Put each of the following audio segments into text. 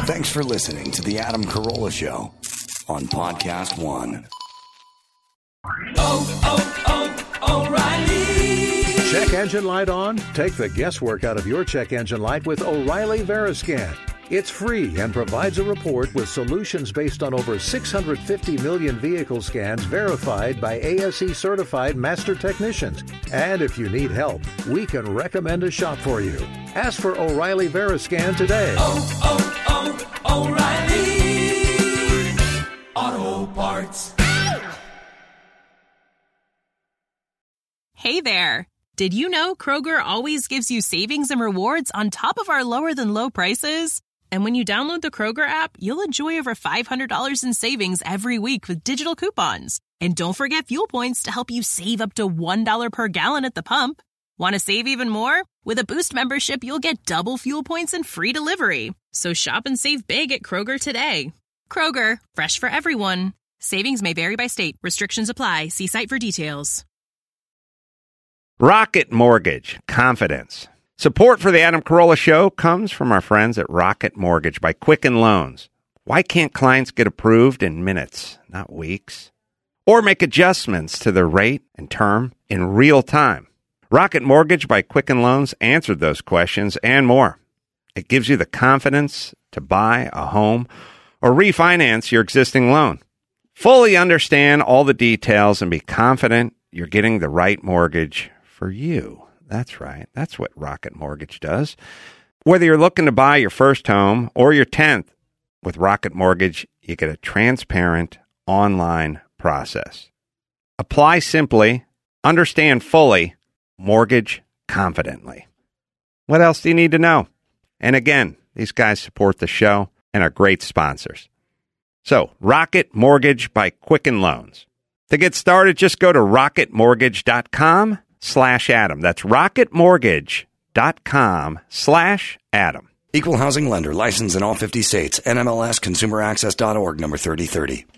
Thanks for listening to The Adam Carolla Show on Podcast One. O'Reilly. Check engine light on? Take the guesswork out of your check engine light with O'Reilly Veriscan. It's free and provides a report with solutions based on over 650 million vehicle scans verified by ASE certified master technicians. And if you need help, we can recommend a shop for you. Ask for O'Reilly Veriscan today. O'Reilly Auto Parts. Hey there. Did you know Kroger always gives you savings and rewards on top of our lower than low prices? And when you download the Kroger app, you'll enjoy over $500 in savings every week with digital coupons. And don't forget fuel points to help you save up to $1 per gallon at the pump. Want to save even more? With a Boost membership, you'll get double fuel points and free delivery. So shop and save big at Kroger today. Kroger, fresh for everyone. Savings may vary by state. Restrictions apply. See site for details. Rocket Mortgage, confidence. Support for the Adam Carolla Show comes from our friends at Rocket Mortgage by Quicken Loans. Why can't clients get approved in minutes, not weeks? Or make adjustments to their rate and term in real time? Rocket Mortgage by Quicken Loans answered those questions and more. It gives you the confidence to buy a home or refinance your existing loan. Fully understand all the details and be confident you're getting the right mortgage for you. That's right. That's what Rocket Mortgage does. Whether you're looking to buy your first home or your 10th, with Rocket Mortgage, you get a transparent online process. Apply simply, understand fully, mortgage confidently. What else do you need to know? And again, these guys support the show and are great sponsors. So, Rocket Mortgage by Quicken Loans. To get started, just go to rocketmortgage.com/Adam. That's rocketmortgage.com/Adam. Equal housing lender, licensed in all 50 states. NMLS ConsumerAccess.org, number 3030.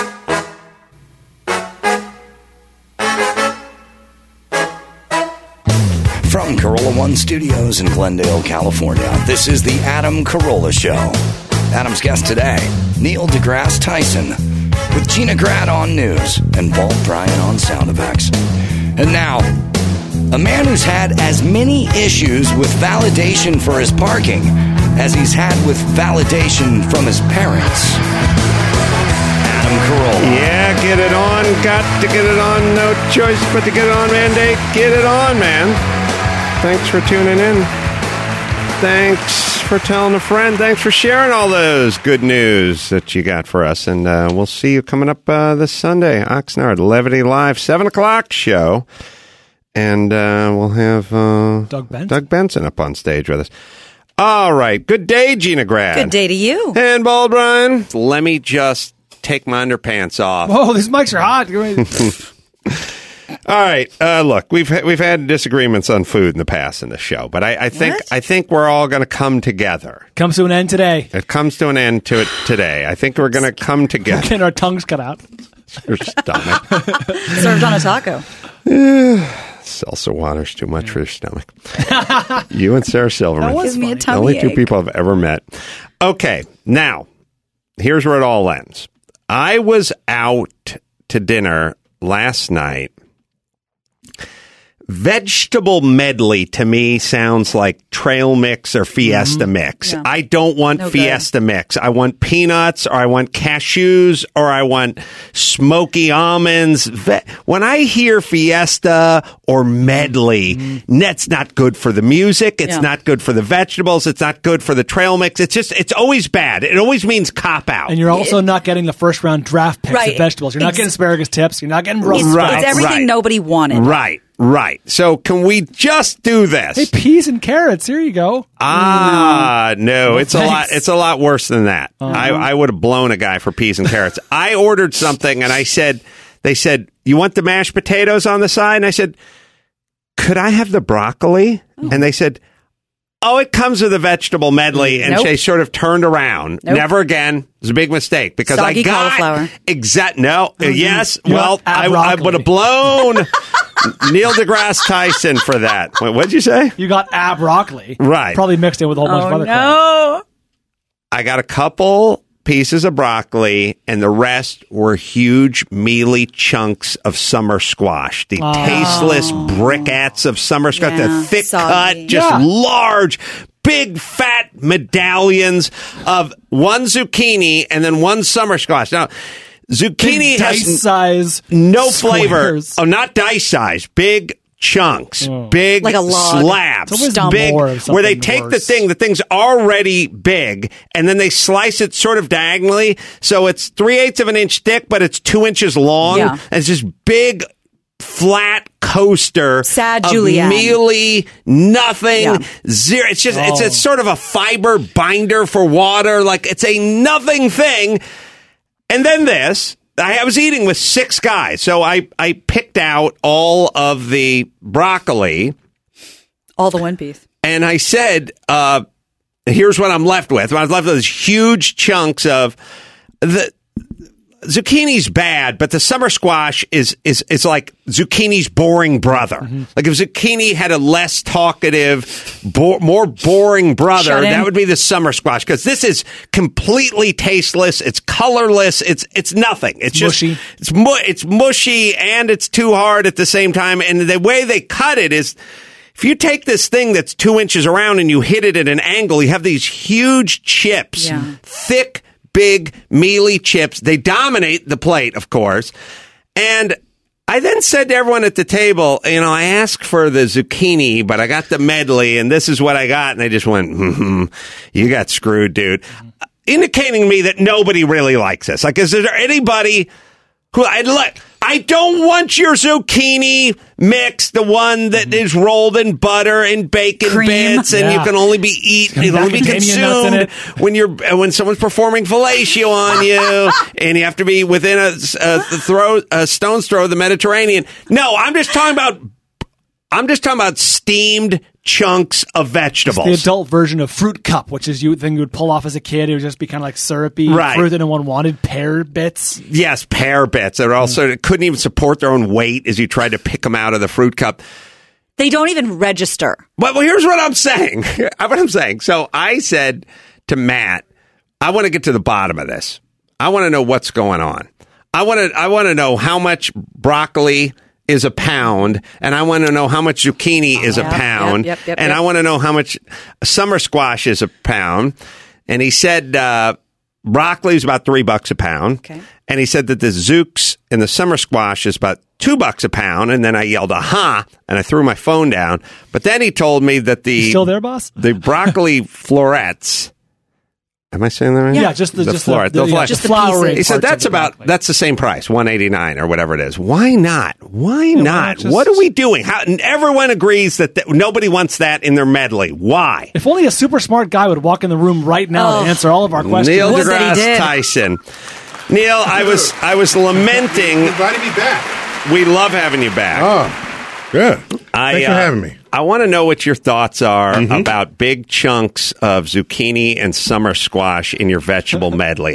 From Carolla One Studios in Glendale, California, this is the Adam Carolla Show. Adam's guest today, Neil deGrasse Tyson, with Gina Grad on news and Bob Bryan on sound effects. And now, a man who's had as many issues with validation for his parking as he's had with validation from his parents. Adam Carolla. Yeah, get it on. Got to get it on. No choice but to get it on, mandate. Get it on, man. Thanks for tuning in. Thanks for telling a friend. Thanks for sharing all those good news that you got for us. And we'll see you coming up this Sunday. Oxnard, Levity Live, 7 o'clock show. And we'll have Doug Benson up on stage with us. All right. Good day, Gina Grad. Good day to you. And Bald Brian. Let me just take my underpants off. Oh, these mics are hot. All right. Look, we've had disagreements on food in the past in the show, but I think we're all going to come together. Comes to an end today. It comes to an end to it today. I think we're going to come together. Getting our tongues cut out. Your stomach. Served on a taco. Salsa water's too much for your stomach. You and Sarah Silverman. That gives me a tummy the only two ache. people I've ever met. Okay, now, here's where it all ends. I was out to dinner last night. Vegetable medley to me sounds like trail mix or Fiesta mix. Yeah. I don't want Fiesta mix. I want peanuts, or I want cashews, or I want smoky almonds. When I hear Fiesta or medley, that's not good for the music. It's not good for the vegetables. It's not good for the trail mix. It's always bad. It always means cop out. And you're also not getting the first round draft picks of vegetables. You're not getting asparagus tips. You're not getting Brussels sprouts. It's everything nobody wanted. Right. So can we just do this? Hey, peas and carrots. Here you go. No, it's thanks. a lot worse than that. I would have blown a guy for peas and carrots. I ordered something and they said, you want the mashed potatoes on the side? And I said, could I have the broccoli? And they said, oh, it comes with a vegetable medley. And they sort of turned around. Never again. It was a big mistake because Soggy I got cauliflower. Yes. Well, I would have blown Neil deGrasse Tyson for that. What'd you say? You got broccoli. Right. Probably mixed in with a whole bunch of other crap. No. I got a couple pieces of broccoli, and the rest were huge, mealy chunks of summer squash. The tasteless briquettes of summer squash, the thick cut, just large, big, fat medallions of one zucchini and then one summer squash. Now, zucchini has size no squares. flavor. Oh, not dice size. Big chunks, big like a log. slabs, big, where they take the thing's already big, and then they slice it sort of diagonally, so it's 3/8 of an inch thick, but it's 2 inches long. Yeah. And it's this big, flat coaster Sad of julienne. mealy, nothing, zero. It's just, it's a sort of a fiber binder for water, like it's a nothing thing. And then this. I was eating with 6 guys, so I picked out all of the broccoli. All the one piece. And I said, here's what I'm left with. I was left with these huge chunks of the zucchini's bad, but the summer squash is like zucchini's boring brother. Mm-hmm. Like if zucchini had a less talkative, more boring brother, that would be the summer squash. Because this is completely tasteless. It's colorless. It's nothing. It's just mushy. It's mushy and it's too hard at the same time. And the way they cut it is, if you take this thing that's 2 inches around and you hit it at an angle, you have these huge chips, thick, big, mealy chips. They dominate the plate, of course. And I then said to everyone at the table, I asked for the zucchini, but I got the medley, and this is what I got. And they just went, you got screwed, dude. Indicating to me that nobody really likes this. Like, is there anybody who I don't want your zucchini mix, the one that is rolled in butter and bacon bits, and you can only be eaten, you can only be consumed when someone's performing fellatio on you, and you have to be within a stone's throw of the Mediterranean. No, I'm just talking about steamed chunks of vegetables. It's the adult version of fruit cup, which is you would pull off as a kid. It would just be kind of like syrupy fruit that no one wanted. Pear bits. Yes, pear bits. They're also couldn't even support their own weight as you tried to pick them out of the fruit cup. They don't even register. Well, here's what I'm saying. So I said to Matt, I want to get to the bottom of this. I want to know what's going on. I want to know how much broccoli is a pound, and I want to know how much zucchini is a pound, and I want to know how much summer squash is a pound. And he said broccoli is about $3 a pound, and he said that the zooks and the summer squash is about $2 a pound. And then I yelled "aha!" and I threw my phone down. But then he told me that You still there, boss? the broccoli florets. Am I saying that right? Yeah, just the flowering. He said that's the same price, $189 or whatever it is. Why not? Why not? What are we doing? And everyone agrees that nobody wants that in their medley. Why? If only a super smart guy would walk in the room right now to answer all of our questions. Neil deGrasse Tyson. Neil, I was lamenting. Glad to be back. We love having you back. Oh, good. Thanks for having me. I want to know what your thoughts are about big chunks of zucchini and summer squash in your vegetable medley.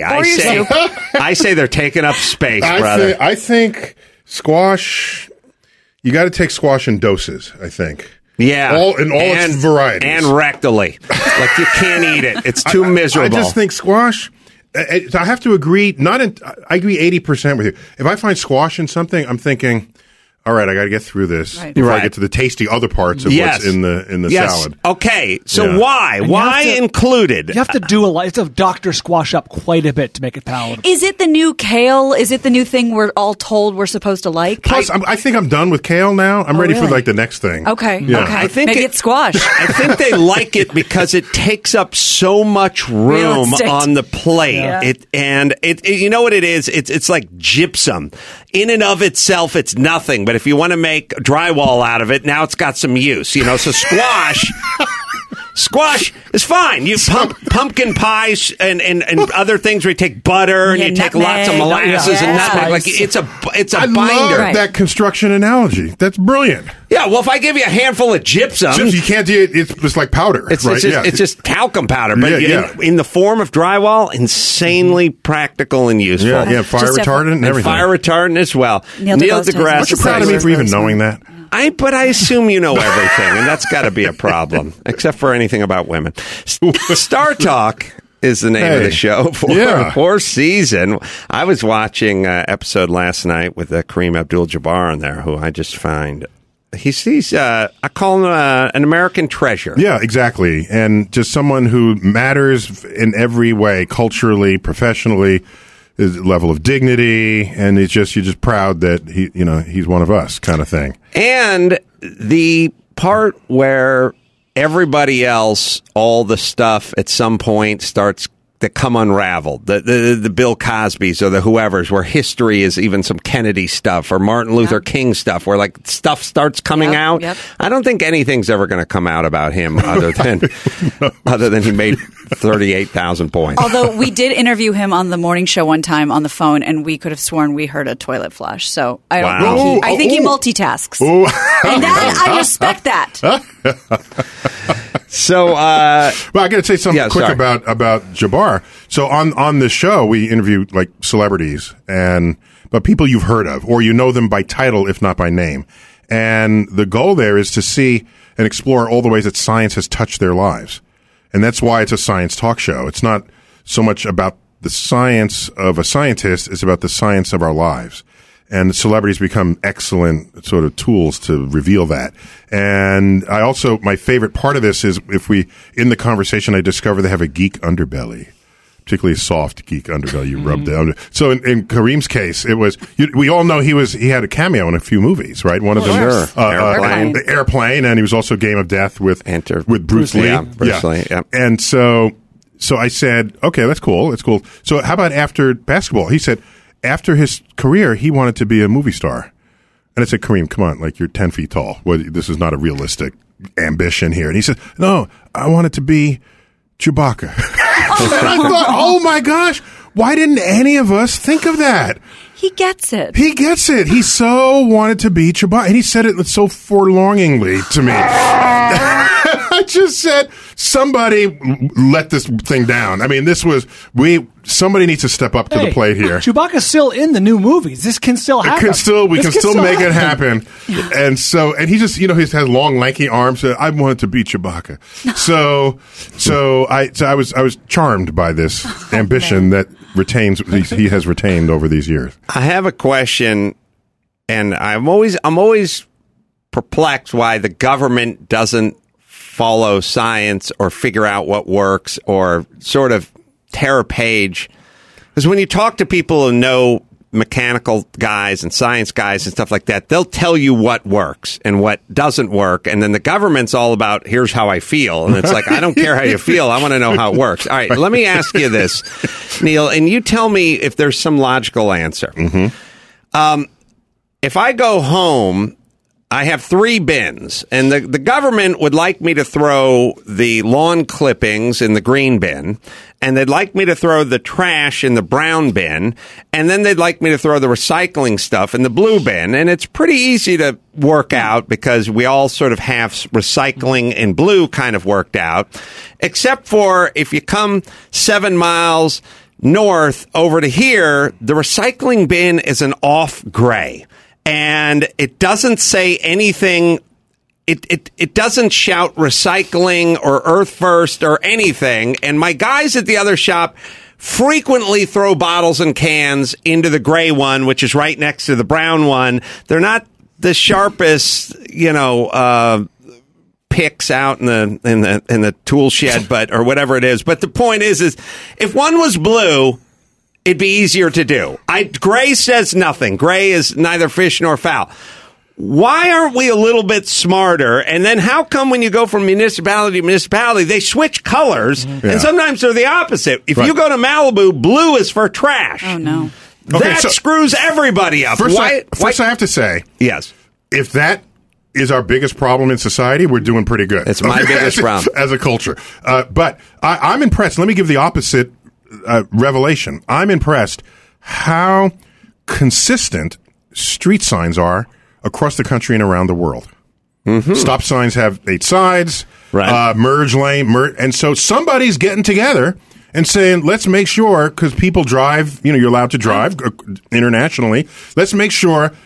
I say they're taking up space, brother. I think squash, you got to take squash in doses, I think. Yeah. In all its varieties. And rectally. Like you can't eat it. It's too miserable. I just think squash, I have to agree, I agree 80% with you. If I find squash in something, I'm thinking, all right, I got to get through this before I get to the tasty other parts of what's in the salad. Okay, so why? Why included? You have to do you have to doctor squash up quite a bit to make it palatable. Is it the new kale? Is it the new thing we're all told we're supposed to like? Plus, I think I'm done with kale now. I'm ready for the next thing. Okay, yeah. okay. I think maybe it's squash. I think they like it because it takes up so much room on the plate. Yeah. It you know what it is? It's like gypsum. In and of itself, it's nothing. But if you want to make drywall out of it, now it's got some use. So squash is fine. You pumpkin pies and other things where you take butter and you take lots of molasses and nutmeg. Like it's a I binder. love that construction analogy. That's brilliant. Yeah, well, if I give you a handful of gypsum, you can't do it. It's just like powder. It's just talcum powder, but in the form of drywall, insanely practical and useful. Yeah, fire retardant and everything. Fire retardant as well. Neil deGrasse. Aren't you proud of me for even knowing that? But I assume you know everything, and that's got to be a problem, except for anything about women. Star Talk is the name of the show. Fourth season. I was watching an episode last night with Kareem Abdul-Jabbar on there, who I just find... He's I call him an American treasure. Yeah, exactly. And just someone who matters in every way, culturally, professionally, his level of dignity, and you're just proud that he's one of us, kind of thing. And the part where everybody else, all the stuff at some point starts to come unraveled. The Bill Cosbys or the whoever's, where history is even some Kennedy stuff or Martin Luther King stuff, where like stuff starts coming out. Yep. I don't think anything's ever going to come out about him other than he made 38,000 points. Although we did interview him on the morning show one time on the phone, and we could have sworn we heard a toilet flush. So I don't think he multitasks. And that I respect that. So, well, I got to say something quick about Jabbar. So on this show, we interview like celebrities but people you've heard of, or you know them by title, if not by name. And the goal there is to see and explore all the ways that science has touched their lives. And that's why it's a science talk show. It's not so much about the science of a scientist, it's about the science of our lives. And celebrities become excellent sort of tools to reveal that. And my favorite part of this is in the conversation, I discover they have a geek underbelly, particularly a soft geek underbelly. You rub the under. So in Kareem's case, it was, we all know he had a cameo in a few movies, right? One of them, the Airplane, and he was also Game of Death with Bruce Lee. Yeah, Bruce Lee, yeah. And so I said, okay, that's cool. It's cool. So how about after basketball? He said, after his career, he wanted to be a movie star. And I said, Kareem, come on, like you're 10 feet tall. This is not a realistic ambition here. And he said, no, I wanted to be Chewbacca. And I thought, oh my gosh, why didn't any of us think of that? He gets it. He so wanted to be Chewbacca. And he said it so forlorningly to me. I just said, somebody let this thing down. I mean, somebody needs to step up to the plate here. Chewbacca's still in the new movies. This can still happen. We can still make it happen. And he just, he has long, lanky arms. I wanted to be Chewbacca. I was charmed by this ambition that he has retained over these years. I have a question, and I'm always perplexed why the government doesn't follow science or figure out what works or sort of tear a page. Because when you talk to people who know mechanical guys and science guys and stuff like that, they'll tell you what works and what doesn't work. And then the government's all about, here's how I feel. And it's like, I don't care how you feel. I want to know how it works. All right, let me ask you this, Neil, and you tell me if there's some logical answer. Mm-hmm. If I go home, I have 3 bins, and the government would like me to throw the lawn clippings in the green bin, and they'd like me to throw the trash in the brown bin, and then they'd like me to throw the recycling stuff in the blue bin. And it's pretty easy to work out because we all sort of have recycling in blue kind of worked out, except for if you come 7 miles north over to here, the recycling bin is an off gray. And it doesn't say anything. It doesn't shout recycling or earth first or anything. And my guys at the other shop frequently throw bottles and cans into the gray one, which is right next to the brown one. They're not the sharpest, picks out in the tool shed, or whatever it is. But the point is if one was blue, it'd be easier to do. Gray says nothing. Gray is neither fish nor fowl. Why aren't we a little bit smarter? And then how come when you go from municipality to municipality, they switch colors, and sometimes they're the opposite. If you go to Malibu, blue is for trash. Oh, no. That screws everybody up. First, I have to say, yes, if that is our biggest problem in society, we're doing pretty good. It's my biggest problem. As a culture. But I'm impressed. Let me give the opposite revelation. I'm impressed how consistent street signs are across the country and around the world. Mm-hmm. Stop signs have 8 sides, right. Merge lane, and so somebody's getting together and saying, let's make sure, because people drive, you're allowed to drive internationally, let's make sure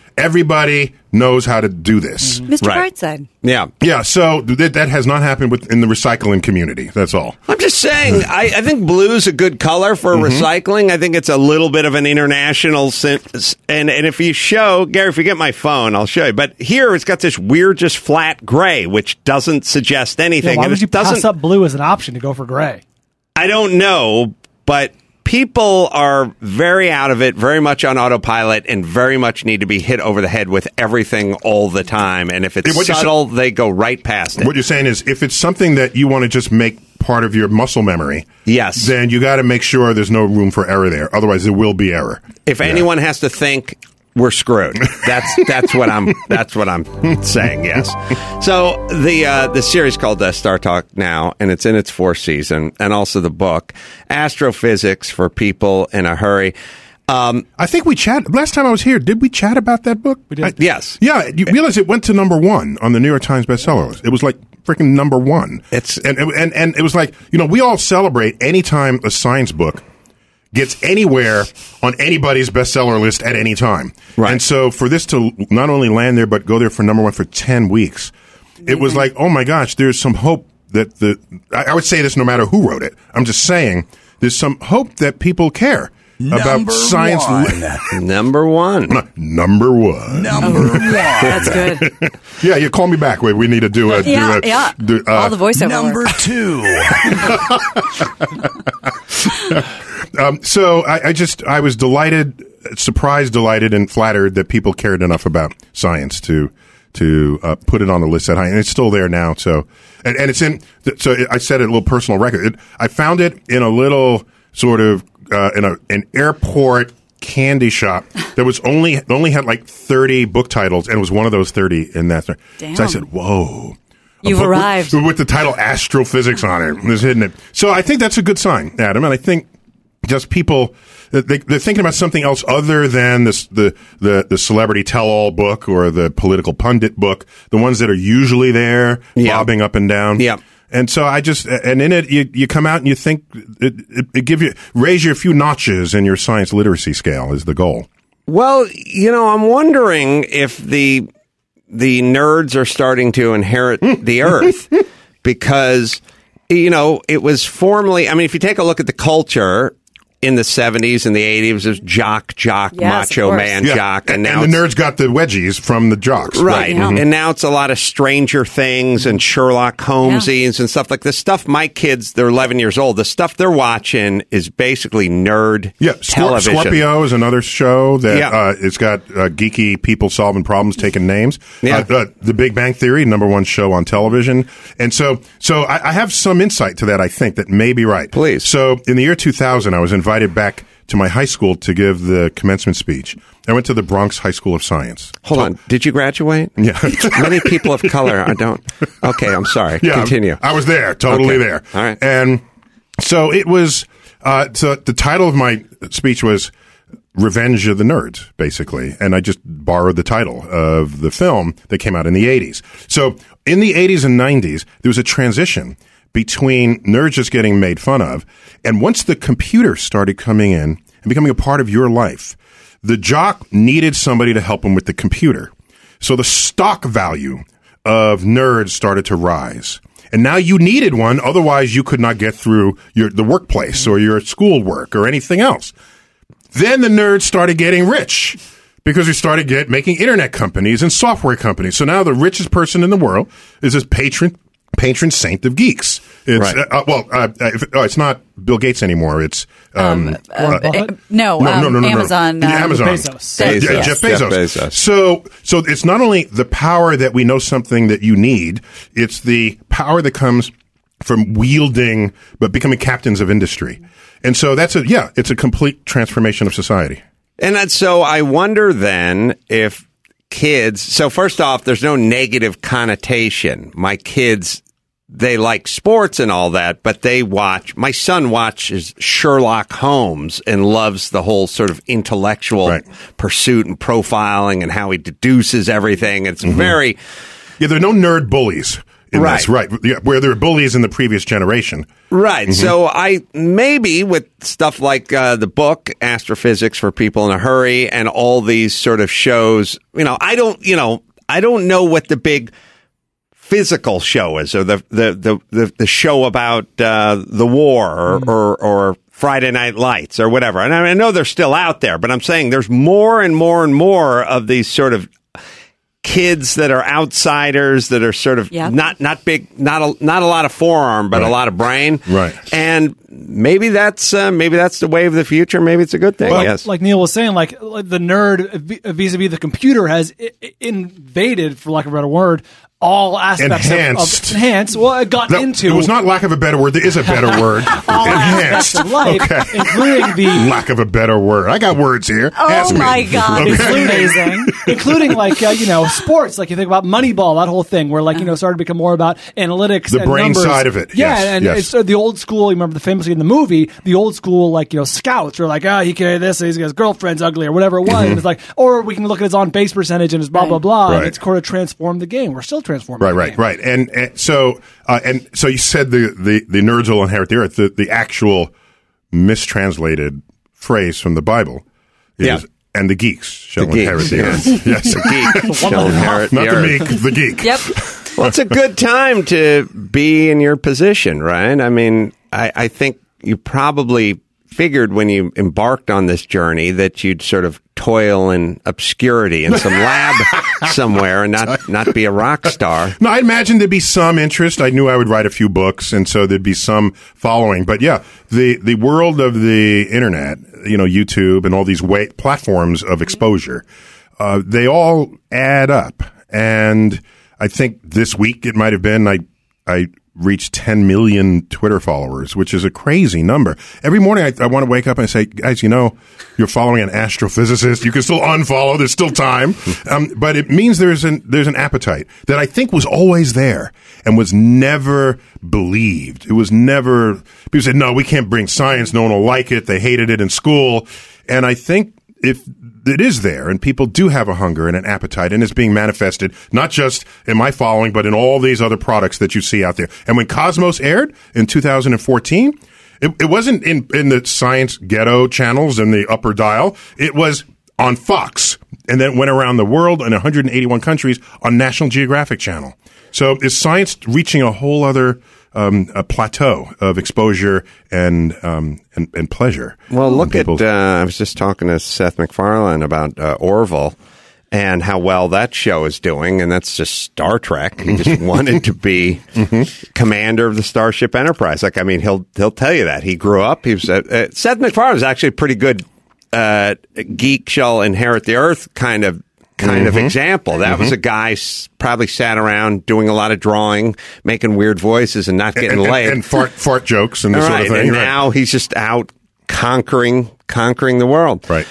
Everybody knows how to do this. Mr. Brightside. Yeah. Yeah, so that has not happened in the recycling community. That's all. I'm just saying, I think blue's a good color for recycling. I think it's a little bit of an international sense. And if you show, Gary, if you get my phone, I'll show you. But here it's got this weird, just flat gray, which doesn't suggest anything. Yeah, why would you pass up blue as an option to go for gray? I don't know, but people are very out of it, very much on autopilot, and very much need to be hit over the head with everything all the time. And if it's subtle, they go right past it. What you're saying is, if it's something that you want to just make part of your muscle memory, yes, then you got to make sure there's no room for error there. Otherwise, there will be error. If anyone has to think, we're screwed. That's what I'm saying. Yes. So the series called Star Talk Now, and it's in its 4th season, and also the book Astrophysics for People in a Hurry. I think we chatted last time I was here. Did we chat about that book? We did. Yes. Yeah. You realize it went to number 1 on the New York Times bestseller list. It was like freaking number 1. And it was like, we all celebrate any time a science book gets anywhere on anybody's bestseller list at any time. Right. And so for this to not only land there, but go there for number 1 for 10 weeks, it was like, oh my gosh, there's some hope that I would say this no matter who wrote it. I'm just saying there's some hope that people care about science. Number 1. Number 1. That's good. Yeah, you call me back. We need to do a all the voiceover. Number 2. So I was delighted, surprised, delighted, and flattered that people cared enough about science to put it on the list that high, and it's still there now. So, and it's in. So I said it, a little personal record. I found it in a little sort of in an airport candy shop that was only had like 30 book titles, and it was one of those 30 in that. Damn. So I said, "Whoa." You've arrived. With the title Astrophysics on it. It was hitting it. So I think that's a good sign, Adam, and I think just people, they're thinking about something else other than the celebrity tell-all book or the political pundit book, the ones that are usually there, bobbing up and down. Yeah. And so and in it, you come out and you think, it raise you a few notches in your science literacy scale is the goal. Well, I'm wondering if the nerds are starting to inherit the earth because, it was formerly, if you take a look at the culture in the 70s and the 80s, it was jock, yes, macho man, jock. And now the nerds got the wedgies from the jocks. Right. Mm-hmm. And now it's a lot of Stranger Things and Sherlock Holmesies and stuff like this. Stuff my kids, they're 11 years old. The stuff they're watching is basically nerd television. Scorpio is another show that it's got geeky people solving problems, taking names. Yeah. The Big Bang Theory, number 1 show on television. And so I have some insight to that, I think, that may be right. Please. So in the year 2000, I was invited back to my high school to give the commencement speech. I went to the Bronx High School of Science. Hold on. Did you graduate? Yeah. Many people of color, I don't. Okay, I'm sorry. Yeah, continue. I was there, totally there. All right. And so it was, so the title of my speech was Revenge of the Nerds, basically. And I just borrowed the title of the film that came out in the 80s. So in the 80s and 90s, there was a transition between nerds just getting made fun of, and once the computer started coming in and becoming a part of your life, the jock needed somebody to help him with the computer. So the stock value of nerds started to rise. And now you needed one, otherwise you could not get through the workplace or your schoolwork or anything else. Then the nerds started getting rich because we started making internet companies and software companies. So now the richest person in the world is this patron saint of geeks. It's right. It's not Bill Gates anymore. It's Amazon. Amazon. Bezos. Jeff Bezos. So it's not only the power that we know something that you need, it's the power that comes from wielding, but becoming captains of industry. And so it's a complete transformation of society. And so I wonder then if kids, so first off, there's no negative connotation. My kids, they like sports and all that, but my son watches Sherlock Holmes and loves the whole sort of intellectual pursuit and profiling and how he deduces everything. It's very... Yeah, there are no nerd bullies in this, right? Where there were bullies in the previous generation, right? Mm-hmm. So I maybe with stuff like the book Astrophysics for People in a Hurry and all these sort of shows, I don't know what the big physical show is, or the show about the war, or Friday Night Lights, or whatever. And I know they're still out there, but I'm saying there's more and more and more of these sort of kids that are outsiders, that are sort of not big, not a lot of forearm, but a lot of brain. Right. And maybe that's the way of the future. Maybe it's a good thing. Yes. Like Neil was saying, like the nerd vis-a-vis the computer has invaded, for lack of a better word, all aspects of enhanced. Well, it got into. It was not lack of a better word. There is a better word. All aspects of life, including the lack of a better word. I got words here. Oh my God, okay. It's amazing. Including like sports. Like you think about Moneyball, that whole thing where started to become more about analytics, the and brain numbers. side of it. Yeah, it's the old school. You remember famously in the movie, the old school scouts were like, he carried this, his girlfriend's ugly or whatever it was. And it's like, or we can look at his on base percentage and his blah blah blah. Right. And it's kind of transformed the game. We're still transforming. Right. And so you said the nerds will inherit the earth. The actual mistranslated phrase from the Bible is, and the geeks shall inherit the earth. Yes, the geeks shall inherit not the earth. Not the meek, the geek. Yep. Well, it's a good time to be in your position, right? I mean, I think you probably figured when you embarked on this journey that you'd sort of toil in obscurity in some lab somewhere and not be a rock star. No, I imagined there'd be some interest. I knew I would write a few books, and so there'd be some following. But yeah, the world of the internet, YouTube and all these platforms of exposure, they all add up. And I think this week it might have been I reached 10 million Twitter followers, which is a crazy number. Every morning I want to wake up and say, guys, you're following an astrophysicist. You can still unfollow. There's still time. But it means there's an appetite that I think was always there and was never believed. It was never, people said, no, we can't bring science. No one will like it. They hated it in school. And I think if it is there and people do have a hunger and an appetite and it's being manifested, not just in my following, but in all these other products that you see out there. And when Cosmos aired in 2014, it wasn't in the science ghetto channels and the upper dial. It was on Fox and then went around the world in 181 countries on National Geographic Channel. So is science reaching a whole other a plateau of exposure and pleasure? Well, look at I was just talking to Seth MacFarlane about Orville and how well that show is doing, and that's just Star Trek. He just wanted to be commander of the Starship Enterprise. Like, I mean, he'll tell you that he grew up. He was Seth MacFarlane was actually a pretty good geek shall inherit the earth kind of example. That was a guy probably sat around doing a lot of drawing, making weird voices, and not getting laid, and fart jokes and this sort of thing. And now he's just out conquering the world. Right.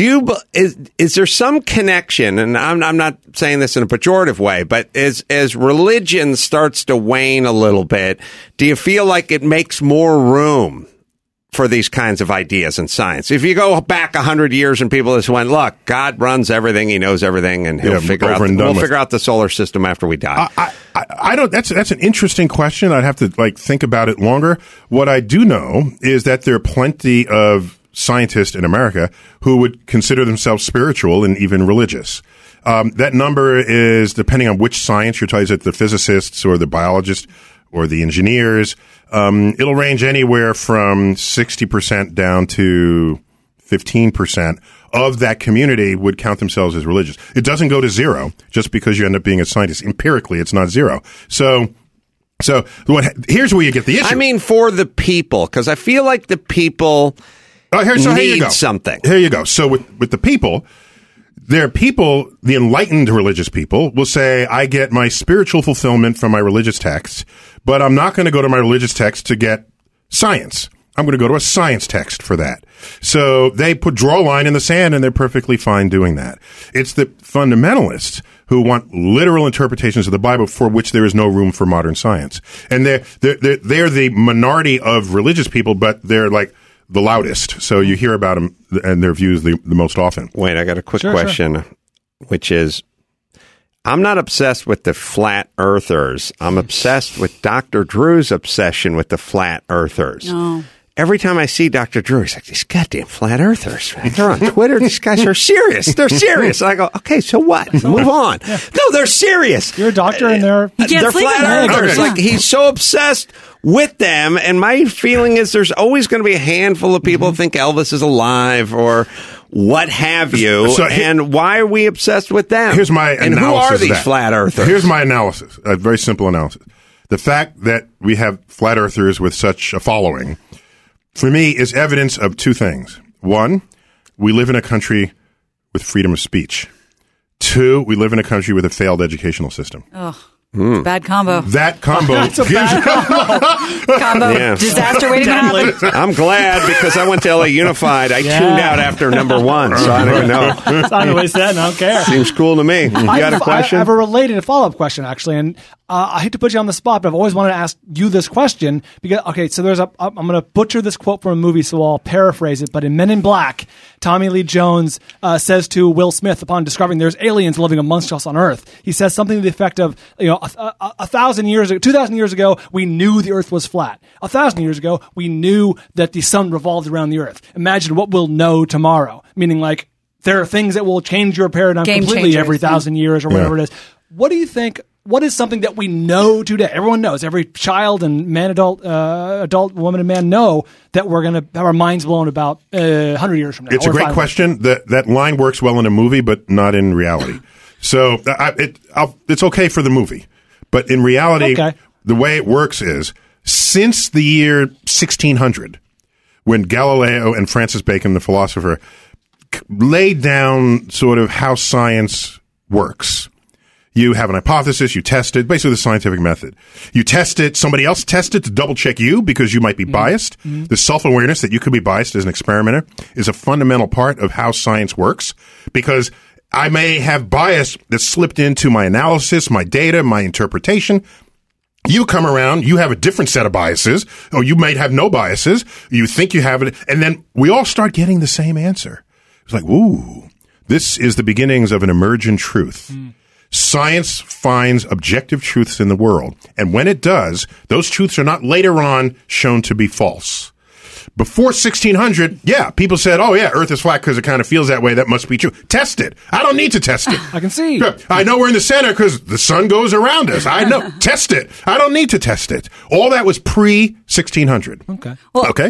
Is there some connection? And I'm not saying this in a pejorative way, but as religion starts to wane a little bit, do you feel like it makes more room for these kinds of ideas in science? If you go back 100 years and people just went, look, God runs everything, he knows everything, and we'll figure out the solar system after we die. I don't. That's an interesting question. I'd have to think about it longer. What I do know is that there are plenty of scientists in America who would consider themselves spiritual and even religious. That number is, depending on which science you're talking, is it the physicists or the biologists or the engineers? It'll range anywhere from 60% down to 15% of that community would count themselves as religious. It doesn't go to zero just because you end up being a scientist. Empirically, it's not zero. So here's where you get the issue. I mean, for the people, because I feel like the people need something. Here you go. So with the people, there are people, the enlightened religious people will say, I get my spiritual fulfillment from my religious texts, but I'm not going to go to my religious text to get science. I'm going to go to a science text for that. So they draw a line in the sand, and they're perfectly fine doing that. It's the fundamentalists who want literal interpretations of the Bible for which there is no room for modern science. And they're the minority of religious people, but they're like the loudest. So you hear about them and their views the most often. Wait, I got a quick question, which is, I'm not obsessed with the flat earthers. I'm obsessed with Dr. Drew's obsession with the flat earthers. No. Every time I see Dr. Drew, he's like, these goddamn flat earthers. They're on Twitter. These guys are serious. They're serious. And I go, okay, so what? Move on. Yeah. No, they're serious. You're a doctor and they're flat earthers. Like, he's so obsessed with them. And my feeling is there's always going to be a handful of people who think Elvis is alive or what have you. And why are we obsessed with them? Here's my analysis. And who are these flat earthers? Here's my analysis, a very simple analysis. The fact that we have flat earthers with such a following, for me, is evidence of two things. One, we live in a country with freedom of speech. Two, we live in a country with a failed educational system. Oh, bad combo. That combo That's a bad combo. Disaster waiting to happen. I'm glad because I went to LA Unified. I tuned out after number 1, so I don't even know. It's not always said, and I don't care. Seems cool to me. You got a question? I have a related follow-up question, actually, and I hate to put you on the spot, but I've always wanted to ask you this question because, okay, so I'm going to butcher this quote from a movie, so I'll paraphrase it, but in Men in Black, Tommy Lee Jones says to Will Smith upon discovering there's aliens living amongst us on Earth, he says something to the effect of, 2,000 years ago, we knew the Earth was flat. 1,000 years ago, we knew that the sun revolved around the Earth. Imagine what we'll know tomorrow. Meaning, like, there are things that will change your paradigm completely every 1,000 years or whatever it is. What do you think? What is something that we know today? Everyone knows. Every child and man, adult, woman, and man know that we're going to have our minds blown about 100 years from now. It's a great question. That line works well in a movie, but not in reality. So it's okay for the movie. But in reality, the way it works is, since the year 1600, when Galileo and Francis Bacon, the philosopher, laid down sort of how science works. You have an hypothesis, you test it, basically the scientific method. You test it, somebody else tests it to double check you because you might be biased. The self-awareness that you could be biased as an experimenter is a fundamental part of how science works, because I may have bias that slipped into my analysis, my data, my interpretation. You come around, you have a different set of biases, or you might have no biases. You think you have it, and then we all start getting the same answer. It's like, ooh, this is the beginnings of an emergent truth. Science finds objective truths in the world, and when it does, those truths are not later on shown to be false. Before 1600, people said, oh, yeah, Earth is flat because it kind of feels that way. That must be true. Test it. I don't need to test it. I can see. I know we're in the center because the sun goes around us. I know. Test it. I don't need to test it. All that was pre-1600. Okay. Well, okay.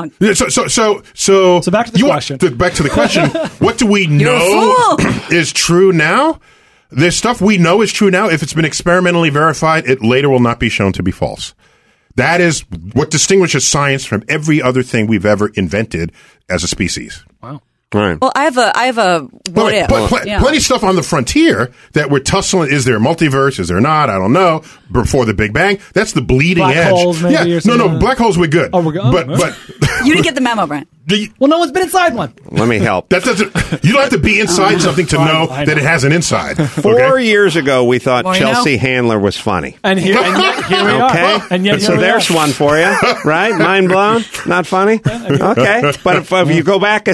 So back to the question. Back to the question. What do we know is true now? There's stuff we know is true now. If it's been experimentally verified, it later will not be shown to be false. That is what distinguishes science from every other thing we've ever invented as a species. Wow. Right. Well, I have a what if. Plenty of stuff on the frontier that we're tussling. Is there a multiverse? Is there not? I don't know. Before the Big Bang, that's the bleeding edge. Black holes, maybe. Or no. Black holes we're good. Oh, we're good. But you didn't get the memo, Brent. Well, no one's been inside one. Let me help. That doesn't. You don't have to be inside something to know that it has an inside. 4 years ago, we thought Chelsea Handler was funny. And here we are. And yet so there's one for you, right? Mind blown? Not funny? Okay. But if you go back to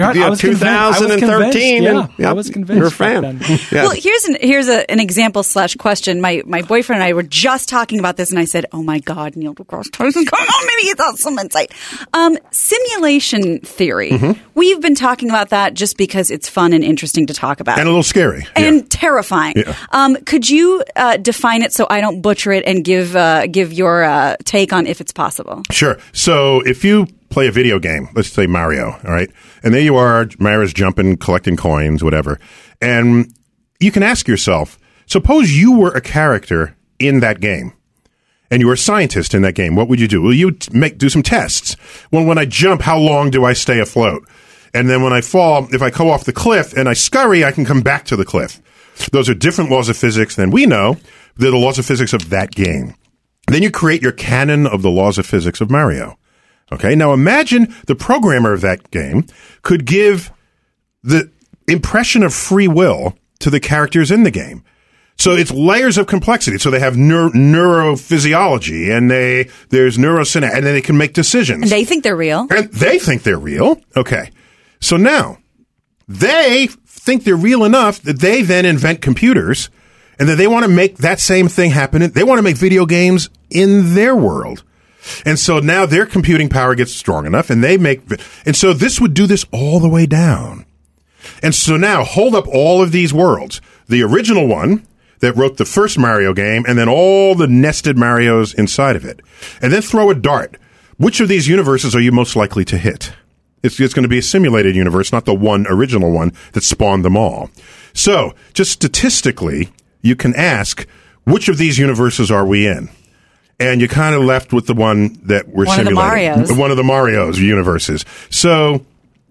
2013, I was convinced. You're a fan. Yes. Well, here's an example / question. My boyfriend and I were just talking about this, and I said, "Oh my God, Neil deGrasse Tyson, come on, maybe he has some insight." Simulation theory. We've been talking about that just because it's fun and interesting to talk about, and a little scary and terrifying. Could you define it so I don't butcher it and give your take on if it's possible? Sure. So if you play a video game, let's say Mario, all right, and there you are, Mario's jumping, collecting coins, whatever, and you can ask yourself, suppose you were a character in that game. And you were a scientist in that game, what would you do? Well, you do some tests. Well, when I jump, how long do I stay afloat? And then when I fall, if I go off the cliff and I scurry, I can come back to the cliff. Those are different laws of physics than we know. They're the laws of physics of that game. Then you create your canon of the laws of physics of Mario. Okay, now imagine the programmer of that game could give the impression of free will to the characters in the game. So it's layers of complexity. So they have neurophysiology, and there's neurosynapse, and then they can make decisions. And they think they're real. Okay. So now they think they're real enough that they then invent computers And then they want to make that same thing happen. They want to make video games in their world. And so now their computing power gets strong enough and so this would do this all the way down. And so now hold up all of these worlds. The original one that wrote the first Mario game and then all the nested Marios inside of it. And then throw a dart. Which of these universes are you most likely to hit? It's going to be a simulated universe, not the one original one that spawned them all. So just statistically, you can ask, which of these universes are we in? And you're kind of left with the one that we're simulating. One of the Marios universes. So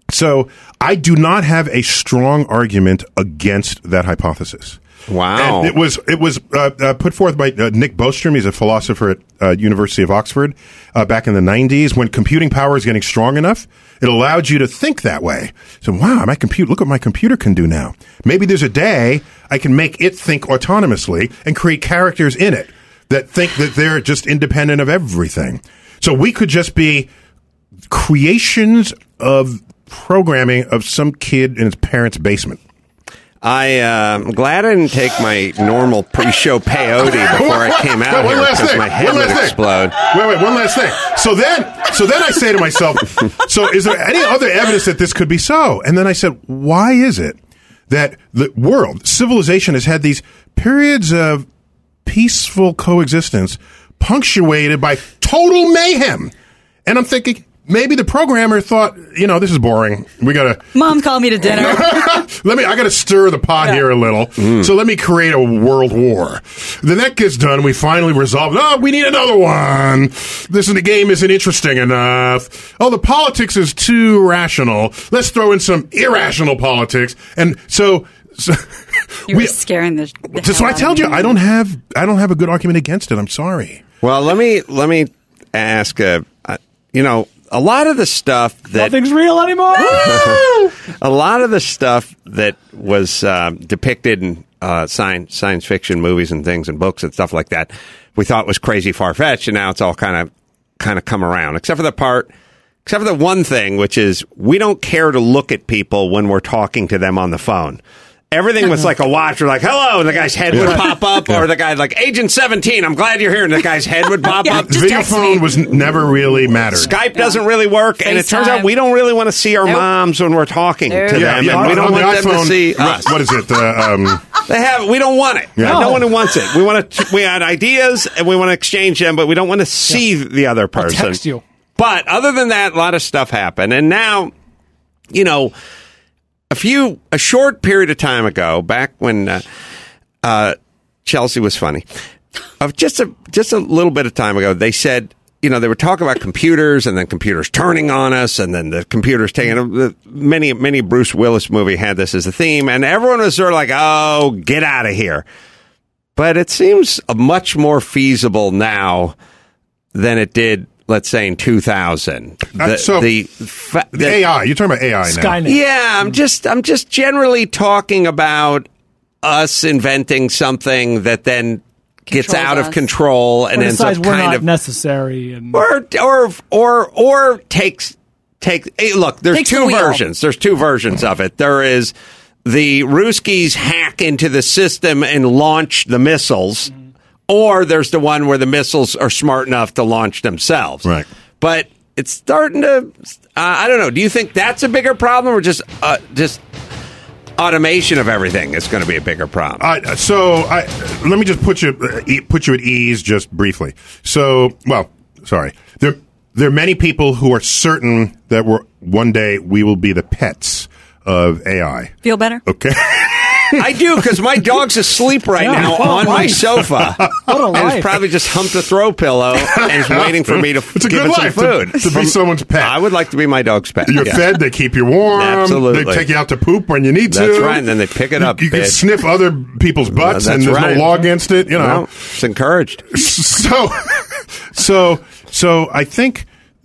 I do not have a strong argument against that hypothesis. Wow. And it was put forth by Nick Bostrom. He's a philosopher at University of Oxford back in the 90s. When computing power is getting strong enough, it allowed you to think that way. So, wow, look what my computer can do now. Maybe there's a day I can make it think autonomously and create characters in it that think that they're just independent of everything. So we could just be creations of programming of some kid in his parents' basement. I'm glad I didn't take my normal pre-show peyote before I came out here because my head would explode. Wait, one last thing. So then I say to myself, so is there any other evidence that this could be so? And then I said, why is it that the world, civilization, has had these periods of peaceful coexistence punctuated by total mayhem? And I'm thinking, maybe the programmer thought, this is boring. We gotta. Mom called me to dinner. I gotta stir the pot here a little. So let me create a world war. Then that gets done. We finally resolve. Oh, we need another one. The game isn't interesting enough. Oh, the politics is too rational. Let's throw in some irrational politics. And so you were scaring the so I told you, I don't have a good argument against it. I'm sorry. Well, let me ask. A lot of the stuff that nothing's real anymore. A lot of the stuff that was depicted in science fiction movies and things and books and stuff like that, we thought was crazy far fetched, and now it's all kind of come around. Except for the one thing, which is we don't care to look at people when we're talking to them on the phone. Everything was like a watch. We're like, hello, and the guy's head would pop up. Or the guy like, Agent 17, I'm glad you're here. And the guy's head would pop up. Video phone was never really mattered. Skype doesn't really work. FaceTime. And it turns out we don't really want to see our moms when we're talking to them. And we don't want them to see us. What is it? We don't want it. Yeah. No one who wants it. We had ideas, and we want to exchange them, but we don't want to see the other person. I'll text you. But other than that, a lot of stuff happened. And now, a short period of time ago, back when Chelsea was funny, just a little bit of time ago, they said, they were talking about computers and then computers turning on us and then the computers taking many Bruce Willis movie had this as a theme, and everyone was sort of like, oh, get out of here. But it seems much more feasible now than it did, let's say, in 2000. The AI. You're talking about AI now. Skynet. Yeah, I'm just generally talking about us inventing something that then gets out of control and ends up kind of necessary, and or takes. Hey, look, there's two versions. There's two versions of it. There is the Ruskies hack into the system and launch the missiles. Or there's the one where the missiles are smart enough to launch themselves. Right. But it's starting to, I don't know. Do you think that's a bigger problem, or just automation of everything is going to be a bigger problem? Let me just put you at ease just briefly. Sorry. There are many people who are certain that one day we will be the pets of AI. Feel better? Okay. I do, because my dog's asleep now on my sofa. What a life. And he's probably just humped a throw pillow and is waiting for me to give it some food. To be someone's pet. I would like to be my dog's pet. You're fed, they keep you warm. Absolutely. They take you out to poop when you need to. That's right, and then they pick it up. You can sniff other people's butts, and there's no law against it. No, it's encouraged. So I think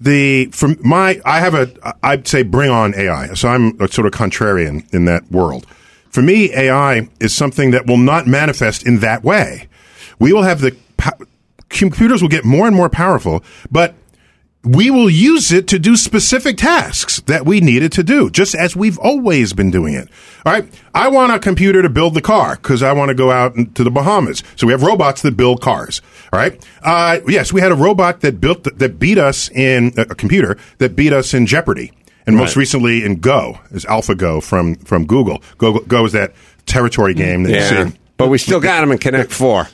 I'd say bring on AI. So I'm a sort of contrarian in that world. For me, AI is something that will not manifest in that way. We will have computers will get more and more powerful, but we will use it to do specific tasks that we needed to do, just as we've always been doing it. All right. I want a computer to build the car because I want to go out to the Bahamas. So we have robots that build cars. All right. Yes, we had a robot that beat us in a computer that beat us in Jeopardy. And most recently in Go, is AlphaGo from Google. Go is that territory game that you see. But we still got him in Connect 4.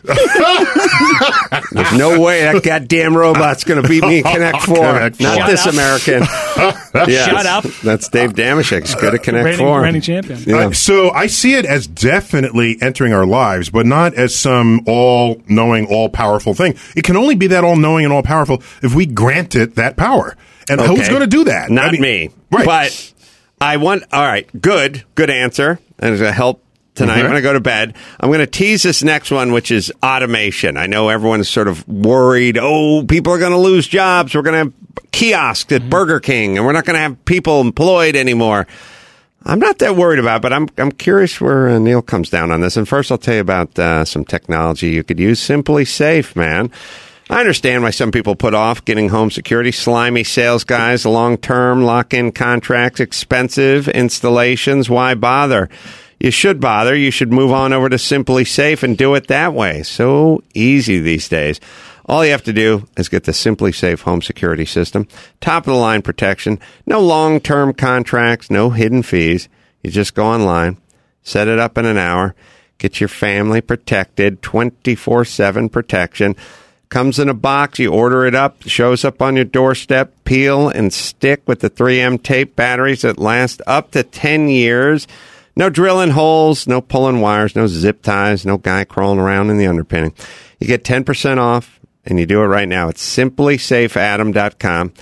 There's no way that goddamn robot's going to beat me in Connect 4. Not this American. Shut up. That's Dave Damashek. He's good at Connect 4. Reigning champion. Yeah. So I see it as definitely entering our lives, but not as some all-knowing, all-powerful thing. It can only be that all-knowing and all-powerful if we grant it that power. And who's going to do that? Not me. Right. But I want... All right. Good answer. And it's going to help tonight when I go to bed. I'm going to tease this next one, which is automation. I know everyone's sort of worried, people are going to lose jobs. We're going to have kiosks at Burger King, and we're not going to have people employed anymore. I'm not that worried about it, but I'm curious where Neil comes down on this. And first, I'll tell you about some technology you could use. Simply Safe, man. I understand why some people put off getting home security. Slimy sales guys, long-term lock-in contracts, expensive installations. Why bother? You should bother. You should move on over to Simply Safe and do it that way. So easy these days. All you have to do is get the Simply Safe home security system. Top-of-the-line protection. No long-term contracts. No hidden fees. You just go online, set it up in an hour, get your family protected, 24/7 protection. Comes in a box. You order it up. Shows up on your doorstep. Peel and stick with the 3M tape batteries that last up to 10 years. No drilling holes, no pulling wires, no zip ties, no guy crawling around in the underpinning. You get 10% off, and you do it right now. It's simplysafeadam.com.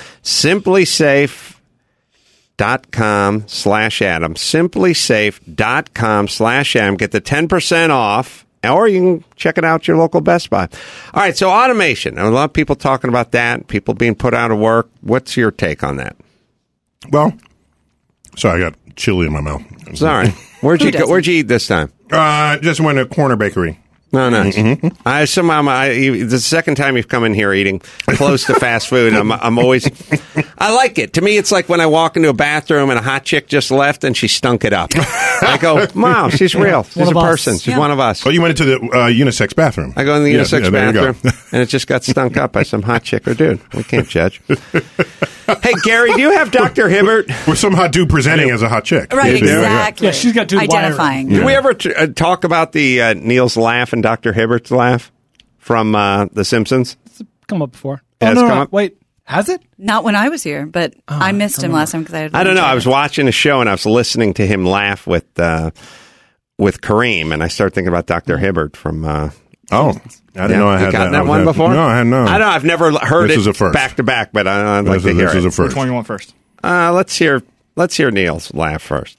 Simplysafeadam.com/Adam. Simplysafeadam.com/Adam. Get the 10% off, or you can check it out at your local Best Buy. All right, so automation. A lot of people talking about that, people being put out of work. What's your take on that? Well, sorry, I got chili in my mouth. Sorry. Where'd you eat this time? Just went to a corner bakery. No, nice. The second time you've come in here eating close to fast food, I'm always, I like it. To me, it's like when I walk into a bathroom and a hot chick just left and she stunk it up. I go, wow, she's real. She's a person. She's one of us. Oh, you went into the unisex bathroom. I go in the unisex bathroom and it just got stunk up by some hot chick or dude. We can't judge. Hey, Gary, do you have Dr. Hibbert? Or some hot dude presenting as a hot chick. Right, exactly. Yeah, she's got dude identifying. Did we ever talk about the Neil's laugh and Dr. Hibbert's laugh from The Simpsons? It's come up before. Yeah, come up. Wait, has it? Not when I was here, but I missed him last time because I don't know. I was watching a show and I was listening to him laugh with Kareem, and I started thinking about Dr. Hibbert from... I didn't know I had gotten that one before? No, I hadn't. I don't know. I've never heard this it back to back, but I'd like to hear this it. Is a first. Which one you want first? Let's hear Neil's laugh first.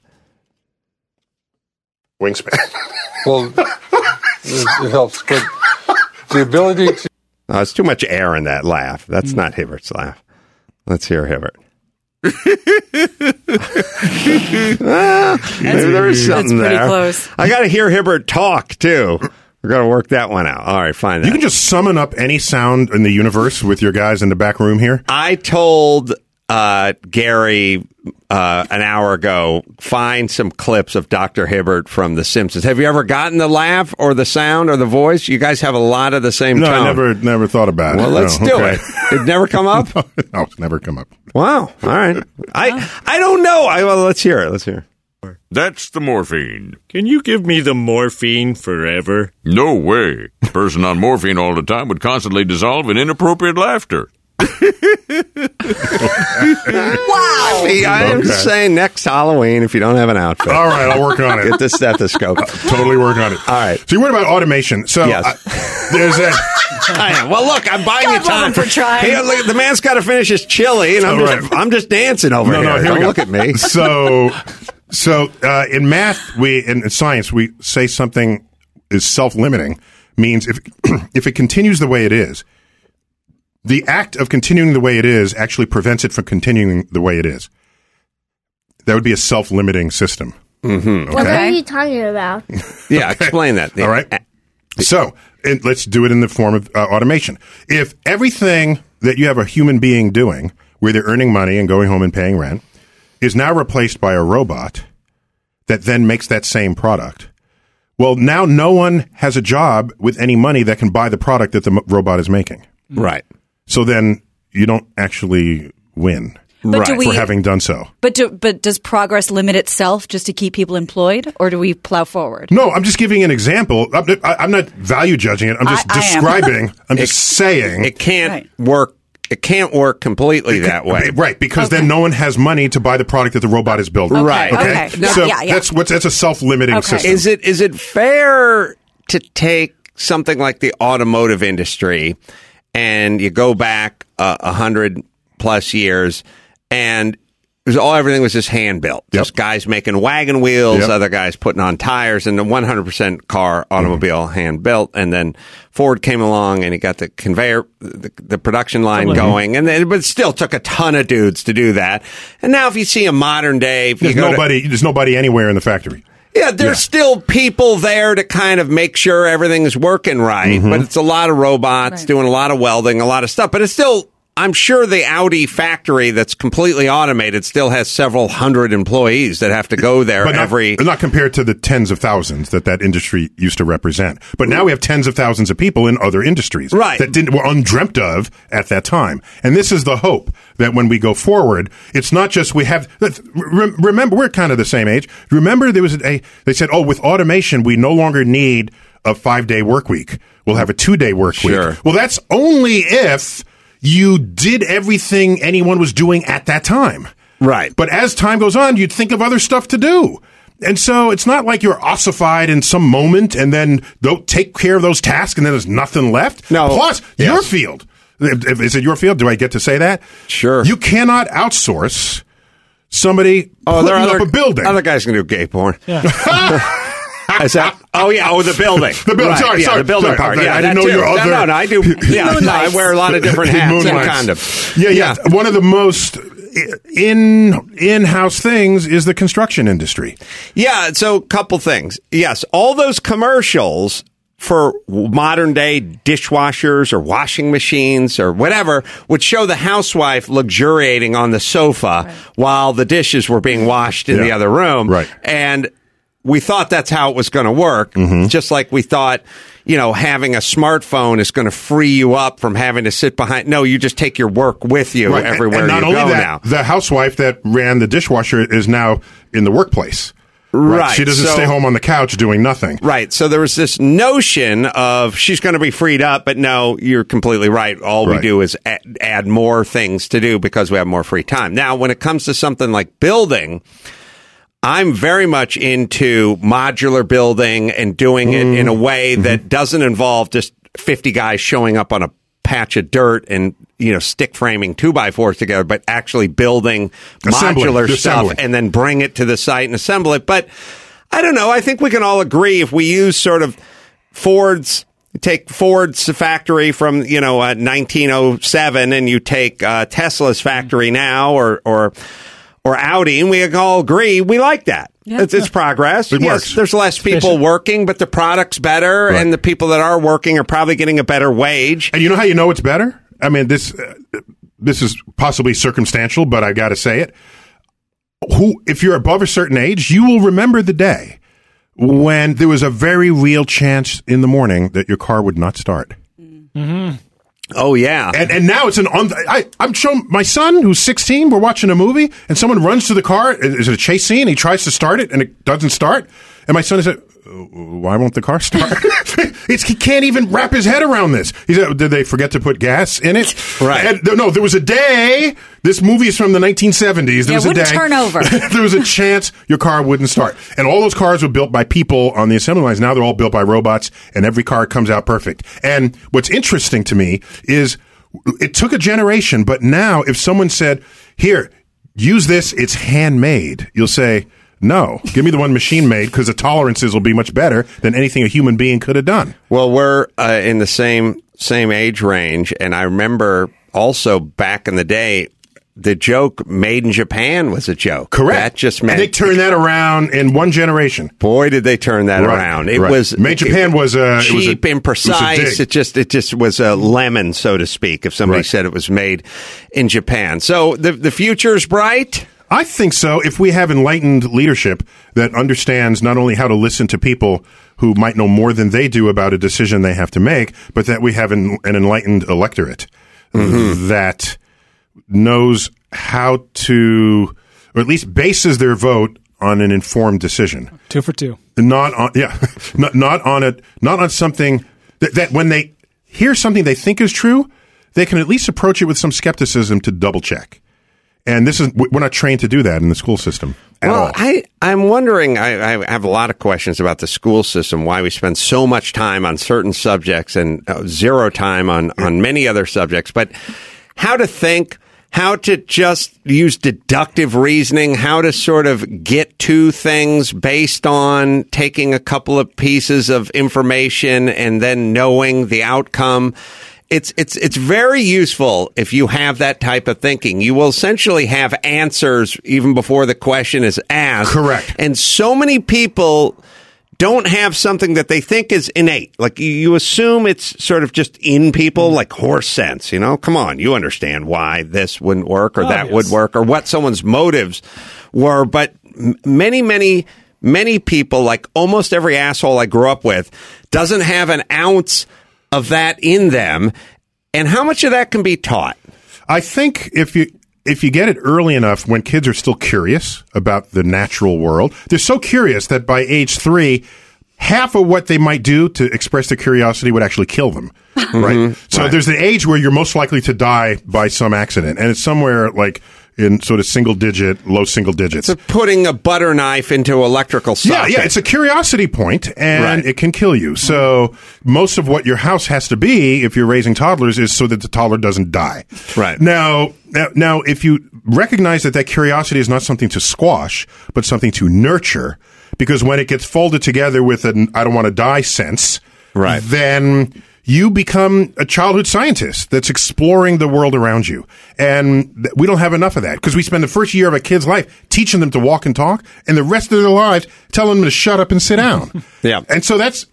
Wingspan. Well, it helps, but the ability to... There's too much air in that laugh. That's not Hibbert's laugh. Let's hear Hibbert. Maybe there is something pretty there. Close. I got to hear Hibbert talk, too. We're going to work that one out. All right, fine. You can just summon up any sound in the universe with your guys in the back room here. I told Gary an hour ago, find some clips of Dr. Hibbert from The Simpsons. Have you ever gotten the laugh or the sound or the voice? You guys have a lot of the same tone. No, I never thought about it. Well, let's do it. It never come up? No, it's never come up. Wow. All right. I don't know. Well, let's hear it. Let's hear it. That's the morphine. Can you give me the morphine forever? No way. A person on morphine all the time would constantly dissolve in inappropriate laughter. Wow. I'm just saying next Halloween, if you don't have an outfit. All right, I'll work on it. Get the stethoscope. Totally working on it. All right. So you're worried about automation. So yes. There's that. I am. Well, look, I'm buying you time. For trying. Hey, look, the man's got to finish his chili, and I'm just dancing over here. Here don't look at me. So in math, in science, we say something is self-limiting means if it continues the way it is, the act of continuing the way it is actually prevents it from continuing the way it is. That would be a self-limiting system. Mm-hmm. Okay? What are you talking about? Yeah, explain that. All right. So let's do it in the form of automation. If everything that you have a human being doing, where they're earning money and going home and paying rent, is now replaced by a robot that then makes that same product. Well, now no one has a job with any money that can buy the product that the robot is making. Right. So then you don't actually win. But for having done so. But does progress limit itself just to keep people employed, or do we plow forward? No, I'm just giving an example. I'm not value judging it. I'm just describing. I'm just saying. It can't work. It can't work completely that way. Right, because then no one has money to buy the product that the robot is building. Okay. Right. Okay. So that's a self-limiting system. Is it fair to take something like the automotive industry and you go back 100 plus years and everything was just hand built. Just guys making wagon wheels, other guys putting on tires, and the 100% car automobile hand built. And then Ford came along and he got the conveyor, the production line going, but it still took a ton of dudes to do that. And now if you see a modern day, there's nobody anywhere in the factory. Yeah, there's still people there to kind of make sure everything is working right, but it's a lot of robots doing a lot of welding, a lot of stuff, but it's still. I'm sure the Audi factory that's completely automated still has several hundred employees that have to go there not compared to the tens of thousands that industry used to represent. But now we have tens of thousands of people in other industries that were undreamt of at that time. And this is the hope that when we go forward, it's not just we have. Remember, we're kind of the same age. Remember, they said, with automation, we no longer need a 5-day work week. We'll have a 2-day work week. Well, that's only if you did everything anyone was doing at that time. Right. But as time goes on, you'd think of other stuff to do. And so it's not like you're ossified in some moment and then don't take care of those tasks and then there's nothing left. No. Plus, your field. Is it your field? Do I get to say that? Sure. You cannot outsource somebody putting up a building. Other guys can do gay porn. Yeah. Is that? The building. The building. Right. Sorry, the building part. I didn't know your other. No, I do. Yeah, I wear a lot of different hats and condoms. Yeah. One of the most in-house things is the construction industry. Yeah. So, a couple things. Yes, all those commercials for modern day dishwashers or washing machines or whatever would show the housewife luxuriating on the sofa while the dishes were being washed in the other room. Right. And we thought that's how it was going to work, just like we thought, having a smartphone is going to free you up from having to sit behind. No, you just take your work with you everywhere and not you only go that, now. The housewife that ran the dishwasher is now in the workplace. Right. She doesn't stay home on the couch doing nothing. Right. So there was this notion of she's going to be freed up, but no, you're completely right. All we do is add more things to do because we have more free time. Now, when it comes to something like building, I'm very much into modular building and doing it in a way that doesn't involve just 50 guys showing up on a patch of dirt and, stick framing 2x4s together, but actually building modular stuff and then bring it to the site and assemble it. But I don't know. I think we can all agree if we use sort of take Ford's factory from, 1907 and you take Tesla's factory now or Audi, and we can all agree we like that. Yeah. It's progress. It works. There's less people working, but the product's better, and the people that are working are probably getting a better wage. And you know how you know it's better? I mean, this is possibly circumstantial, but I got to say it. If you're above a certain age, you will remember the day when there was a very real chance in the morning that your car would not start. Mm-hmm. Oh, yeah. And now it's I'm showing my son, who's 16, we're watching a movie, and someone runs to the car. Is it a chase scene? He tries to start it, and it doesn't start. And my son is like, why won't the car start? He can't even wrap his head around this. He said, did they forget to put gas in it? Right. No, there was a day. This movie is from the 1970s. There was a day. Turn over. There was a chance your car wouldn't start. And all those cars were built by people on the assembly lines. Now they're all built by robots, and every car comes out perfect. And what's interesting to me is it took a generation, but now if someone said, here, use this, it's handmade, you'll say, no, give me the one machine made because the tolerances will be much better than anything a human being could have done. Well, we're in the same age range, and I remember also back in the day, the joke made in Japan was a joke. Correct. That just meant and they turned that around in one generation. Boy, did they turn that around! It was made Japan was cheap, imprecise. It just was a lemon, so to speak. If somebody said it was made in Japan, so the future's bright. I think so. If we have enlightened leadership that understands not only how to listen to people who might know more than they do about a decision they have to make, but that we have an enlightened electorate that knows how to, or at least bases their vote on an informed decision. 2 for 2. Not on something that when they hear something they think is true, they can at least approach it with some skepticism to double check. And we're not trained to do that in the school system at all. I'm wondering, I have a lot of questions about the school system, why we spend so much time on certain subjects and zero time on many other subjects, but how to think, how to just use deductive reasoning, how to sort of get to things based on taking a couple of pieces of information and then knowing the outcome. It's very useful if you have that type of thinking. You will essentially have answers even before the question is asked. Correct. And so many people don't have something that they think is innate. Like you assume it's sort of just in people, like horse sense, Come on, you understand why this wouldn't work or that would work or what someone's motives were. But many people, like almost every asshole I grew up with, doesn't have an ounce of that in them, and how much of that can be taught? I think if you get it early enough when kids are still curious about the natural world, they're so curious that by age 3, half of what they might do to express their curiosity would actually kill them, right? So there's the age where you're most likely to die by some accident, and it's somewhere like in sort of low single digits. It's putting a butter knife into electrical socket. Yeah, it's a curiosity point, and it can kill you. So most of what your house has to be, if you're raising toddlers, is so that the toddler doesn't die. Right. Now, if you recognize that curiosity is not something to squash, but something to nurture, because when it gets folded together with an I don't want to die sense, then you become a childhood scientist that's exploring the world around you. And we don't have enough of that because we spend the first year of a kid's life teaching them to walk and talk, and the rest of their lives telling them to shut up and sit down. And so that's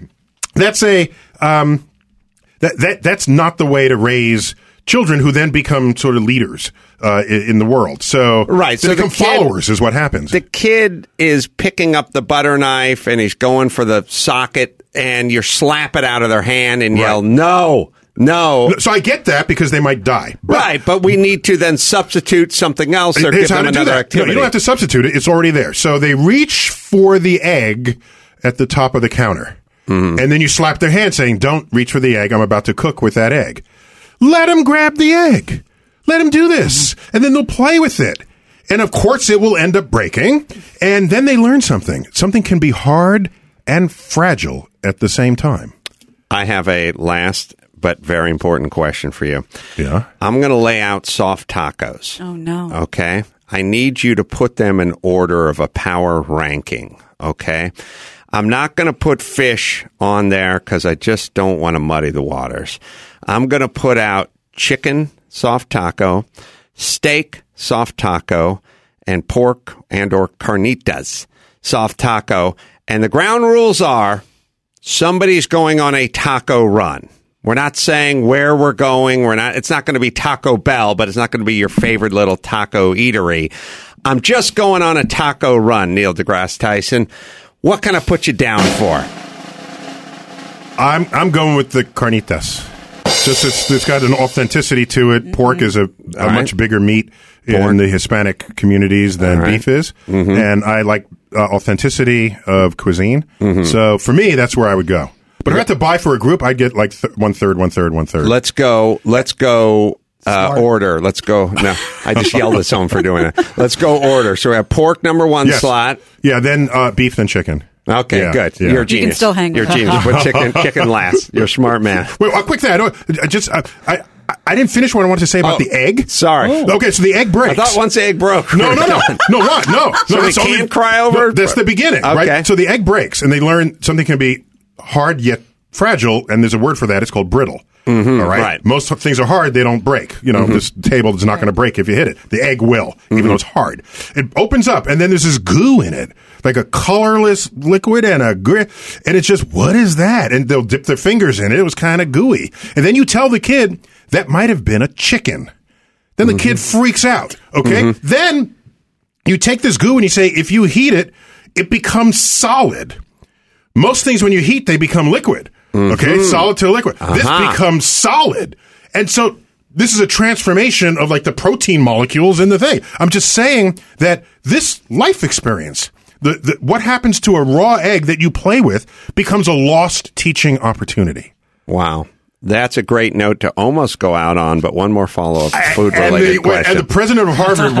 not the way to raise children who then become sort of leaders in the world. So they become followers is what happens. The kid is picking up the butter knife and he's going for the socket, and you slap it out of their hand and yell, no. So I get that because they might die. But we need to then substitute something else or give them another activity. No, you don't have to substitute it. It's already there. So they reach for the egg at the top of the counter. And then you slap their hand saying, don't reach for the egg. I'm about to cook with that egg. Let them grab the egg. Let them do this. And then they'll play with it. And of course it will end up breaking. And then they learn something. Something can be hard and fragile at the same time. I have a last but very important question for you. Yeah. I'm going to lay out soft tacos. Oh, no. Okay? I need you to put them in order of a power ranking. Okay? I'm not going to put fish on there because I just don't want to muddy the waters. I'm going to put out chicken soft taco, steak soft taco, and pork and or carnitas soft taco. And the ground rules are somebody's going on a taco run. We're not saying where we're going. It's not going to be Taco Bell, but it's not going to be your favorite little taco eatery. I'm just going on a taco run, Neil deGrasse Tyson. What can I put you down for? I'm going with the carnitas. Just it's got an authenticity to it. Pork is a much bigger meat in the Hispanic communities than beef is, and I like authenticity of cuisine. So for me, that's where I would go. But if I had to buy for a group, I'd get like one third. Let's go. Order. Let's go. No, I just yelled at someone for doing it. Let's go order. So we have pork number one slot. Yeah, then beef, then chicken. Okay, good. Yeah. You're a genius. You can still hang. You're a genius. Put chicken last. You're a smart man. Wait, quick thing. I didn't finish what I wanted to say about the egg. Sorry. Oh. Okay, so the egg breaks. I thought once the egg broke. No. What? No. So we can't cry over? That's the beginning, right? So the egg breaks, and they learn something can be hard yet fragile, and there's a word for that. It's called brittle. All right? Most things are hard, they don't break. This table is not going to break if you hit it. The egg will, even though it's hard. It opens up, and then there's this goo in it, like a colorless liquid and it's just, what is that? And they'll dip their fingers in it. It was kind of gooey. And then you tell the kid that might have been a chicken. Then the kid freaks out, okay? Then you take this goo and you say, if you heat it, it becomes solid. Most things, when you heat, they become liquid. Okay, solid to liquid. This becomes solid. And so this is a transformation of like the protein molecules in the thing. I'm just saying that this life experience, what happens to a raw egg that you play with becomes a lost teaching opportunity. Wow. That's a great note to almost go out on, but one more follow-up food-related question. And the president of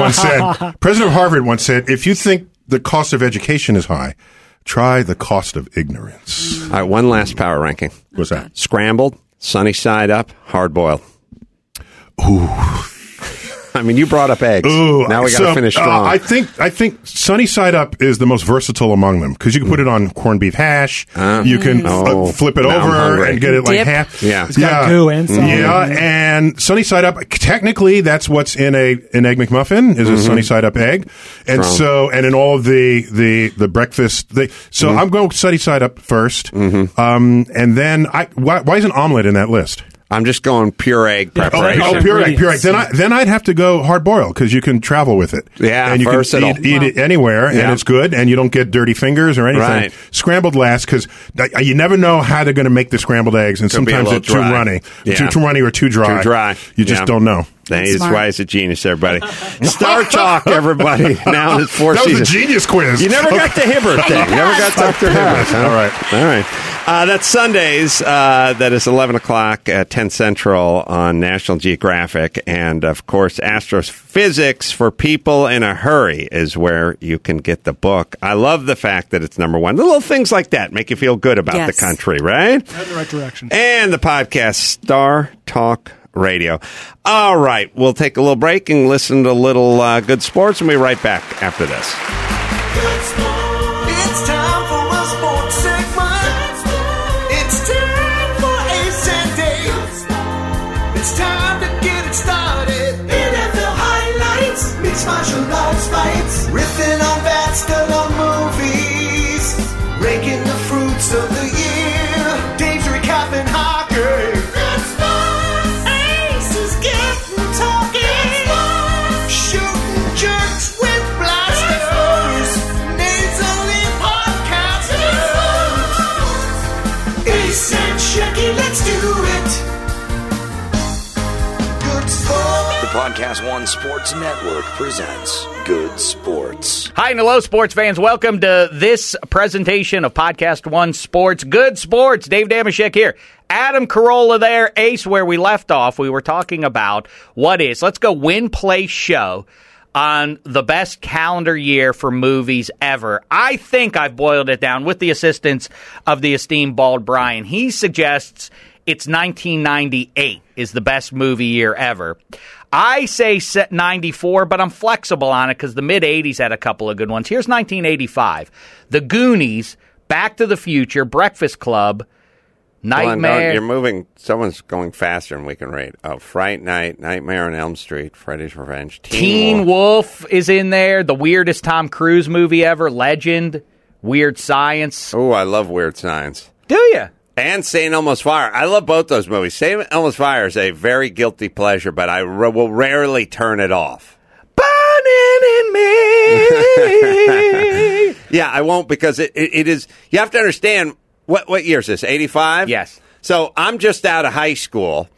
Harvard once said, if you think the cost of education is high, try the cost of ignorance. All right, one last power ranking. What's that? Scrambled, sunny side up, hard boiled. Ooh. I mean, you brought up eggs. Ooh, now we got to finish strong. I think sunny side up is the most versatile among them because you can put it on corned beef hash. You can flip it over and get it like half. Yeah, it's got goo inside. Yeah, and sunny side up. Technically, that's what's in an Egg McMuffin is a sunny side up egg, and and in all of the breakfast. I'm going sunny side up first, and then why is an omelet in that list? I'm just going pure egg preparation. Pure egg. Then I'd have to go hard boiled because you can travel with it. Yeah, and you versatile. can eat it anywhere, and it's good, and you don't get dirty fingers or anything. Right. Scrambled last because you never know how they're going to make the scrambled eggs, and sometimes they're too runny, too runny or too dry. Too dry. You just don't know. That's why he's a genius, everybody. Star Talk, everybody. Now in its fourth season. That was a genius quiz. You never got the Hibbert thing. You never got Dr. Hibbert. Huh? All right. That's Sundays. That is 11 o'clock at 10 Central on National Geographic. And, of course, Astrophysics for People in a Hurry is where you can get the book. I love the fact that it's number one. The little things like that make you feel good about the country, right? In the right direction. And the podcast, Star Talk Radio. All right, we'll take a little break and listen to a little good sports, and we'll be right back after this. Good sport. It's time for a sports segment. It's time for Ace and Dave. It's time to get it started. NFL highlights, mixed martial arts fights, riffing on bats, still on movies, raking the fruits of the year. Dave's recapping hockey. Let's do it. Good Sport. The Podcast One Sports Network presents Good Sports. Hi and hello, sports fans. Welcome to this presentation of Podcast One Sports. Good Sports. Dave Damashek here. Adam Carolla there. Ace, where we left off, we were talking about let's go win, play, show on the best calendar year for movies ever. I think I've boiled it down with the assistance of the esteemed Bald Brian. He suggests it's 1998 is the best movie year ever. I say 94, but I'm flexible on it because the mid-'80s had a couple of good ones. Here's 1985. The Goonies, Back to the Future, Breakfast Club, Nightmare. You're moving. Someone's going faster than we can read. Oh, Fright Night, Nightmare on Elm Street, Freddy's Revenge, Teen Wolf is in there. The weirdest Tom Cruise movie ever, Legend, Weird Science. Oh, I love Weird Science. Do you? And St. Elmo's Fire. I love both those movies. St. Elmo's Fire is a very guilty pleasure, but I will rarely turn it off. Burning in me. Yeah, I won't because it is. You have to understand. What year is this? 85? Yes. So I'm just out of high school.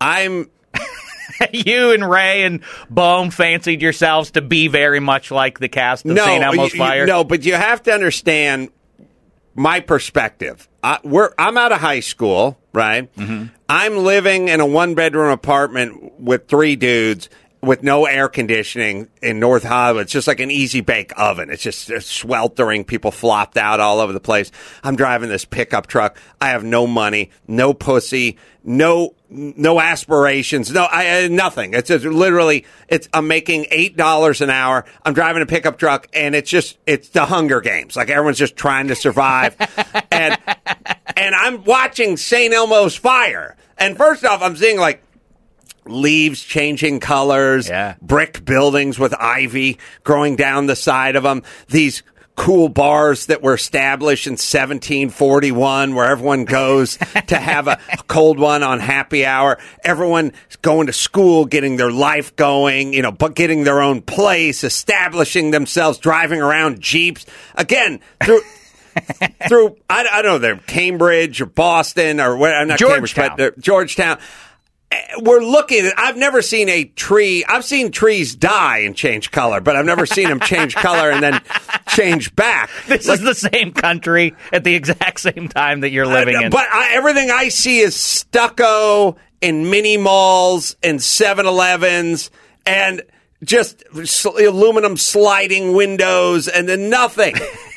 You and Ray and Bohm fancied yourselves to be very much like the cast of St. Elmo's Fire. No, but you have to understand my perspective. I'm out of high school, right? Mm-hmm. I'm living in a one-bedroom apartment with 3 dudes with no air conditioning in North Hollywood. It's just like an easy bake oven. It's just sweltering. People flopped out all over the place. I'm driving this pickup truck. I have no money, no pussy, no aspirations, nothing. It's just literally, I'm making $8 an hour. I'm driving a pickup truck, and it's the Hunger Games. Like everyone's just trying to survive. and I'm watching St. Elmo's Fire. And first off, I'm seeing like leaves changing colors, brick buildings with ivy growing down the side of them, these cool bars that were established in 1741 where everyone goes to have a cold one on happy hour. Everyone going to school, getting their life going, but getting their own place, establishing themselves, driving around Jeeps. Again, through I don't know, they're Cambridge or Boston or where, not Georgetown. Cambridge, but Georgetown. We're looking at, I've never seen a tree. I've seen trees die and change color, but I've never seen them change color and then change back. This is the same country at the exact same time that you're living in. But everything I see is stucco and mini malls and 7-Elevens and just aluminum sliding windows and then nothing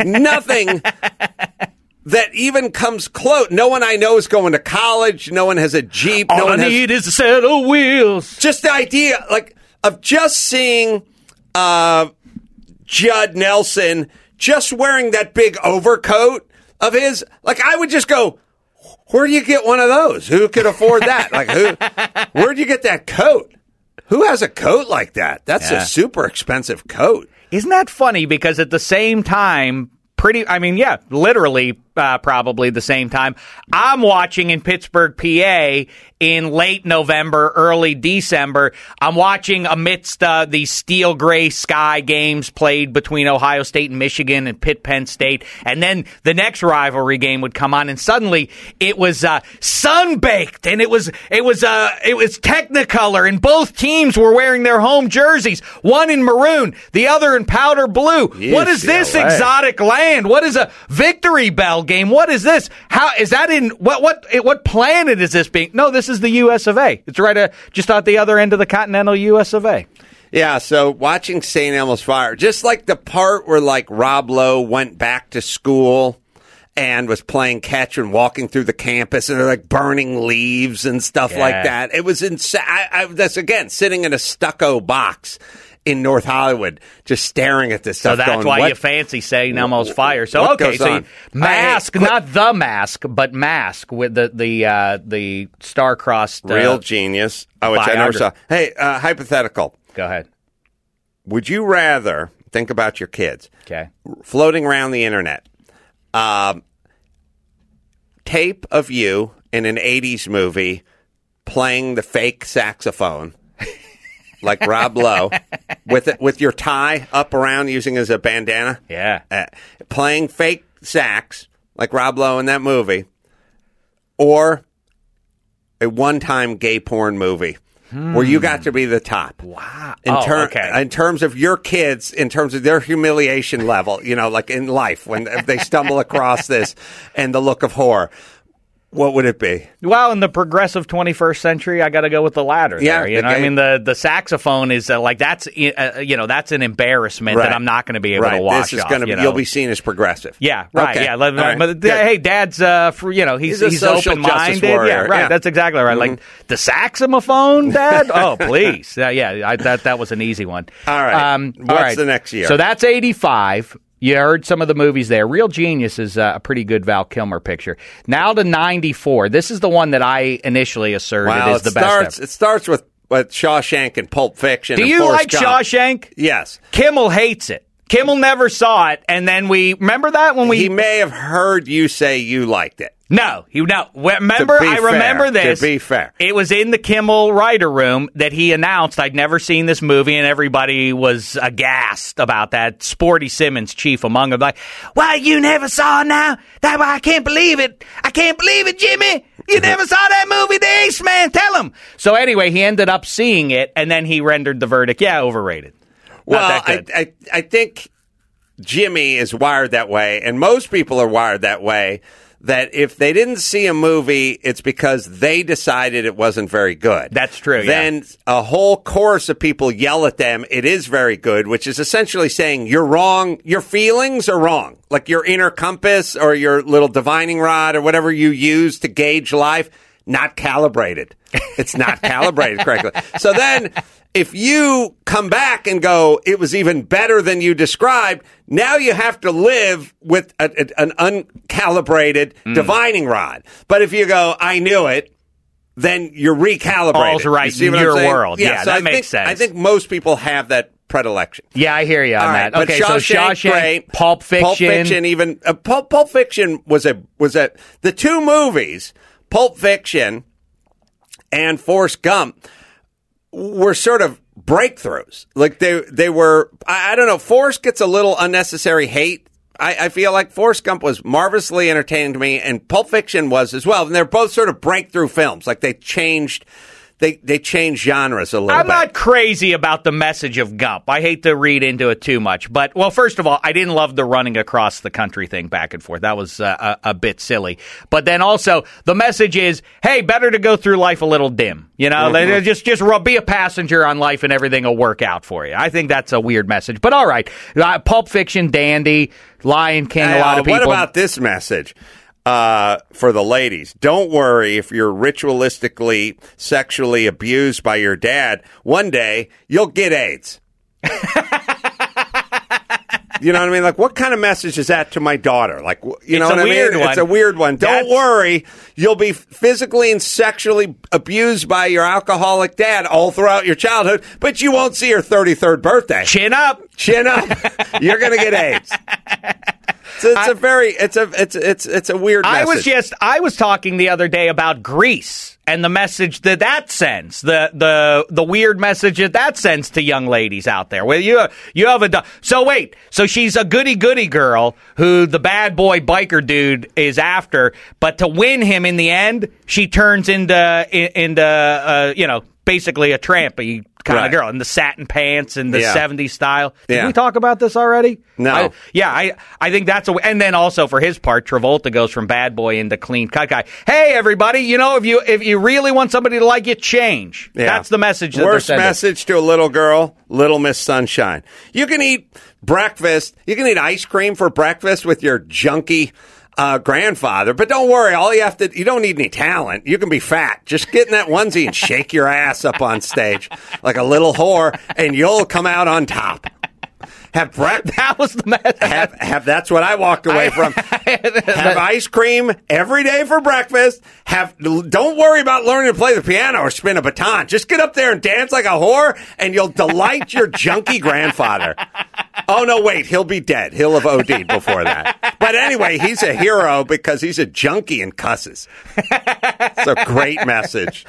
that even comes close. No one I know is going to college. No one has a Jeep. All I need is a set of wheels. Just the idea, of just seeing Judd Nelson just wearing that big overcoat of his. I would just go, where do you get one of those? Who could afford that? Where'd you get that coat? Who has a coat like that? That's a super expensive coat. Isn't that funny? Because at the same time, literally probably the same time, I'm watching in Pittsburgh, PA in late November, early December. I'm watching amidst the steel gray sky games played between Ohio State and Michigan and Penn State. And then the next rivalry game would come on, and suddenly it was sun-baked, and it was Technicolor, and both teams were wearing their home jerseys, one in maroon, the other in powder blue. What is this exotic land? What is a Victory Bell game? What is this? How is that in what planet is this being? No, this is the U.S. of A. It's right just at the other end of the continental U.S. of A. Yeah, so watching St. Elmo's Fire, just like the part where Rob Lowe went back to school and was playing catch and walking through the campus and they're burning leaves and stuff like that. It was insane. That's again sitting in a stucco box in North Hollywood, just staring at this stuff. So that's why you fancy St. Elmo's Fire. So Mask, not The Mask, but Mask with the star-crossed Real Genius, which I never saw. Hey, hypothetical. Go ahead. Would you rather think about your kids? Okay. Floating around the internet, tape of you in an 80s movie playing the fake saxophone. Like Rob Lowe, with your tie up around using as a bandana. Yeah. Playing fake sax, like Rob Lowe in that movie. Or a one-time gay porn movie where you got to be the top. Wow. In terms of your kids, in terms of their humiliation level, like in life, if they stumble across this and the look of horror. What would it be? Well, in the progressive 21st century, I got to go with the latter. Yeah, there. The saxophone is that's that's an embarrassment that I'm not going to be able to wash this is off. You'll be seen as progressive. Yeah, right. Okay. Yeah, right. But hey, Dad's he's open-minded. Warrior. Yeah, right. Yeah. That's exactly right. Mm-hmm. Like the saxophone, Dad. Oh, please. That was an easy one. All right. What's the next year? So that's 85. You heard some of the movies there. Real Genius is a pretty good Val Kilmer picture. Now to 94. This is the one that I initially asserted is the best ever. It starts with Shawshank and Pulp Fiction. Do you like Shawshank? Yes. Kimmel hates it. Kimmel never saw it, and then remember that when we... He may have heard you say you liked it. No. I remember this. To be fair. It was in the Kimmel writer room that he announced I'd never seen this movie, and everybody was aghast about that. Sporty Simmons, chief among them, like, "Why, you never saw it now? I can't believe it. I can't believe it, Jimmy. You never saw that movie, The Ace Man. Tell him." So anyway, he ended up seeing it, and then he rendered the verdict, overrated. Well, I think Jimmy is wired that way, and most people are wired that way, that if they didn't see a movie, it's because they decided it wasn't very good. That's true, Then a whole chorus of people yell at them, it is very good, which is essentially saying you're wrong, your feelings are wrong. Like your inner compass or your little divining rod or whatever you use to gauge life, not calibrated. It's not calibrated correctly. So then, if you come back and go, it was even better than you described, now you have to live with an uncalibrated divining rod. But if you go, I knew it, then you're recalibrated. All's right in your world. Yeah, so that makes sense. I think most people have that predilection. Yeah, I hear you on that. But okay, so Shawshank, great. Pulp Fiction. Even Pulp Fiction was the two movies, Pulp Fiction and Forrest Gump, were sort of breakthroughs. Like they were. I don't know. Forrest gets a little unnecessary hate. I feel like Forrest Gump was marvelously entertaining to me, and Pulp Fiction was as well. And they're both sort of breakthrough films. Like they changed genres a little bit. I'm not crazy about the message of Gump. I hate to read into it too much. But, well, first of all, I didn't love the running across the country thing back and forth. That was a bit silly. But then also, the message is, hey, better to go through life a little dim. You know, just be a passenger on life and everything will work out for you. I think that's a weird message. But all right, Pulp Fiction, dandy, Lion King, a lot of people. What about this message? For the ladies, don't worry if you're ritualistically sexually abused by your dad. One day, you'll get AIDS. You know what I mean? Like, what kind of message is that to my daughter? Like, you know what I mean? It's a weird one. Don't worry, you'll be physically and sexually abused by your alcoholic dad all throughout your childhood, but you won't see her 33rd birthday. Chin up. Chin up. You're going to get AIDS. So it's a weird message. I was talking the other day about Grease and the message that sends, the weird message that sends to young ladies out there. Well, you have so she's a goody girl who the bad boy biker dude is after, but to win him in the end, she turns into basically a trampy kind of girl in the satin pants and the 70s style. Did we talk about this already? No. I think that's and then also for his part, Travolta goes from bad boy into clean cut guy. Hey, everybody, if you really want somebody to like you, change. Yeah. That's the message. Worst message to a little girl, Little Miss Sunshine. You can eat breakfast. You can eat ice cream for breakfast with your junky grandfather, but don't worry, you don't need any talent. You can be fat. Just get in that onesie and shake your ass up on stage like a little whore, and you'll come out on top. That was the message. That's what I walked away from. Have ice cream every day for breakfast. Don't worry about learning to play the piano or spin a baton. Just get up there and dance like a whore, and you'll delight your junky grandfather. Oh, no, wait, he'll be dead. He'll have OD'd before that. But anyway, he's a hero because he's a junkie and cusses. It's a great message.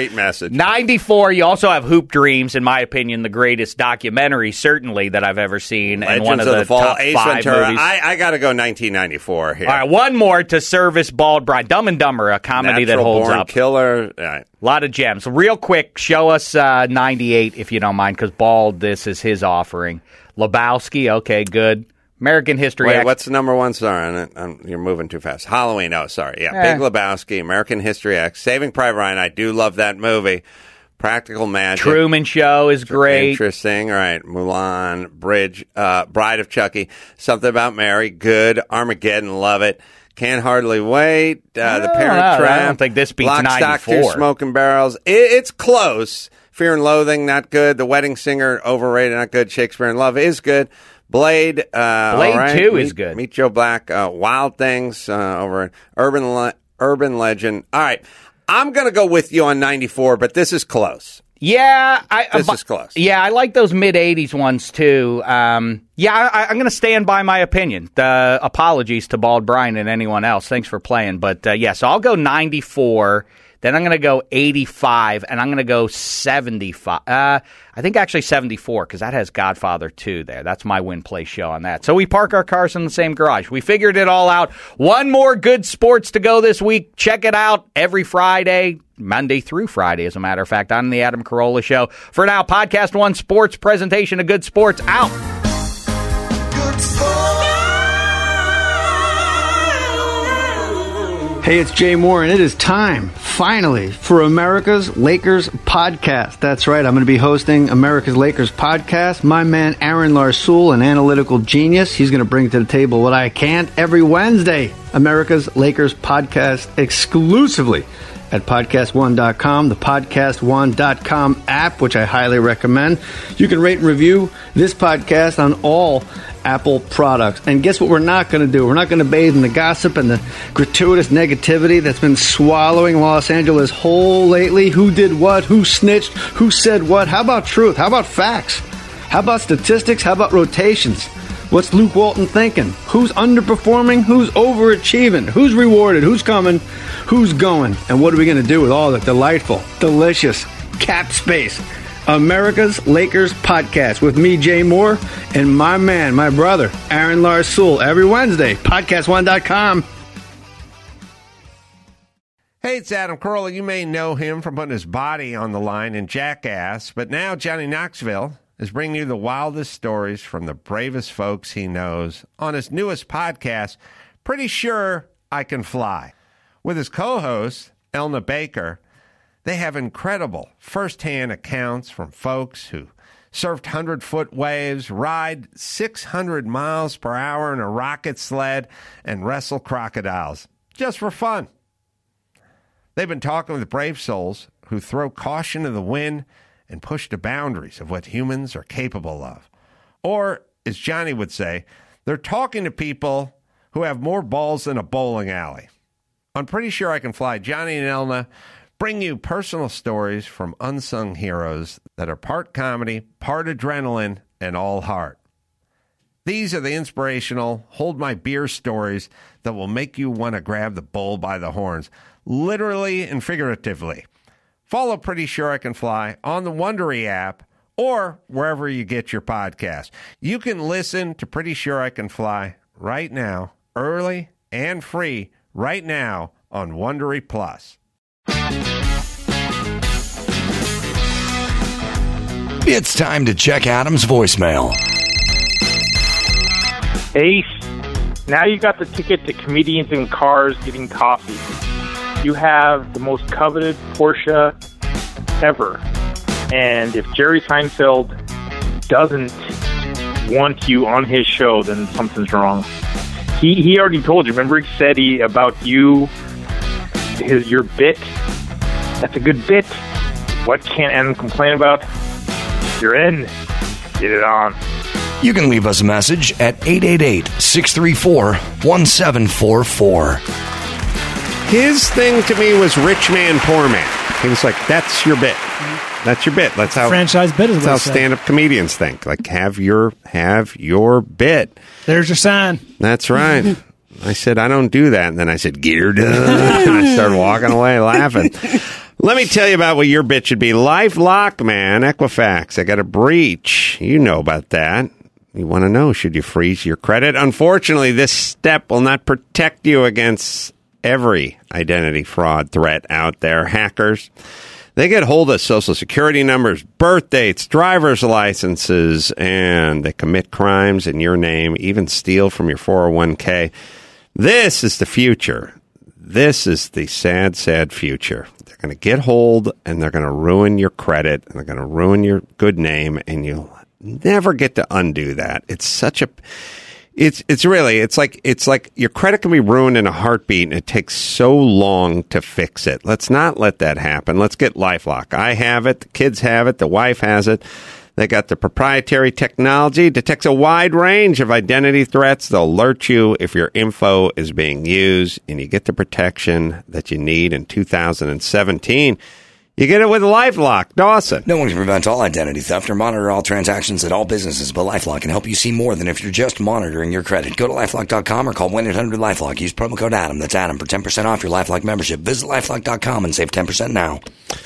94, you also have Hoop Dreams, in my opinion, the greatest documentary, certainly, that I've ever seen. Legends and one of the Fall, top Ace 5 Ventura. movies. I got to go 1994 here. All right, one more to service Bald Bride. Dumb and Dumber, a comedy that holds Born up. Killer. Right. A lot of gems. Real quick, show us 98, if you don't mind, because Bald, this is his offering. Lebowski, okay, good. American History X. Wait, what's the number one star on it? You're moving too fast. Halloween, sorry. Yeah, Big Lebowski, American History X, Saving Private Ryan. I do love that movie. Practical Magic. Truman Show is great. Interesting. All right. Mulan, Bridge, Bride of Chucky, Something About Mary, good. Armageddon, love it. Can't Hardly Wait, The Parent Trap. I don't think this beats Lock, 94. Stock, Two Smoking Barrels. It's close. Fear and Loathing, not good. The Wedding Singer, overrated, not good. Shakespeare in Love is good. Blade, Blade 2 is good. Meet Joe Black, Wild Things, over Urban Legend. All right. I'm going to go with you on 94, but this is close. Yeah. This is close. Yeah, I like those mid-'80s ones, too. I'm going to stand by my opinion. Apologies to Bald Brian and anyone else. Thanks for playing. But, so I'll go 94. Then I'm going to go 85, and I'm going to go 75. I think actually 74, because that has Godfather 2 there. That's my win-play show on that. So we park our cars in the same garage. We figured it all out. One more good sports to go this week. Check it out every Friday, Monday through Friday, as a matter of fact, on the Adam Carolla Show. For now, Podcast One Sports presentation of Good Sports out. Good sports. Hey, it's Jay Moore, and it is time, finally, for America's Lakers podcast. That's right, I'm going to be hosting America's Lakers podcast. My man Aaron Larsoul, an analytical genius, he's going to bring to the table what I can't every Wednesday. America's Lakers podcast exclusively at PodcastOne.com, the PodcastOne.com app, which I highly recommend. You can rate and review this podcast on all Apple products. And guess what we're not going to do? We're not going to bathe in the gossip and the gratuitous negativity that's been swallowing Los Angeles whole lately. Who did what? Who snitched? Who said what? How about truth? How about facts? How about statistics? How about rotations? What's Luke Walton thinking? Who's underperforming? Who's overachieving? Who's rewarded? Who's coming? Who's going? And what are we going to do with all the delightful, delicious cap space? America's Lakers podcast with me, Jay Moore, and my man, my brother, Aaron Lars Sewell, every Wednesday, podcast1.com. Hey, it's Adam Carolla. You may know him from putting his body on the line in Jackass, but now Johnny Knoxville is bringing you the wildest stories from the bravest folks he knows on his newest podcast, Pretty Sure I Can Fly. With his co-host, Elna Baker, they have incredible first-hand accounts from folks who surfed 100-foot waves, ride 600 miles per hour in a rocket sled, and wrestle crocodiles, just for fun. They've been talking with brave souls who throw caution to the wind and push the boundaries of what humans are capable of. Or, as Johnny would say, they're talking to people who have more balls than a bowling alley. I'm Pretty Sure I Can Fly. Johnny and Elna bring you personal stories from unsung heroes that are part comedy, part adrenaline, and all heart. These are the inspirational, hold my beer stories that will make you want to grab the bull by the horns, literally and figuratively. Follow Pretty Sure I Can Fly on the Wondery app or wherever you get your podcast. You can listen to Pretty Sure I Can Fly right now, early and free, right now on Wondery Plus. It's time to check Adam's voicemail. Ace, now you got the ticket to Comedians in Cars Getting Coffee. You have the most coveted Porsche ever. And if Jerry Seinfeld doesn't want you on his show, then something's wrong. He already told you. Remember, he said about you, your bit. That's a good bit. What can't Adam complain about? You're in. Get it on. You can leave us a message at 888-634-1744. His thing to me was rich man, poor man. He was like, that's your bit. That's your bit. That's how franchise bit is what that's how stand-up comedians think. Like, have your bit. There's your sign. That's right. I said, I don't do that. And then I said, get her done. And I started walking away laughing. Let me tell you about what your bit should be. LifeLock, man. Equifax. I got a breach. You know about that. You want to know, should you freeze your credit? Unfortunately, this step will not protect you against every identity fraud threat out there. Hackers, they get hold of Social Security numbers, birth dates, driver's licenses, and they commit crimes in your name, even steal from your 401k. This is the future. This is the sad, sad future. They're going to get hold, and they're going to ruin your credit, and they're going to ruin your good name, and you'll never get to undo that. It's such a... It's like your credit can be ruined in a heartbeat, and it takes so long to fix it. Let's not let that happen. Let's get LifeLock. I have it. The kids have it. The wife has it. They got the proprietary technology. Detects a wide range of identity threats. They'll alert you if your info is being used, and you get the protection that you need in 2017. You get it with LifeLock. Dawson. No one can prevent all identity theft or monitor all transactions at all businesses, but LifeLock can help you see more than if you're just monitoring your credit. Go to LifeLock.com or call 1-800-LifeLock. Use promo code Adam. That's Adam for 10% off your LifeLock membership. Visit LifeLock.com and save 10% now.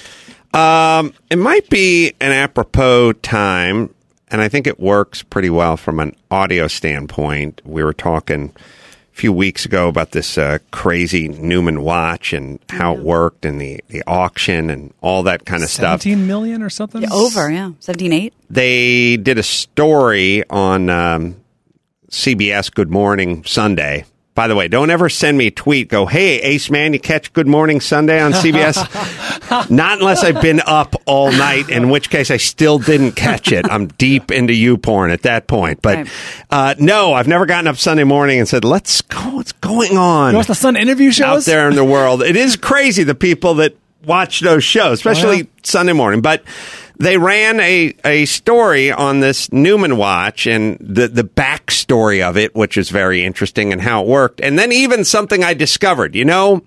It might be an apropos time, and I think it works pretty well from an audio standpoint. We were talking a few weeks ago about this crazy Newman watch and how it worked and the auction and all that kind of stuff. 17 million or something? Yeah, over, yeah. 17.8. They did a story on CBS Good Morning Sunday. By the way, don't ever send me a tweet. Go, hey, Ace Man, you catch Good Morning Sunday on CBS? Not unless I've been up all night, in which case I still didn't catch it. I'm deep into YouPorn at that point. But no, I've never gotten up Sunday morning and said, let's go. What's going on? You know what the Sun interview shows? Out there in the world. It is crazy, the people that watch those shows, especially Sunday morning. But they ran a story on this Newman watch and the back backstory of it, which is very interesting, and how it worked. And then even something I discovered,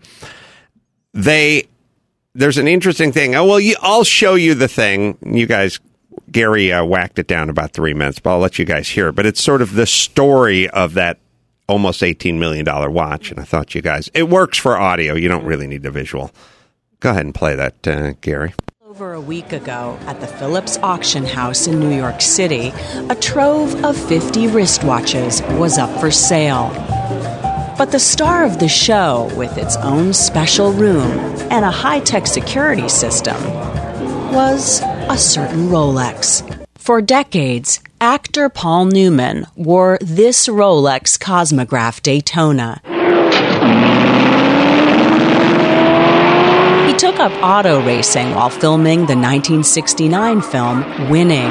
there's an interesting thing. I'll show you the thing. You guys, Gary whacked it down about 3 minutes, but I'll let you guys hear it. But it's sort of the story of that almost $18 million watch. And I thought you guys, it works for audio. You don't really need the visual. Go ahead and play that, Gary. Over a week ago, at the Phillips Auction House in New York City, a trove of 50 wristwatches was up for sale. But the star of the show, with its own special room and a high-tech security system, was a certain Rolex. For decades, actor Paul Newman wore this Rolex Cosmograph Daytona. He took up auto racing while filming the 1969 film Winning,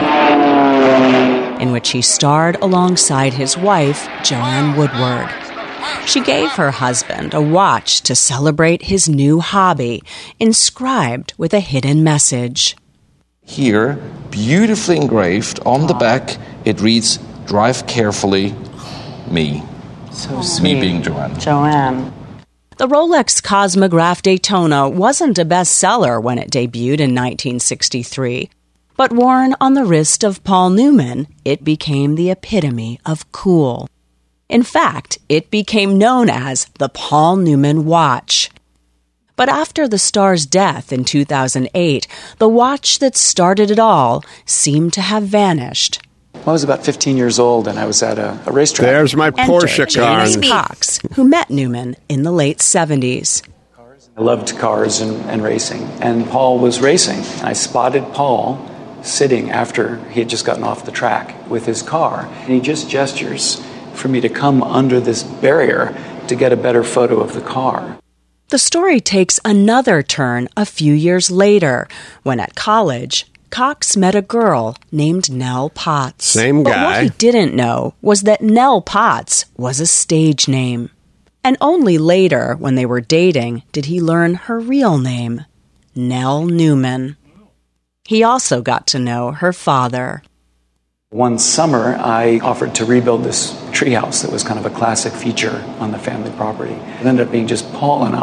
in which he starred alongside his wife, Joanne Woodward. She gave her husband a watch to celebrate his new hobby, inscribed with a hidden message. Here, beautifully engraved on the back, it reads, "Drive carefully, me." So sweet. Me being Joanne. Joanne. The Rolex Cosmograph Daytona wasn't a bestseller when it debuted in 1963, but worn on the wrist of Paul Newman, it became the epitome of cool. In fact, it became known as the Paul Newman watch. But after the star's death in 2008, the watch that started it all seemed to have vanished. I was about 15 years old, and I was at a racetrack. There's my Porsche car. James Cox, who met Newman in the late 70s. I loved cars and racing, and Paul was racing. I spotted Paul sitting after he had just gotten off the track with his car, and he just gestures for me to come under this barrier to get a better photo of the car. The story takes another turn a few years later, when at college, Cox met a girl named Nell Potts. Same guy. But what he didn't know was that Nell Potts was a stage name. And only later, when they were dating, did he learn her real name, Nell Newman. He also got to know her father. One summer, I offered to rebuild this treehouse that was kind of a classic feature on the family property. It ended up being just Paul and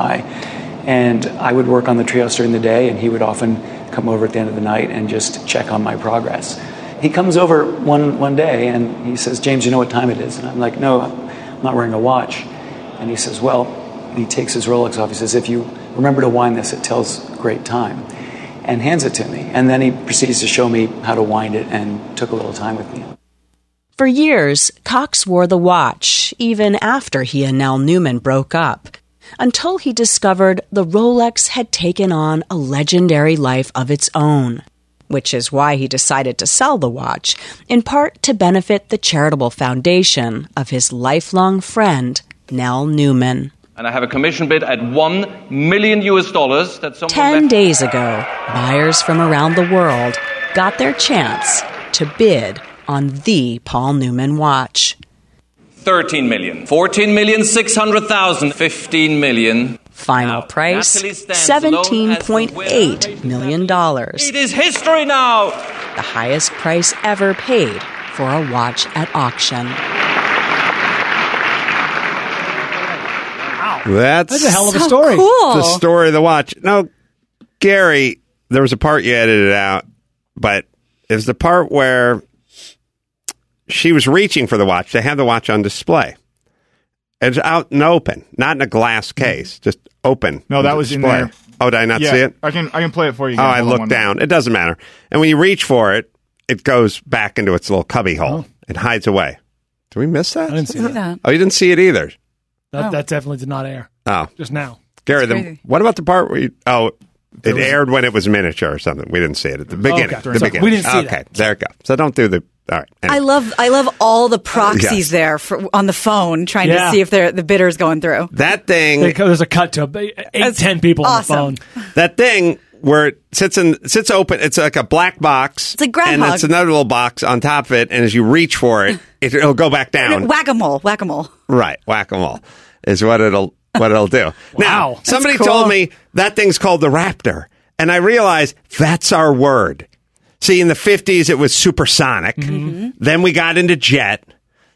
I would work on the treehouse during the day, and he would often come over at the end of the night and just check on my progress. He comes over one day, and he says, "James, you know what time it is?" And I'm like, "No, I'm not wearing a watch." And he says, "Well," and he takes his Rolex off. He says, "If you remember to wind this, it tells great time," and hands it to me. And then he proceeds to show me how to wind it and took a little time with me. For years, Cox wore the watch, even after he and Nell Newman broke up, until he discovered the Rolex had taken on a legendary life of its own, which is why he decided to sell the watch, in part to benefit the charitable foundation of his lifelong friend, Nell Newman. And I have a commission bid at $1 million that someone 10 days ago, buyers from around the world got their chance to bid on the Paul Newman watch. 13 million, 14,600,000, 15 million. Final price, $17.8 million. It is history now. The highest price ever paid for a watch at auction. That's a hell of a story. Cool. The story of the watch. Now, Gary, there was a part you edited out, but it was the part where she was reaching for the watch. They had the watch on display. It's out and open, not in a glass case, just open. No, that was display. in there. Oh, did I not see it? I can play it for you. Oh, I looked down. It doesn't matter. And when you reach for it, it goes back into its little cubby hole. It hides away. Did we miss that? I didn't see that. Oh, you didn't see it either? That definitely did not air. Oh. Just now. Gary, what about the part where it aired when it was miniature or something? We didn't see it at the beginning. Okay. The beginning. We didn't see Okay, that. there you go. So don't do the... All right. Anyway. I love all the proxies Yes. there on the phone, trying to see if the bidder's going through. That thing... There's a cut to 10 people awesome. on the phone. That thing where it sits open, it's like a black box. It's like Groundhog. And it's another little box on top of it, and as you reach for it, it'll go back down. Whack-a-mole. Right, whack-a-mole is what it'll do. Now, somebody cool. told me that thing's called the Raptor, and I realized that's our word. See, in the 50s, it was supersonic. Mm-hmm. Then we got into jet.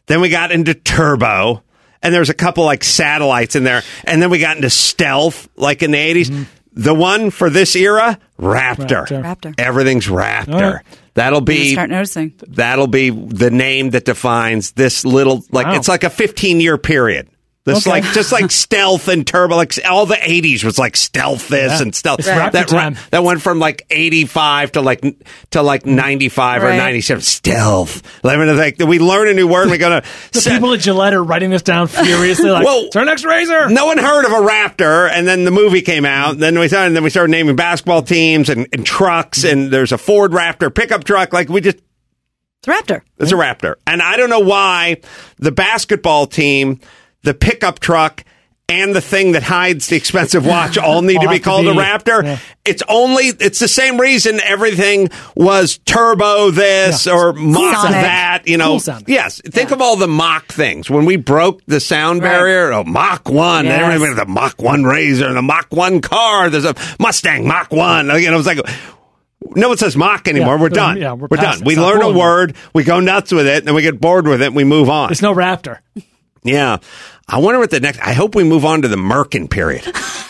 Then we got into turbo. And there's a couple like satellites in there. And then we got into stealth, like in the 80s. Mm-hmm. The one for this era, Raptor. Everything's Raptor. Right. That'll be start noticing. That'll be the name that defines this little it's like a 15-year period. This just like stealth and turbo, like all the 80s was like stealth this and stealth. That went from like 85 to like 95 or 97. Stealth. We learn a new word and we go to people at Gillette are writing this down furiously like, it's our next razor. No one heard of a Raptor, and then the movie came out, and then we started naming basketball teams and trucks, and there's a Ford Raptor pickup truck. Like we just It's a Raptor. It's a Raptor. And I don't know why the basketball team, the pickup truck, and the thing that hides the expensive watch all need to be called a Raptor. Yeah. It's the same reason everything was turbo this or Mach that, Cool yes. Think of all the Mach things. When we broke the sound barrier, Mach 1, and everybody the Mach 1 Razor, the Mach 1 car, there's a Mustang Mach 1. It was like, no one says Mach anymore. Yeah, we're done. Yeah, we're done. We learn a word, we go nuts with it, and then we get bored with it, and we move on. There's no Raptor. Yeah. I wonder what the next... I hope we move on to the Merkin period.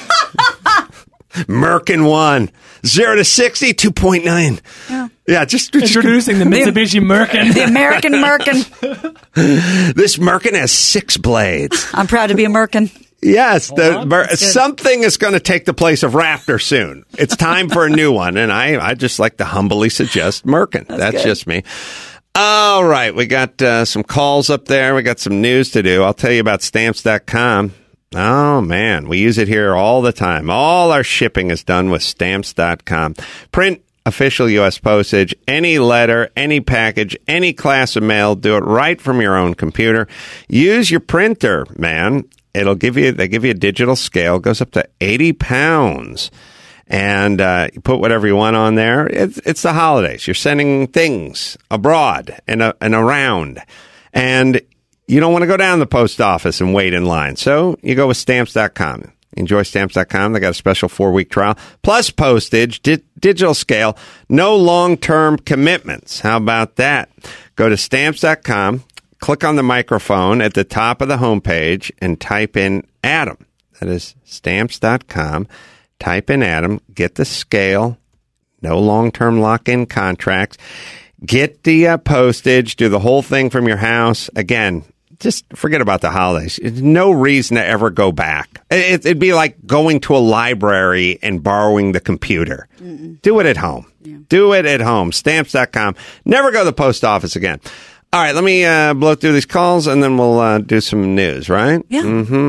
Merkin 1. 0 to 60, 2.9. Yeah, just introducing the Mitsubishi Merkin. The American Merkin. This Merkin has 6 blades. I'm proud to be a Merkin. Yes, something is going to take the place of Raptor soon. It's time for a new one, and I just like to humbly suggest Merkin. That's just me. All right, we got some calls up there. We got some news to do. I'll tell you about Stamps.com. Oh, man, we use it here all the time. All our shipping is done with Stamps.com. Print official U.S. postage, any letter, any package, any class of mail. Do it right from your own computer. Use your printer, man. They give you a digital scale. It goes up to 80 pounds. And you put whatever you want on there. It's the holidays. You're sending things abroad and around. And you don't want to go down to the post office and wait in line. So you go with Stamps.com. Enjoy Stamps.com. They got a special 4-week trial. Plus postage, digital scale, no long-term commitments. How about that? Go to Stamps.com. Click on the microphone at the top of the homepage and type in Adam. That is Stamps.com. Type in Adam, get the scale, no long-term lock-in contracts, get the postage, do the whole thing from your house. Again, just forget about the holidays. There's no reason to ever go back. It'd be like going to a library and borrowing the computer. Mm-mm. Do it at home. Yeah. Do it at home. Stamps.com. Never go to the post office again. All right, let me blow through these calls, and then we'll do some news, right? Yeah.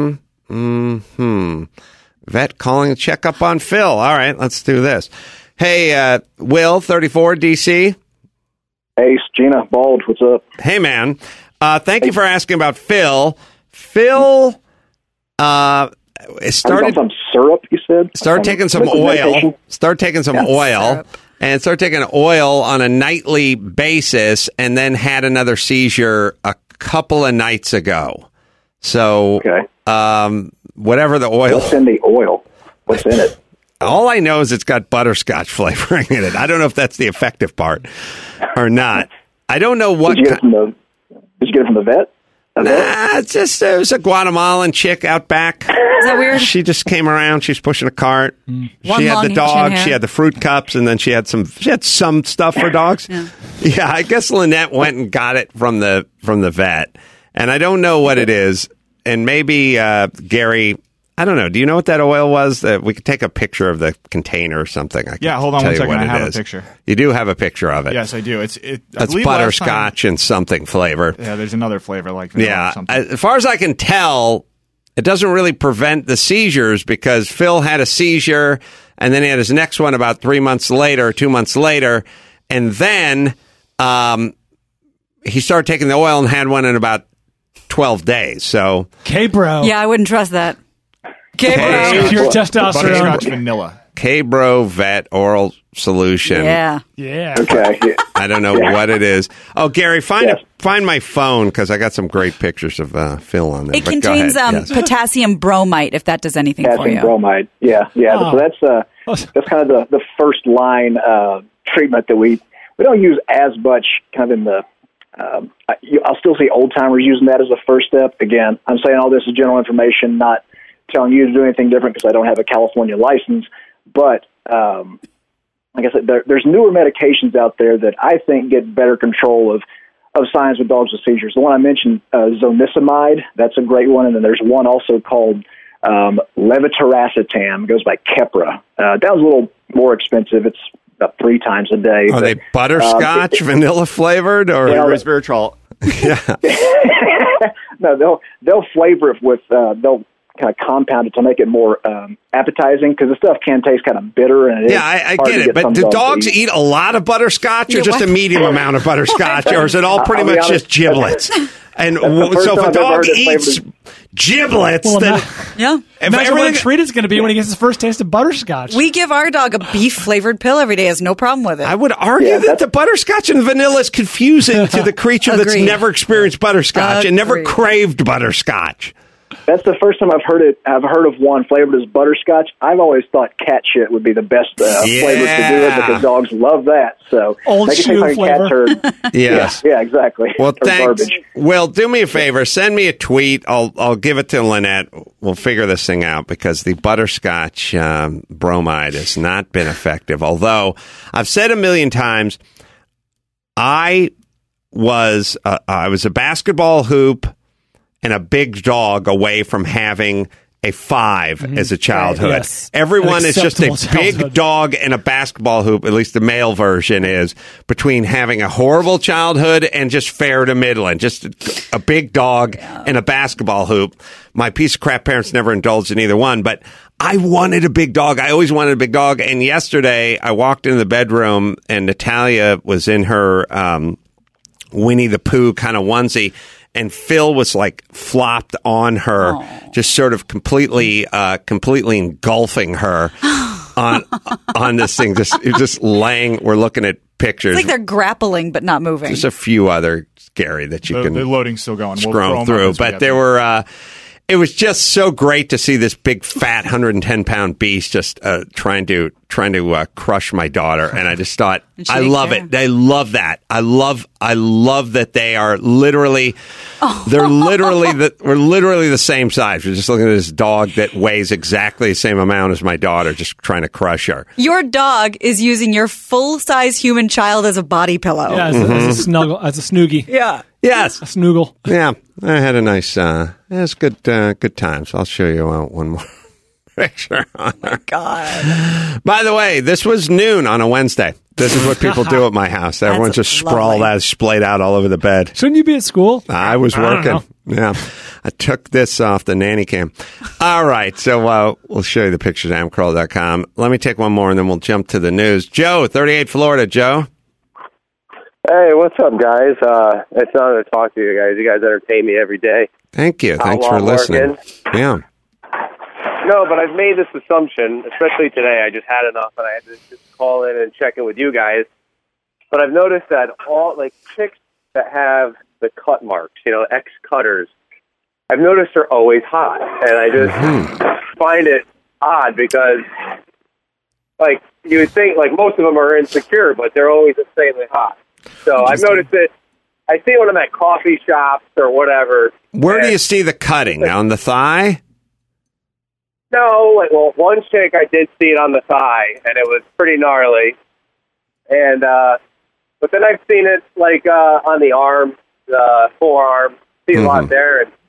Mm-hmm. Vet calling to check up on Phil. All right, let's do this. Hey, Will, 34, D.C. Hey, Gina, Bald, what's up? Hey, man. Thank you for asking about Phil. Phil started... some syrup, you said? Started taking some oil. Started taking some oil. Syrup. And started taking oil on a nightly basis, and then had another seizure a couple of nights ago. So... Okay. Whatever the oil. What's in the oil? What's in it? All I know is it's got butterscotch flavoring in it. I don't know if that's the effective part or not. I don't know what. Did you get it from the vet? Nah, it was a Guatemalan chick out back. Is that weird? She just came around. She was pushing a cart. She had the dog. She had the fruit cups, and then she had some stuff for dogs. Yeah, I guess Lynette went and got it from the vet, and I don't know what it is. And maybe, Gary, I don't know. Do you know what that oil was? We could take a picture of the container or something. Hold on one second. I have a picture. You do have a picture of it. Yes, I do. That's butterscotch and something flavor. Yeah, there's another flavor like vanilla or something. As far as I can tell, it doesn't really prevent the seizures because Phil had a seizure and then he had his next one about 2 months later. And then he started taking the oil and had one in about 12 days. So, K-Bro. Yeah, I wouldn't trust that. K-Bro. Pure testosterone. Butterscotch vanilla. K-Bro Vet Oral Solution. Yeah. Okay. I don't know what it is. Oh, Gary, find my phone because I got some great pictures of Phil on there. It contains potassium bromide, if that does anything for you. Potassium bromide. Yeah. So that's kind of the first line treatment that we don't use as much kind of in the I'll still see old timers using that as a first step. Again, I'm saying all this is general information, not telling you to do anything different because I don't have a California license. But like I said, there's newer medications out there that I think get better control of signs with dogs with seizures. The one I mentioned, zonisamide, that's a great one. And then there's one also called levetiracetam. It goes by Keppra. That was a little more expensive. It's about 3 times a day. Are they butterscotch, vanilla flavored, or resveratrol? Yeah. No, they'll flavor it with they'll kind of compound it to make it more appetizing, because the stuff can taste kind of bitter. And I get it. But do dogs eat a lot of butterscotch, or just a medium amount of butterscotch, or is it all pretty much just giblets? And so if a dog eats giblets, then imagine what a treat it's going to be when he gets his first taste of butterscotch. We give our dog a beef-flavored pill every day. Has no problem with it. I would argue that the butterscotch and vanilla is confusing to the creature that's never experienced butterscotch and never craved butterscotch. That's the first time I've heard it. I've heard of one flavored as butterscotch. I've always thought cat shit would be the best flavor to do it, because dogs love that. So old shoe like flavor. Cat turd. Yes. Yeah, exactly. Well, thanks. Garbage. Well, do me a favor. Send me a tweet. I'll give it to Lynette. We'll figure this thing out, because the butterscotch bromide has not been effective. Although I've said a million times, I was a basketball hoop and a big dog away from having a 5 as a childhood. Yes. Everyone is just a big childhood. dog and a basketball hoop, at least the male version is, between having a horrible childhood and just fair to middling. Just a big dog and a basketball hoop. My piece of crap parents never indulged in either one, but I wanted a big dog. I always wanted a big dog. And yesterday I walked into the bedroom and Natalia was in her Winnie the Pooh kind of onesie, and Phil was like flopped on her, just sort of completely engulfing her on this thing. Just laying. We're looking at pictures. It's like they're grappling but not moving. There's a few other Gary that you can. The loading's still going. Scroll through, but there were. It was just so great to see this big, fat, 110-pound beast just trying to crush my daughter, and I just thought, I love it. I love that. I love that they are literally, we're literally the same size. We're just looking at this dog that weighs exactly the same amount as my daughter, just trying to crush her. Your dog is using your full-size human child as a body pillow. Yeah, as a snuggle, as a snoogie. Yeah. Yes. A snoogle. Yeah. I had a nice, it was good times. I'll show you one more picture on her. Oh, my God. By the way, this was noon on a Wednesday. This is what people do at my house. Everyone's just sprawled out, splayed out all over the bed. Shouldn't you be at school? I was working. Yeah. I took this off the nanny cam. All right. So we'll show you the pictures at adamcarolla.com. Let me take one more, and then we'll jump to the news. Joe, 38 Florida. Joe? Hey, what's up, guys? It's an honor to talk to you guys. You guys entertain me every day. Thank you. Thanks for listening. Working. Yeah. No, but I've made this assumption, especially today. I just had enough, and I had to just call in and check in with you guys. But I've noticed that all, like, chicks that have the cut marks, ex-cutters, I've noticed they're always hot. And I just find it odd because, like, you would think, like, most of them are insecure, but they're always insanely hot. So I've noticed it. I see when I'm at coffee shops or whatever. Where do you see the cutting? On the thigh? No, one chick I did see it on the thigh, and it was pretty gnarly. And but then I've seen it on the arm, the forearm. See a lot there, and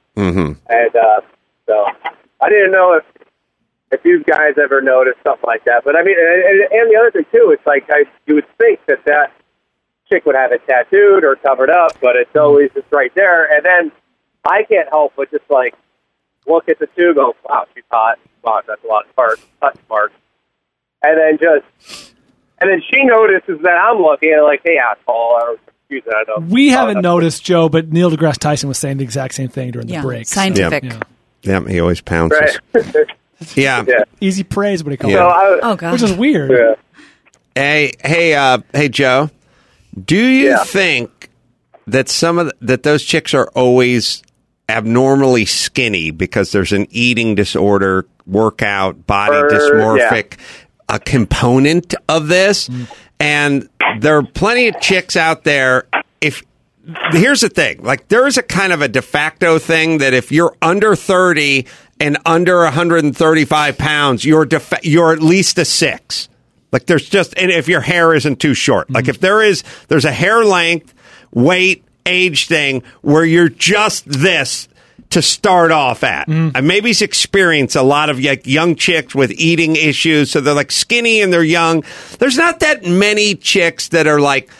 so I didn't know if you guys ever noticed something like that. But I mean, and the other thing too, it's like you would think that chick would have it tattooed or covered up, but it's always just right there. And then I can't help but just look at the two, go, wow, she's hot. Wow, that's a lot of touch marks. And then she notices that I'm looking and hey, asshole, or excuse me, I don't know. We haven't noticed, Joe, but Neil deGrasse Tyson was saying the exact same thing during the break. Scientific. Yeah, he always pounces. Right. Yeah. Easy praise, what he calls it. Oh, God. Which is weird. Yeah. Hey, Joe. Do you think that that those chicks are always abnormally skinny because there's an eating disorder, workout, body dysmorphic a component of this? And there are plenty of chicks out there. If here's the thing. Like, there is a kind of a de facto thing that if you're under 30 and under 135 pounds, you're at least a 6. Like, there's just, and if your hair isn't too short. Like, if there's a hair length, weight, age thing where you're just this to start off at. And maybe he's experienced a lot of young chicks with eating issues, so they're like skinny and they're young. There's not that many chicks that are like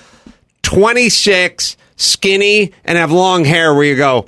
26, skinny, and have long hair where you go,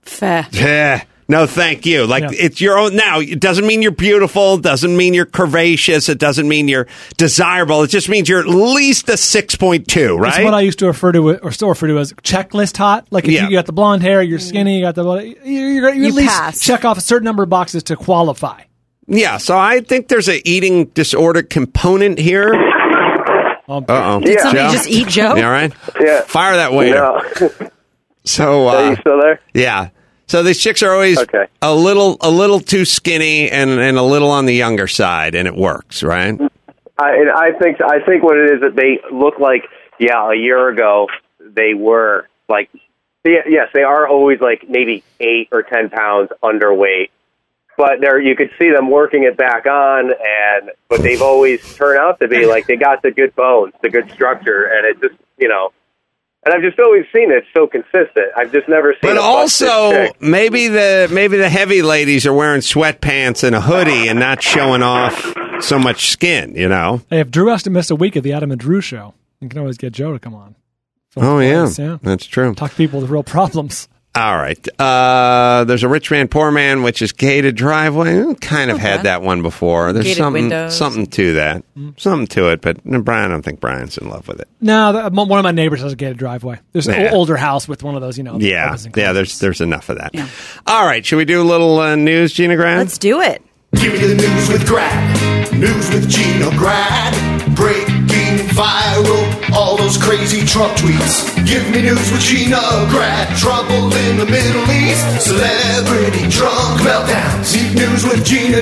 no, thank you. Like, it's your own. Now, it doesn't mean you're beautiful. It doesn't mean you're curvaceous. It doesn't mean you're desirable. It just means you're at least a 6.2, right? It's what I used to refer to, or still refer to as checklist hot. Like, if you got the blonde hair, you're skinny, you got you at least check off a certain number of boxes to qualify. Yeah, so I think there's an eating disorder component here. Uh-oh. Did somebody just eat Joe? You all right? Yeah. Fire that waiter. No. So, are you still there? Yeah. So these chicks are always a little too skinny and a little on the younger side, and it works, right? I think what it is that they look like. Yeah, a year ago they were like, yes, they are always like maybe 8 or 10 pounds underweight, but you could see them working it back on, but they've always turned out to be like they got the good bones, the good structure, and it just And I've just always seen it so consistent. I've just never seen. But also, maybe the heavy ladies are wearing sweatpants and a hoodie and not showing off so much skin. You know. Hey, if Drew has to miss a week of the Adam and Drew show, you can always get Joe to come on. Yeah, that's true. Talk to people with real problems. All right. There's a rich man, poor man, which is gated driveway. Kind of had that one before. There's gated something to that. Something to it, but Brian, I don't think Brian's in love with it. No, one of my neighbors has a gated driveway. There's an older house with one of those, Yeah, there's enough of that. Yeah. All right. Should we do a little news, Gina Grad? Let's do it. Give me the news with Grad. News with Gina Grad. Breaking viral, all those crazy Trump tweets. Give me news with Gina Grad. Trouble in the Middle East. Celebrity drunk meltdowns. Deep news with Gina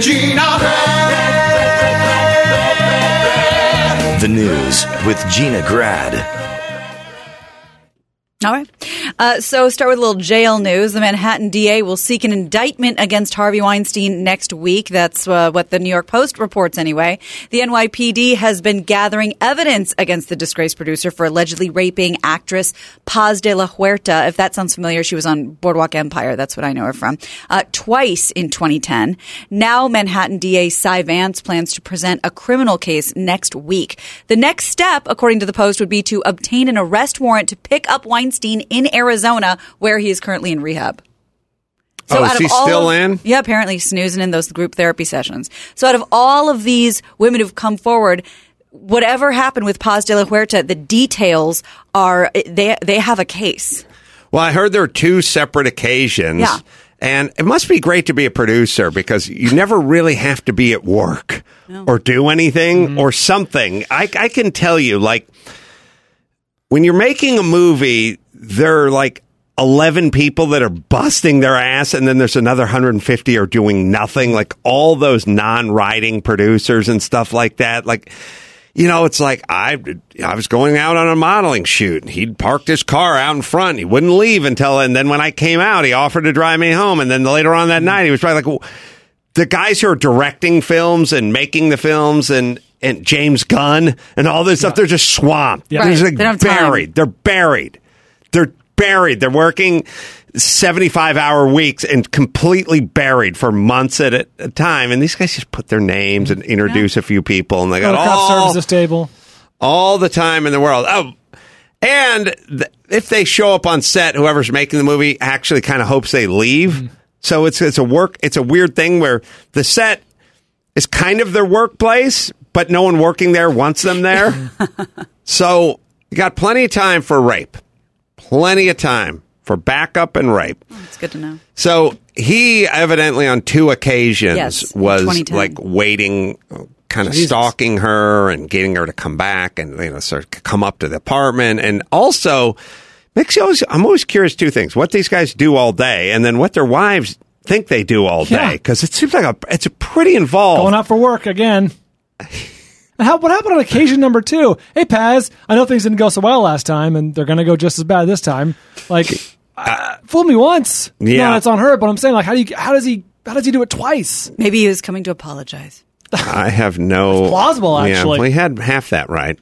Grad. The news with Gina Grad. All right. So start with a little jail news. The Manhattan DA will seek an indictment against Harvey Weinstein next week. That's what the New York Post reports anyway. The NYPD has been gathering evidence against the disgraced producer for allegedly raping actress Paz de la Huerta. If that sounds familiar, she was on Boardwalk Empire. That's what I know her from. Twice in 2010. Now Manhattan DA Cy Vance plans to present a criminal case next week. The next step, according to the Post, would be to obtain an arrest warrant to pick up Weinstein in Arizona, where he is currently in rehab. So is he still in? Yeah, apparently snoozing in those group therapy sessions. So out of all of these women who've come forward, whatever happened with Paz de la Huerta, the details are, they have a case. Well, I heard there are 2 separate occasions. Yeah. And it must be great to be a producer because you never really have to be at work or do anything or something. I can tell you, like, when you're making a movie, there are like 11 people that are busting their ass, and then there's another 150 are doing nothing, like all those non-writing producers and stuff like that. Like, it's like I was going out on a modeling shoot, and he'd parked his car out in front. He wouldn't leave and then when I came out, he offered to drive me home. And then later on that night, he was probably like, the guys who are directing films and making the films and James Gunn and all this stuff, they're just swamped. Yeah. Right. They're like buried. They're buried. They're buried. They're working 75-hour weeks and completely buried for months at a time. And these guys just put their names and introduce a few people, and they got craft services table all the time in the world. Oh, and if they show up on set, whoever's making the movie actually kind of hopes they leave. So it's a weird thing where the set is kind of their workplace, but no one working there wants them there. So you got plenty of time for rape. Plenty of time for backup and rape. Oh, that's good to know. So he evidently on 2 occasions was like waiting, kind of stalking her and getting her to come back and sort of come up to the apartment. And also, I'm always curious 2 things: what these guys do all day, and then what their wives think they do all day, because it seems like it's a pretty involved. Going out for work again. What happened on occasion number 2? Hey, Paz, I know things didn't go so well last time, and they're going to go just as bad this time. Like, fool me once. Yeah, no, it's on her. But I'm saying, like, how does he do it twice? Maybe he was coming to apologize. I have no. It's plausible, actually. Yeah, we had half that right.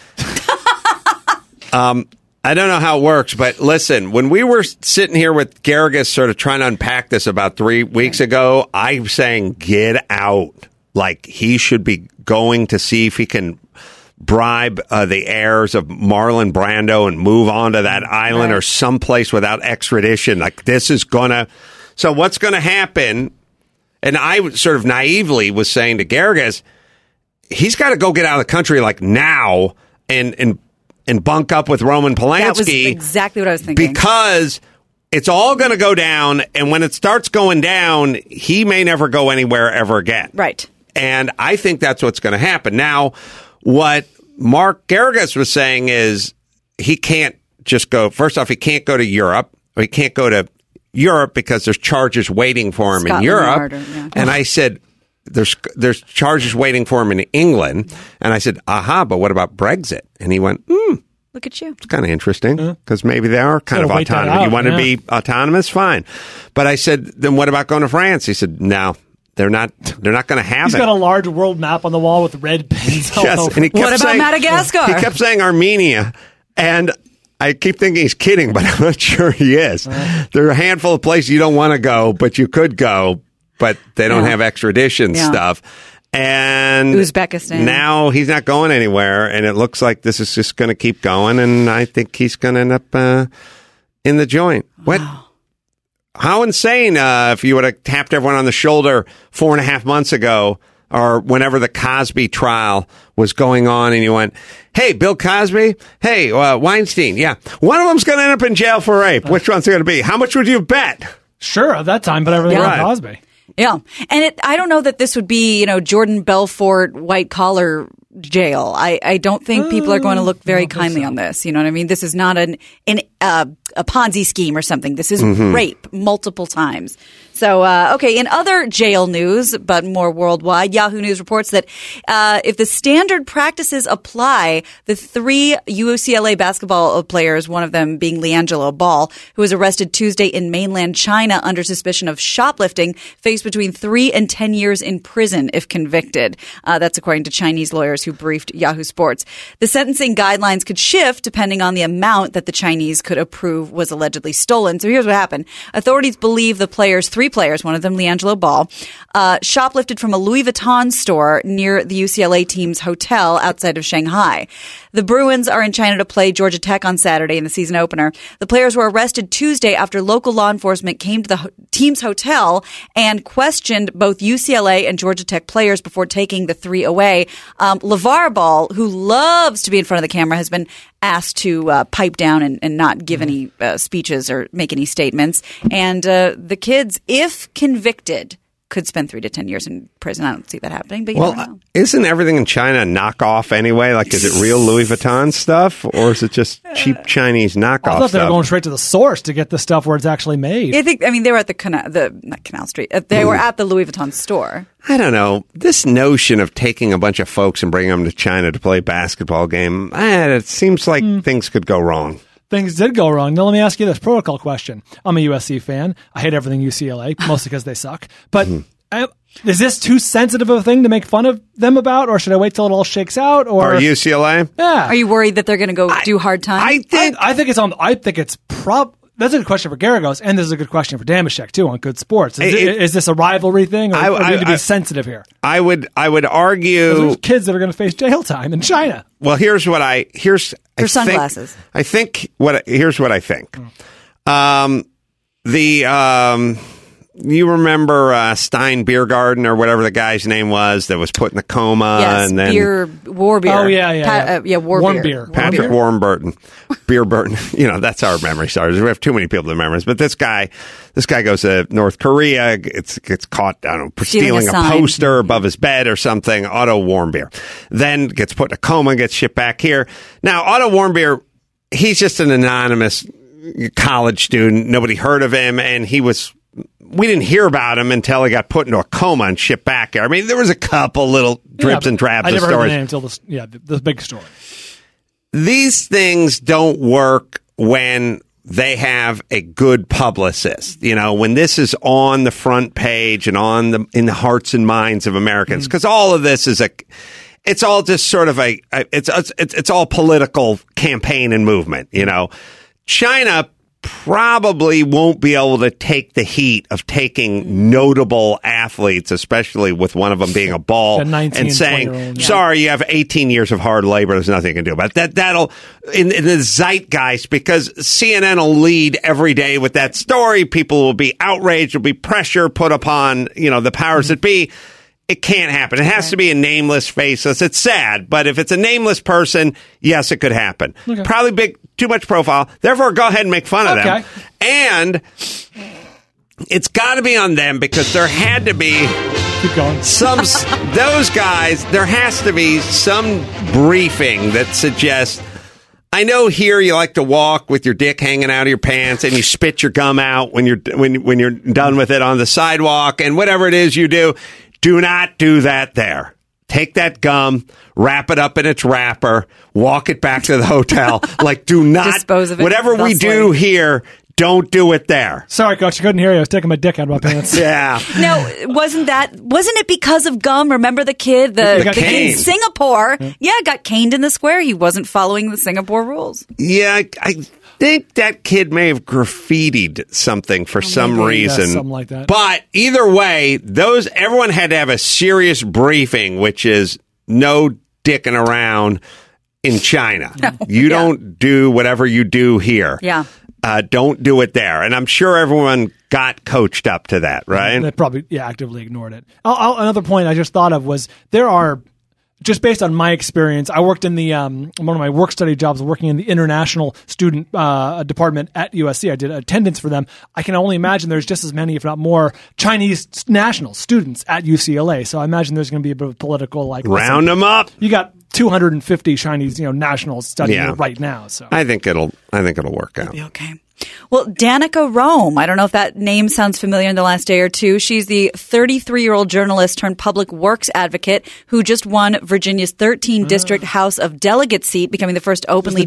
I don't know how it works, but listen, when we were sitting here with Garrigus sort of trying to unpack this about 3 weeks ago, I was saying, get out. Like, he should be going to see if he can bribe the heirs of Marlon Brando and move on to that island or someplace without extradition. Like, this is going to... So what's going to happen... And I sort of naively was saying to Garrigus, he's got to go get out of the country like now and bunk up with Roman Polanski. That was exactly what I was thinking. Because it's all going to go down, and when it starts going down, he may never go anywhere ever again. Right. And I think that's what's going to happen. Now, what Mark Garrigus was saying is he can't just go, first off, he can't go to Europe, or he can't go to Europe because there's charges waiting for him in Europe. And I said, there's charges waiting for him in England. And I said, but what about Brexit? And he went, look at you. It's kind of interesting because maybe they are kind of autonomous. You want to be autonomous? Fine. But I said, then what about going to France? He said, no. They're not going to have He's got a large world map on the wall with red pins all over. And he kept what about Madagascar? He kept saying Armenia. And I keep thinking he's kidding, but I'm not sure he is. There are a handful of places you don't want to go, but you could go, but they don't have extradition stuff. And Uzbekistan. Now he's not going anywhere, and it looks like this is just going to keep going, and I think he's going to end up in the joint. Wow. What? How insane if you would have tapped everyone on the shoulder 4.5 months ago, or whenever the Cosby trial was going on, and you went, hey, Bill Cosby, hey, Weinstein, yeah, one of them's going to end up in jail for rape. Which one's it going to be? How much would you bet? Sure, at that time, but everything on Cosby. Yeah, and I don't know that this would be, Jordan Belfort white collar jail. I don't think people are going to look very kindly on this. You know what I mean? This is not a Ponzi scheme or something. This is rape multiple times. So, in other jail news, but more worldwide, Yahoo News reports that if the standard practices apply, the 3 UCLA basketball players, one of them being LiAngelo Ball, who was arrested Tuesday in mainland China under suspicion of shoplifting, face between 3 and 10 years in prison if convicted. That's according to Chinese lawyers who briefed Yahoo Sports. The sentencing guidelines could shift depending on the amount that the Chinese could approve was allegedly stolen. So here's what happened. Authorities believe the 3 players, one of them LiAngelo Ball, shoplifted from a Louis Vuitton store near the UCLA team's hotel outside of Shanghai. The Bruins are in China to play Georgia Tech on Saturday in the season opener. The players were arrested Tuesday after local law enforcement came to the team's hotel and questioned both UCLA and Georgia Tech players before taking the 3 away. LeVar Ball, who loves to be in front of the camera, has been asked to pipe down and not give any speeches or make any statements. And the kids, if convicted, could spend 3 to 10 years in prison. I don't see that happening, but you never know. Isn't everything in China knockoff anyway? Like, is it real Louis Vuitton stuff, or is it just cheap Chinese knockoff stuff? I thought they were going straight to the source to get the stuff where it's actually made. They were at not Canal Street. They were at the Louis Vuitton store. I don't know. This notion of taking a bunch of folks and bringing them to China to play a basketball game, it seems like things could go wrong. Things did go wrong. Now, let me ask you this protocol question. I'm a USC fan. I hate everything UCLA, mostly because they suck. But is this too sensitive of a thing to make fun of them about, or should I wait till it all shakes out? Or UCLA? Yeah. Are you worried that they're going to go do hard time? I think it's that's a good question for Garagos, and this is a good question for Damashek too on Good Sports. Is this a rivalry thing, or do we need to be sensitive here? I would argue there's kids that are going to face jail time in China. Well, here's sunglasses. Here's what I think. You remember Stein Beer Garden or whatever the guy's name was that was put in a coma? Yes, and then war beer. Oh, yeah. Warm beer. Patrick Warburton. Beer Burton. That's our memory stars. We have too many people to memorize. But this guy goes to North Korea, gets caught, I don't know, stealing a poster above his bed or something, Otto Warmbier. Then gets put in a coma, gets shipped back here. Now, Otto Warmbier, he's just an anonymous college student. Nobody heard of him, and he was we didn't hear about him until he got put into a coma and shipped back here. I mean, there was a couple little dribs and drabs of stories. I never heard the name until the big story. These things don't work when they have a good publicist. You know, when this is on the front page and in the hearts and minds of Americans, because all of this is it's all just sort of it's all political campaign and movement. You know, China probably won't be able to take the heat of taking notable athletes, especially with one of them being a ball, and saying, sorry, you have 18 years of hard labor. There's nothing you can do about it. That'll, in the zeitgeist, because CNN will lead every day with that story. People will be outraged. There'll be pressure put upon, the powers that be. It can't happen. It has to be a nameless, faceless. It's sad, but if it's a nameless person, yes, it could happen. Okay. Probably too much profile. Therefore, go ahead and make fun of them. And it's got to be on them because there had to be those guys. There has to be some briefing that suggests. I know here you like to walk with your dick hanging out of your pants and you spit your gum out when you're done with it on the sidewalk and whatever it is you do. Do not do that there. Take that gum, wrap it up in its wrapper, walk it back to the hotel. Do not dispose of it. Whatever we do here, don't do it there. Sorry, Coach, I couldn't hear you. I was taking my dick out of my pants. Yeah. No, wasn't it because of gum? Remember the kid? The kid in Singapore. Yeah, got caned in the square. He wasn't following the Singapore rules. Yeah, I think that kid may have graffitied something for some reason. Something like that. But either way, everyone had to have a serious briefing, which is no dicking around in China. No. You don't do whatever you do here. Yeah. Don't do it there. And I'm sure everyone got coached up to that, right? And they probably actively ignored it. Another point I just thought of was there are, just based on my experience, I worked in the one of my work study jobs working in the international student department at USC. I did attendance for them. I can only imagine there's just as many, if not more, Chinese national students at UCLA. So I imagine there's going to be a bit of political round them up. You got 250 Chinese nationals studying it right now. So I think it'll work out. It'll be okay. Well, Danica Roem, I don't know if that name sounds familiar in the last day or two. She's the 33-year-old journalist turned public works advocate who just won Virginia's 13th District House of Delegates seat, becoming the first openly...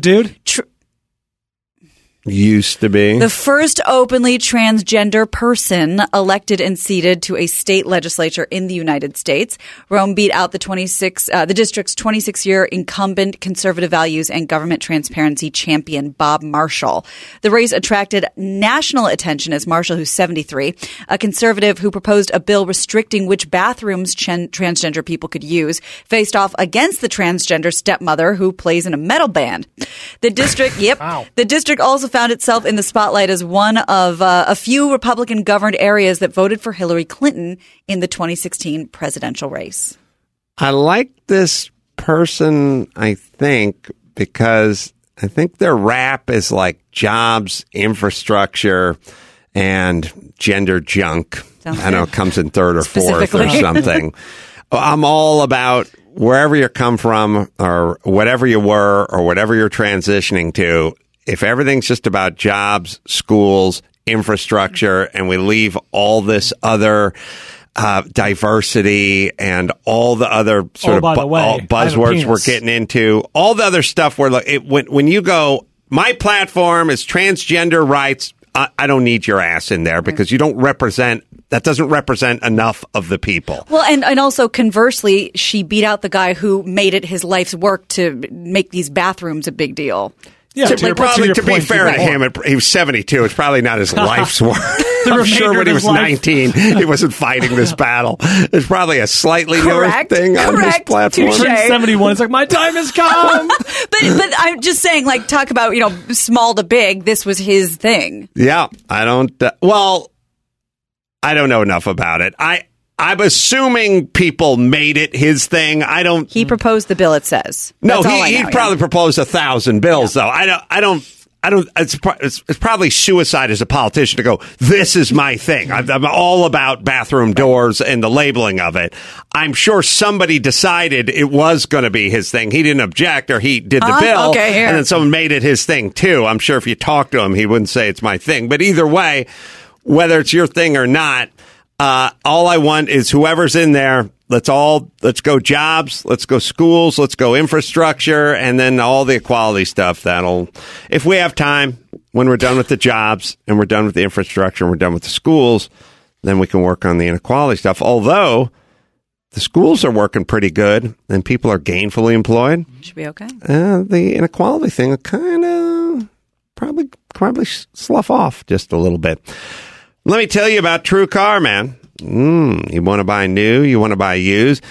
Used to be. The first openly transgender person elected and seated to a state legislature in the United States. Roem beat out the district's 26-year incumbent conservative values and government transparency champion, Bob Marshall. The race attracted national attention as Marshall, who's 73, a conservative who proposed a bill restricting which bathrooms transgender people could use, faced off against the transgender stepmother who plays in a metal band. The district, the district also found itself in the spotlight as one of a few Republican-governed areas that voted for Hillary Clinton in the 2016 presidential race. I like this person, I think, because I think their rap is like jobs, infrastructure, and gender junk. I know it comes in third or fourth or something. I'm all about wherever you come from or whatever you were or whatever you're transitioning to. If everything's just about jobs, schools, infrastructure, and we leave all this other diversity and all the other sort of buzzwords we're getting into, all the other stuff where when you go, my platform is transgender rights, I don't need your ass in there because you don't represent. That doesn't represent enough of the people. Well, and also conversely, she beat out the guy who made it his life's work to make these bathrooms a big deal. Yeah, to be fair to him, he was 72. It's probably not his life's work. I'm sure when he was 19, he wasn't fighting this battle. It's probably a slightly newer thing on his platform. Touché. 71. It's like, my time has come. but I'm just saying, talk about, small to big. This was his thing. Yeah. I don't know enough about it. I'm assuming people made it his thing. He proposed the bill, it says. No, he probably proposed 1,000 bills, though. I don't. It's probably suicide as a politician to go, this is my thing. I'm all about bathroom doors and the labeling of it. I'm sure somebody decided it was going to be his thing. He didn't object, or he did the bill, and then someone made it his thing, too. I'm sure if you talk to him, he wouldn't say it's my thing. But either way, whether it's your thing or not, all I want is whoever's in there, let's go jobs, let's go schools, let's go infrastructure, and then all the equality stuff. If we have time, when we're done with the jobs and we're done with the infrastructure and we're done with the schools, then we can work on the inequality stuff. Although the schools are working pretty good and people are gainfully employed. Should be okay. The inequality thing will kind of probably slough off just a little bit. Let me tell you about TrueCar, man. You want to buy new? You want to buy used?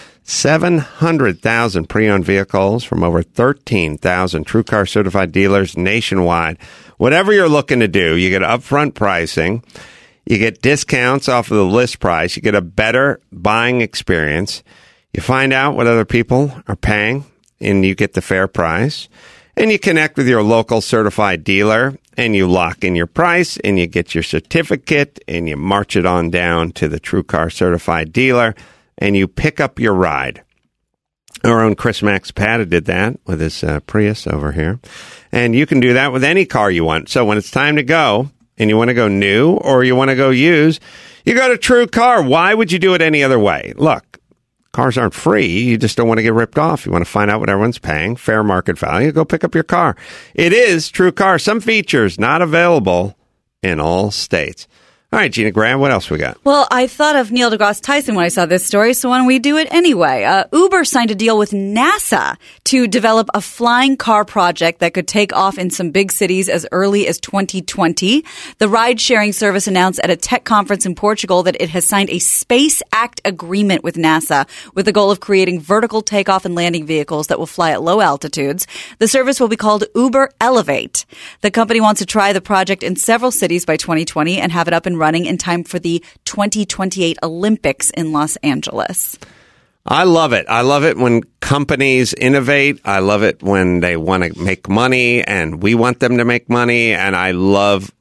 700,000 pre-owned vehicles from over 13,000 TrueCar certified dealers nationwide. Whatever you're looking to do, you get upfront pricing. You get discounts off of the list price. You get a better buying experience. You find out what other people are paying, and you get the fair price. And you connect with your local certified dealer, and you lock in your price, and you get your certificate, and you march it on down to the TrueCar certified dealer, and you pick up your ride. Our own Chris Maxipata did that with his Prius over here. And you can do that with any car you want. So when it's time to go, and you want to go new or you want to go used, you go to TrueCar. Why would you do it any other way? Look, cars aren't free. You just don't want to get ripped off. You want to find out what everyone's paying, fair market value, go pick up your car. It is TrueCar. Some features not available in all states. All right, Gina Graham, what else we got? Well, I thought of Neil deGrasse Tyson when I saw this story, so why don't we do it anyway? Uber signed a deal with NASA to develop a flying car project that could take off in some big cities as early as 2020. The ride-sharing service announced at a tech conference in Portugal that it has signed a Space Act agreement with NASA with the goal of creating vertical takeoff and landing vehicles that will fly at low altitudes. The service will be called Uber Elevate. The company wants to try the project in several cities by 2020 and have it up and running in time for the 2028 Olympics in Los Angeles. I love it. I love it when companies innovate. I love it when they want to make money and we want them to make money. And I love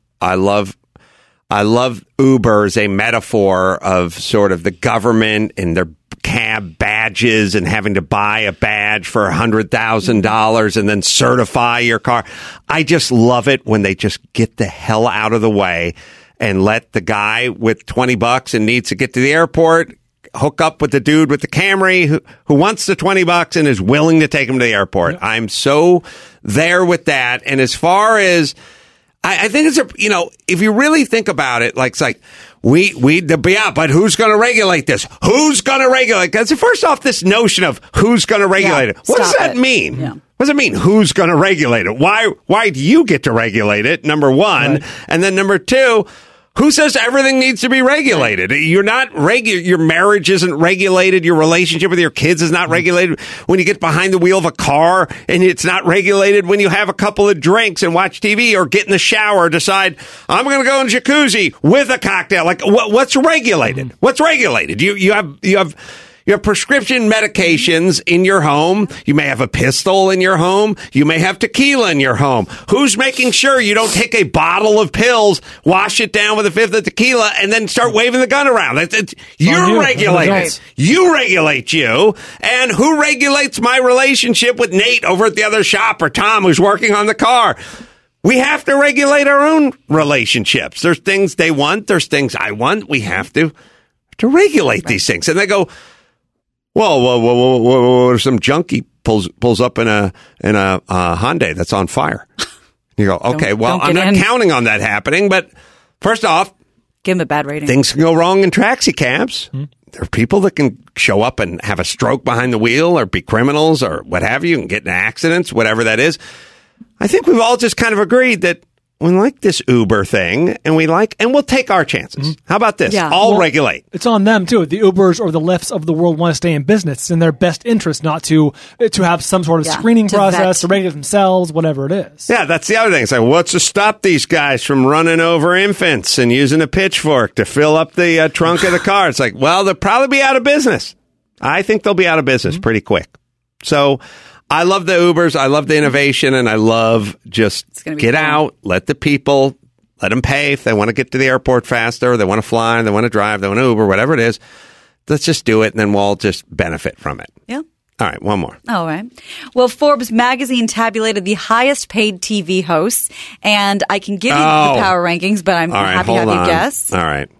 Uber as a metaphor of sort of the government and their cab badges and having to buy a badge for $100,000 and then certify your car. I just love it when they just get the hell out of the way and let the guy with $20 and needs to get to the airport hook up with the dude with the Camry who wants the $20 and is willing to take him to the airport. Yep. I'm so there with that. And as far as I think it's if you really think about it, but who's going to regulate this? Who's going to regulate? Because first off, this notion of who's going to regulate it. What does that mean? Yeah. What does it mean? Who's going to regulate it? Why do you get to regulate it? Number one. Right. And then number two, who says everything needs to be regulated? You're not your marriage isn't regulated. Your relationship with your kids is not regulated. When you get behind the wheel of a car and it's not regulated. When you have a couple of drinks and watch TV or get in the shower, decide I'm going to go in a jacuzzi with a cocktail. Like what's regulated? What's regulated? You have prescription medications in your home. You may have a pistol in your home. You may have tequila in your home. Who's making sure you don't take a bottle of pills, wash it down with a fifth of tequila, and then start waving the gun around? You're regulated. You regulate you. And who regulates my relationship with Nate over at the other shop or Tom who's working on the car? We have to regulate our own relationships. There's things they want. There's things I want. We have to regulate these things. And they go, Whoa! Some junkie pulls up in a Hyundai that's on fire. You go, okay, I'm not counting on that happening, but first off, give him a bad rating. Things can go wrong in taxi cabs. Mm-hmm. There are people that can show up and have a stroke behind the wheel or be criminals or what have you and get in accidents, whatever that is. I think we've all just kind of agreed that we like this Uber thing, and we'll take our chances. Mm-hmm. How about this? Yeah. I'll regulate. It's on them too. The Ubers or the Lyfts of the world want to stay in business. It's in their best interest not to have some sort of screening process to regulate themselves, whatever it is. Yeah, that's the other thing. It's like, what's to stop these guys from running over infants and using a pitchfork to fill up the trunk of the car? It's like, well, they'll probably be out of business. I think they'll be out of business pretty quick. So I love the Ubers. I love the innovation, and I love just get out, let the people, let them pay if they want to get to the airport faster, they want to fly, they want to drive, they want to Uber, whatever it is. Let's just do it, and then we'll all just benefit from it. Yeah. All right, one more. All right. Well, Forbes magazine tabulated the highest paid TV hosts, and I can give you the power rankings, but I'm happy to have you guess. All right.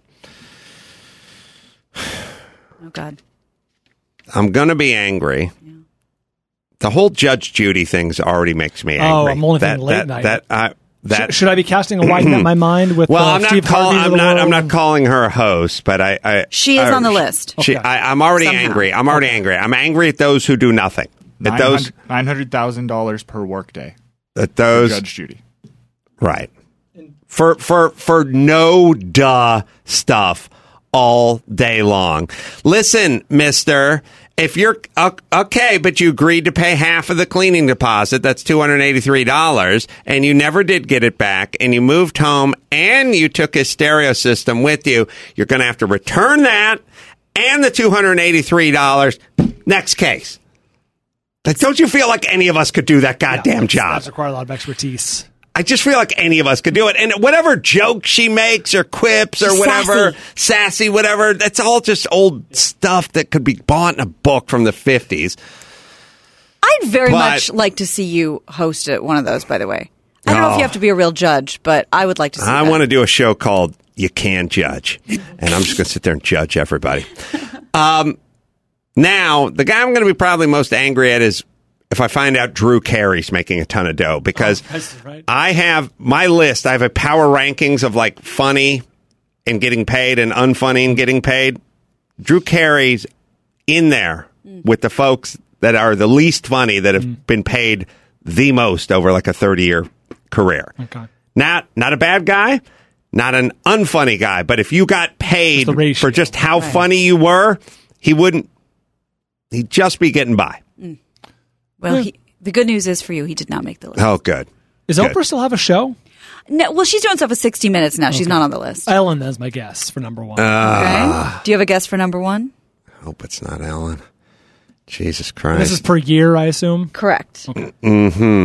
Oh, God. I'm going to be angry. Yeah. The whole Judge Judy thing already makes me angry. Oh, I'm only thinking late night. Should I be casting a wide net in my mind with I'm Steve I'm not calling her a host, but she is on the list. I'm already angry. I'm already angry. I'm angry at those who do nothing. At those $900,000 per workday. At those Judge Judy. Right. For no duh stuff all day long. Listen, mister, if you're okay, but you agreed to pay half of the cleaning deposit, that's $283, and you never did get it back, and you moved home, and you took his stereo system with you, you're going to have to return that and the $283. Next case. Don't you feel like any of us could do that goddamn job? That's require a lot of expertise. I just feel like any of us could do it. And whatever joke she makes or quips or whatever, sassy, whatever, that's all just old stuff that could be bought in a book from the 50s. I'd very much like to see you host one of those, by the way. I don't know if you have to be a real judge, but I would like to see that. I want to do a show called You Can Judge. And I'm just going to sit there and judge everybody. Now, the guy I'm going to be probably most angry at is if I find out Drew Carey's making a ton of dough, because I have my list. I have a power rankings of like funny and getting paid and unfunny and getting paid. Drew Carey's in there with the folks that are the least funny that have been paid the most over like a 30-year career. Okay. Not a bad guy, not an unfunny guy, but if you got paid for just how funny you were, he'd just be getting by. Well, the good news is for you, he did not make the list. Oh, good. Does Oprah still have a show? No, well, she's doing stuff with 60 Minutes now. She's not on the list. Ellen is my guess for number one. Okay. Do you have a guess for number one? I hope it's not Ellen. Jesus Christ. This is per year, I assume? Correct. Okay. Mm-hmm.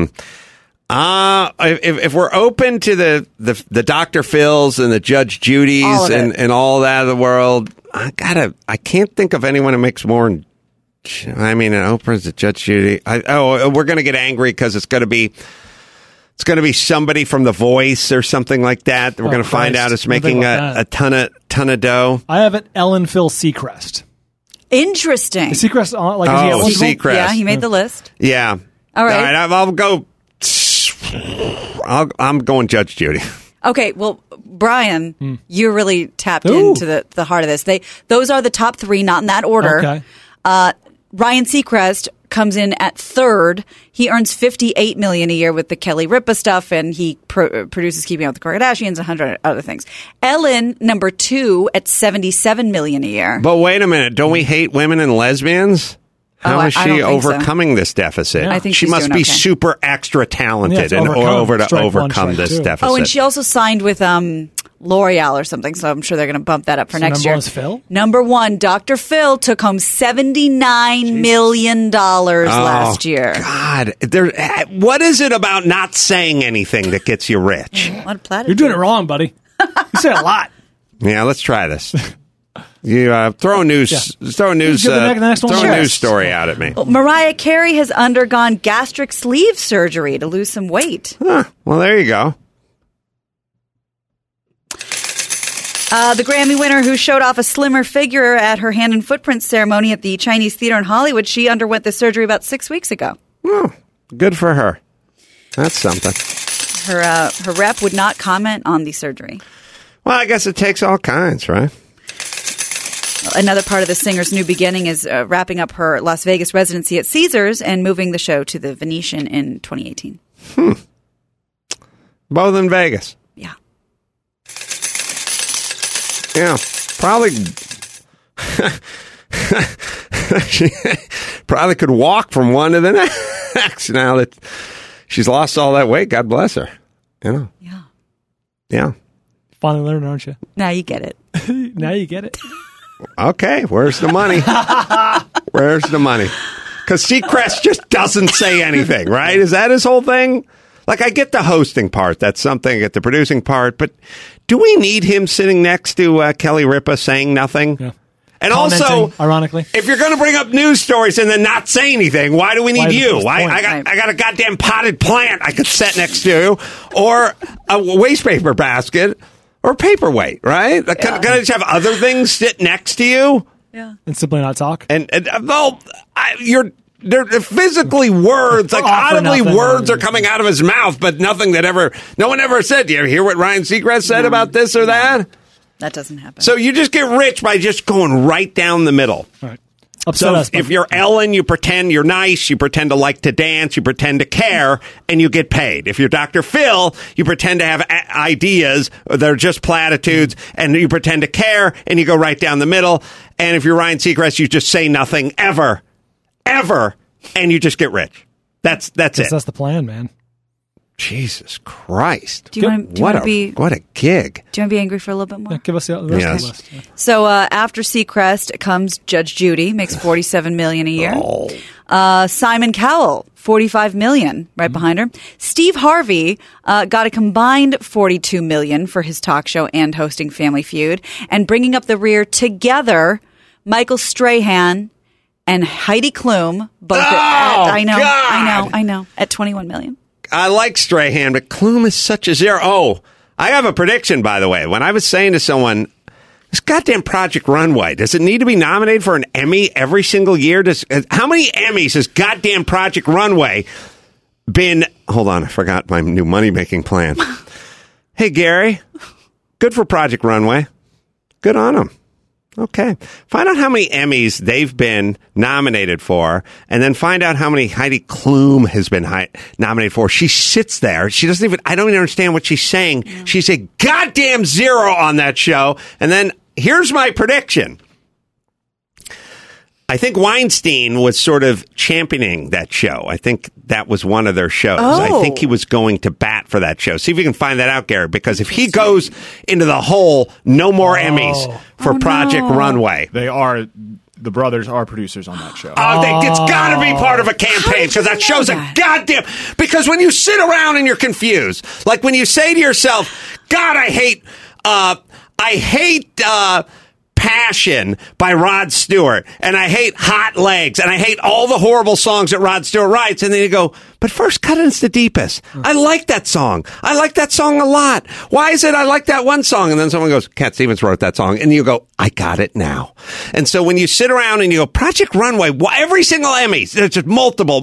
If we're open to the Dr. Phils and the Judge Judys and all that of the world, I can't think of anyone who makes more than Oprah's a Judge Judy. We're going to get angry because it's going to be somebody from The Voice or something like that. We're going to find out it's making a ton of dough. I have it. Ellen Phil Seacrest. Interesting. Is Seacrest on? Seacrest. Yeah, he made the list. Yeah. All right. I'll go. I'm going Judge Judy. Okay, well, Brian, you're really tapped into the heart of this. Those are the top three, not in that order. Okay. Ryan Seacrest comes in at third. He earns $58 million a year with the Kelly Ripa stuff, and he produces Keeping Up with the Kardashians and 100 other things. Ellen, number two, at $77 million a year. But wait a minute, don't we hate women and lesbians? How is she overcoming this deficit? Yeah. I think she must be super extra talented in order to overcome this deficit. Oh, and she also signed with L'Oreal or something, so I'm sure they're going to bump that up for next year. Number one is Phil? Number one, Dr. Phil took home $79 million last year. God, what is it about not saying anything that gets you rich? What a platitude. You're doing it wrong, buddy. You say a lot. Yeah, let's try this. You throw a news story out at me. Well, Mariah Carey has undergone gastric sleeve surgery to lose some weight. Huh. Well, there you go. The Grammy winner who showed off a slimmer figure at her hand and footprint ceremony at the Chinese Theater in Hollywood, she underwent this surgery about 6 weeks ago. Oh, good for her. That's something. Her rep would not comment on the surgery. Well, I guess it takes all kinds, right? Another part of the singer's new beginning is wrapping up her Las Vegas residency at Caesars and moving the show to the Venetian in 2018. Both in Vegas. Yeah. Yeah, probably. She probably could walk from one to the next now that she's lost all that weight. God bless her. You know. Yeah. Yeah. Finally learned, aren't you? Now you get it. Now you get it. Okay, where's the money? Where's the money? Because Seacrest just doesn't say anything, right? Is that his whole thing? Like, I get the hosting part. That's something. I get the producing part. But do we need him sitting next to Kelly Ripa saying nothing? Yeah. And also, ironically, if you're going to bring up news stories and then not say anything, why do we need you? I got a goddamn potted plant I could set next to you, or a waste paper basket, or paperweight, right? Can I just have other things sit next to you? Yeah. And simply not talk? They're physically words, like audibly words are coming out of his mouth, but no one ever said, do you hear what Ryan Seacrest said about this or that? That doesn't happen. So you just get rich by just going right down the middle. All right. So if you're Ellen, you pretend you're nice, you pretend to like to dance, you pretend to care, and you get paid. If you're Dr. Phil, you pretend to have ideas, they're just platitudes, and you pretend to care, and you go right down the middle. And if you're Ryan Seacrest, you just say nothing ever, and you just get rich. That's it. That's the plan, man. Jesus Christ. Do you want to be... What a gig. Do you want to be angry for a little bit more? Yeah, give us the rest of the list. Yeah. So after Seacrest comes Judge Judy, makes $47 million a year. Simon Cowell, $45 million, right behind her. Steve Harvey got a combined $42 million for his talk show and hosting Family Feud. And bringing up the rear together, Michael Strahan and Heidi Klum, both I know, at $21 million. I like Strahan, but Klum is such a zero. Oh, I have a prediction, by the way. When I was saying to someone, this goddamn Project Runway, does it need to be nominated for an Emmy every single year? How many Emmys has goddamn Project Runway been... Hold on, I forgot my new money-making plan. Hey, Gary, good for Project Runway. Good on them. Okay. Find out how many Emmys they've been nominated for, and then find out how many Heidi Klum has been nominated for. She sits there. She doesn't even, I don't even understand what she's saying. Yeah. She's a goddamn zero on that show. And then here's my prediction. I think Weinstein was sort of championing that show. I think that was one of their shows. Oh. I think he was going to bat for that show. See if you can find that out, Gary, because if he goes into the hole, no more Emmys for Project Runway. The brothers are producers on that show. It's got to be part of a campaign because that show's a goddamn... Because when you sit around and you're confused, like when you say to yourself, God, I hate Passion by Rod Stewart, and I hate Hot Legs, and I hate all the horrible songs that Rod Stewart writes, and then you go, but First Cut It's the Deepest. I like that song. I like that song a lot. Why is it I like that one song? And then someone goes, Cat Stevens wrote that song, and you go, I got it now. And so when you sit around and you go, Project Runway, every single Emmys, there's just multiple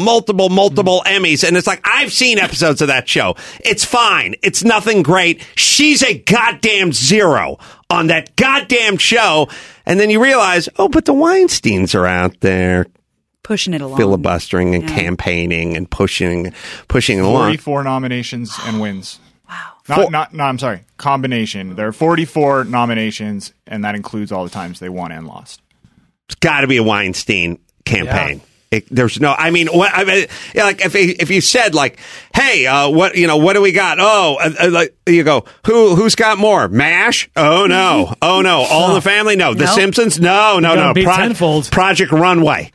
Emmys, and it's like, I've seen episodes of that show. It's fine. It's nothing great. She's a goddamn zero on that goddamn show. And then you realize, but the Weinsteins are out there pushing it along, filibustering and campaigning and pushing it along. 44 nominations and wins. Wow. I'm sorry. Combination. There are 44 nominations, and that includes all the times they won and lost. It's got to be a Weinstein campaign. Yeah. There's no, like if you said like, hey, what do we got? Like you go, who's got more? MASH? Oh no, All in the Family? No. The Simpsons? No. Project Runway.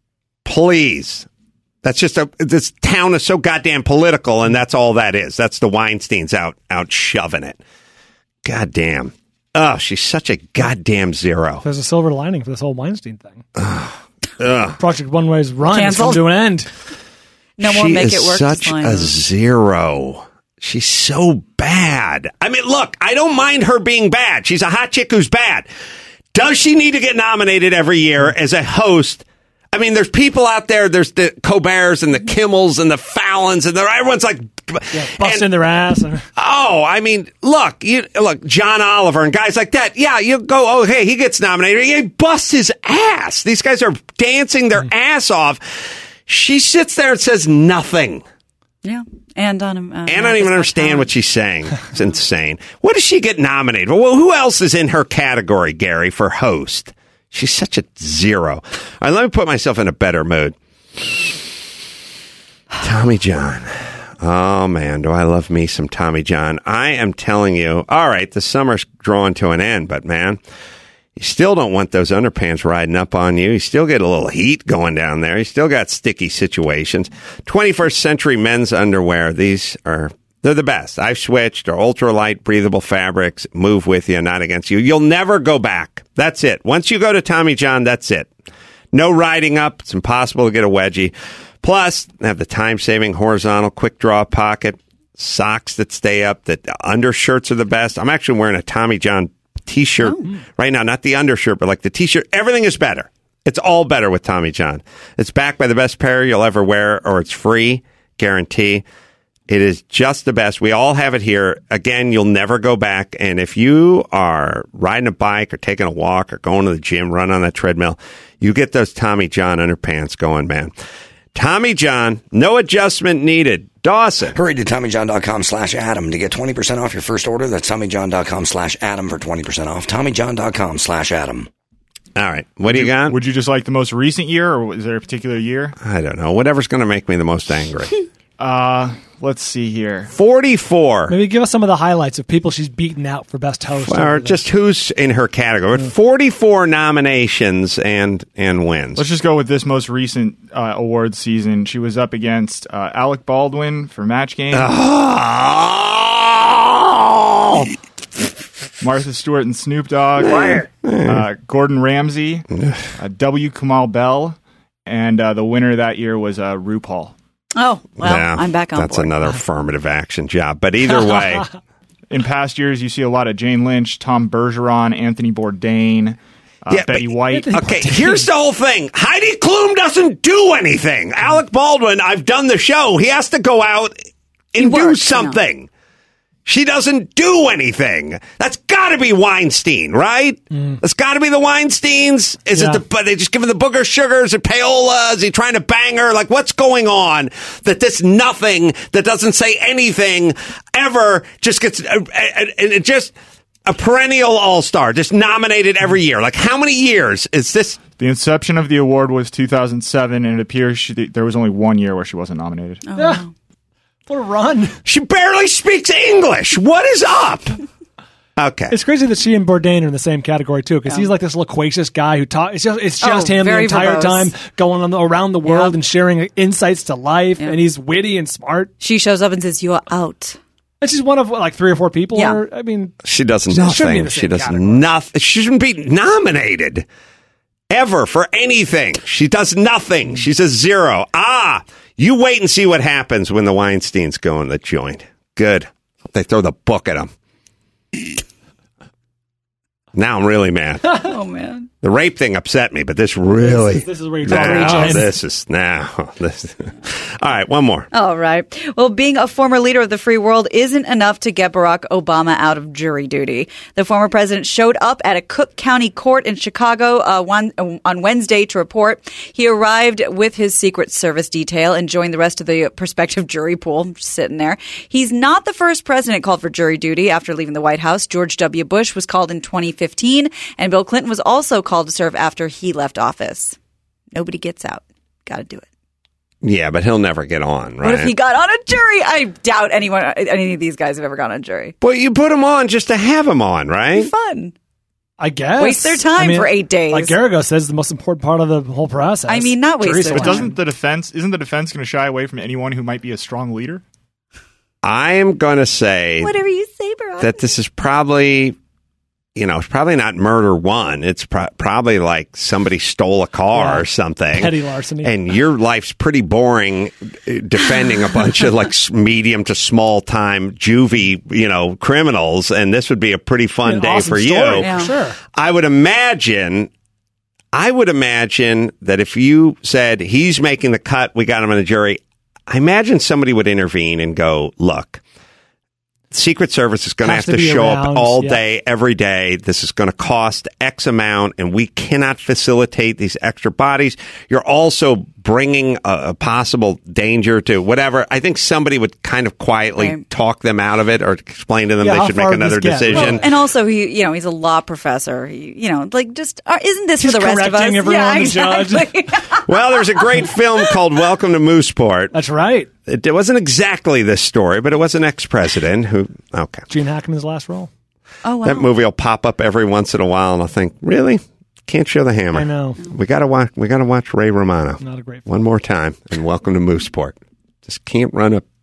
Please. That's just this town is so goddamn political, and that's all that is. That's the Weinsteins out shoving it. Goddamn. Oh, she's such a goddamn zero. There's a silver lining for this whole Weinstein thing. Project Runway's run is coming to an end. No more Make It Work. Such a zero. She's so bad. I mean, look, I don't mind her being bad. She's a hot chick who's bad. Does she need to get nominated every year as a host? I mean, there's people out there. There's the Colberts and the Kimmels and the Fallons, and everyone's like busting their ass. I mean, look, John Oliver and guys like that. Yeah, you go. Hey, he gets nominated. He busts his ass. These guys are dancing their ass off. She sits there and says nothing. Yeah, and I don't even understand what she's saying. It's insane. What does she get nominated? Well, who else is in her category, Gary, for host? She's such a zero. All right, let me put myself in a better mood. Tommy John. Oh, man, do I love me some Tommy John. I am telling you, all right, the summer's drawing to an end, but, man, you still don't want those underpants riding up on you. You still get a little heat going down there. You still got sticky situations. 21st century men's underwear. These are They're the best. I've switched. They're ultralight, breathable fabrics. Move with you, not against you. You'll never go back. That's it. Once you go to Tommy John, that's it. No riding up. It's impossible to get a wedgie. Plus, they have the time-saving horizontal quick draw pocket, socks that stay up, the undershirts are the best. I'm actually wearing a Tommy John T-shirt right now, not the undershirt, but like the T-shirt. Everything is better. It's all better with Tommy John. It's backed by the best pair you'll ever wear, or it's free, guarantee. It is just the best. We all have it here. Again, you'll never go back. And if you are riding a bike or taking a walk or going to the gym, run on that treadmill, you get those Tommy John underpants going, man. Tommy John, no adjustment needed. Dawson. Hurry to TommyJohn.com/Adam to get 20% off your first order. That's TommyJohn.com/Adam for 20% off. TommyJohn.com/Adam. All right. What do you got? Would you just like the most recent year, or is there a particular year? I don't know. Whatever's going to make me the most angry. Let's see here. 44. Maybe give us some of the highlights of people she's beaten out for best host. Or just who's in her category. 44 nominations and wins. Let's just go with this most recent awards season. She was up against Alec Baldwin for Match Game. Oh! Martha Stewart and Snoop Dogg. Gordon Ramsay. W. Kamau Bell. And the winner that year was RuPaul. Oh, well, yeah, I'm back on that's board. another affirmative action job. But either way. In past years, you see a lot of Jane Lynch, Tom Bergeron, Anthony Bourdain, Betty White. Okay, here's the whole thing. Heidi Klum doesn't do anything. Alec Baldwin, I've done the show. He has to go out and do something. She doesn't do anything. That's got to be Weinstein, right? That's got to be the Weinsteins. Is it they just giving the booger sugars or payola? Is he trying to bang her? Like, what's going on that this nothing that doesn't say anything ever just gets it just a perennial all-star, just nominated every year? Like, how many years is this? The inception of the award was 2007, and it appears there was only 1 year where she wasn't nominated. Oh, wow. What a run. She barely speaks English. What is up? Okay. It's crazy that she and Bourdain are in the same category, too, because he's like this loquacious guy who talks. It's just him the entire time going around the world and sharing insights to life, and he's witty and smart. She shows up and says, "You are out." And she's one of, like, 3 or 4 people. Yeah. Or, I mean, she does nothing. She does nothing. She shouldn't be nominated ever for anything. She does nothing. She's a zero. You wait and see what happens when the Weinsteins go in the joint. Good. They throw the book at him. Now I'm really mad. Oh, man. The rape thing upset me, but this really... This is where you draw the line. This is... Now. All right, one more. All right. Well, being a former leader of the free world isn't enough to get Barack Obama out of jury duty. The former president showed up at a Cook County court in Chicago on Wednesday to report. He arrived with his Secret Service detail and joined the rest of the prospective jury pool, just sitting there. He's not the first president called for jury duty after leaving the White House. George W. Bush was called in 2015, and Bill Clinton was also called to serve after he left office. Nobody gets out. Got to do it. Yeah, but he'll never get on, right? What if he got on a jury? I doubt any of these guys have ever gone on a jury. Well, you put him on just to have him on, right? It'd be fun. I guess. Waste their time for 8 days. Like Garrigo says, the most important part of the whole process. I mean, not waste their time. But isn't the defense going to shy away from anyone who might be a strong leader? I am going to say... Whatever you say, bro. That this is probably... it's probably not murder one. It's probably like somebody stole a car or something. Petty larceny. And your life's pretty boring defending a bunch of like medium to small time juvie, criminals. And this would be a pretty fun day awesome for story, you. Yeah. For sure. I would imagine that if you said he's making the cut, we got him on the jury, I imagine somebody would intervene and go, look, Secret Service is going to have to show up all day, every day. This is going to cost X amount, and we cannot facilitate these extra bodies. You're also bringing a possible danger to whatever. I think somebody would kind of quietly talk them out of it or explain to them they should make another decision. Well, and also, he's a law professor. Isn't this for the rest of us? Yeah, exactly. Well, there's a great film called Welcome to Mooseport. That's right. It wasn't exactly this story, but it was an ex-president who... Okay. Gene Hackman's last role. Oh, wow. That movie will pop up every once in a while, and I'll think, really? Can't show the hammer. I know. We got to watch Ray Romano. Not a great film. One more time, and Welcome to Mooseport. Just can't run a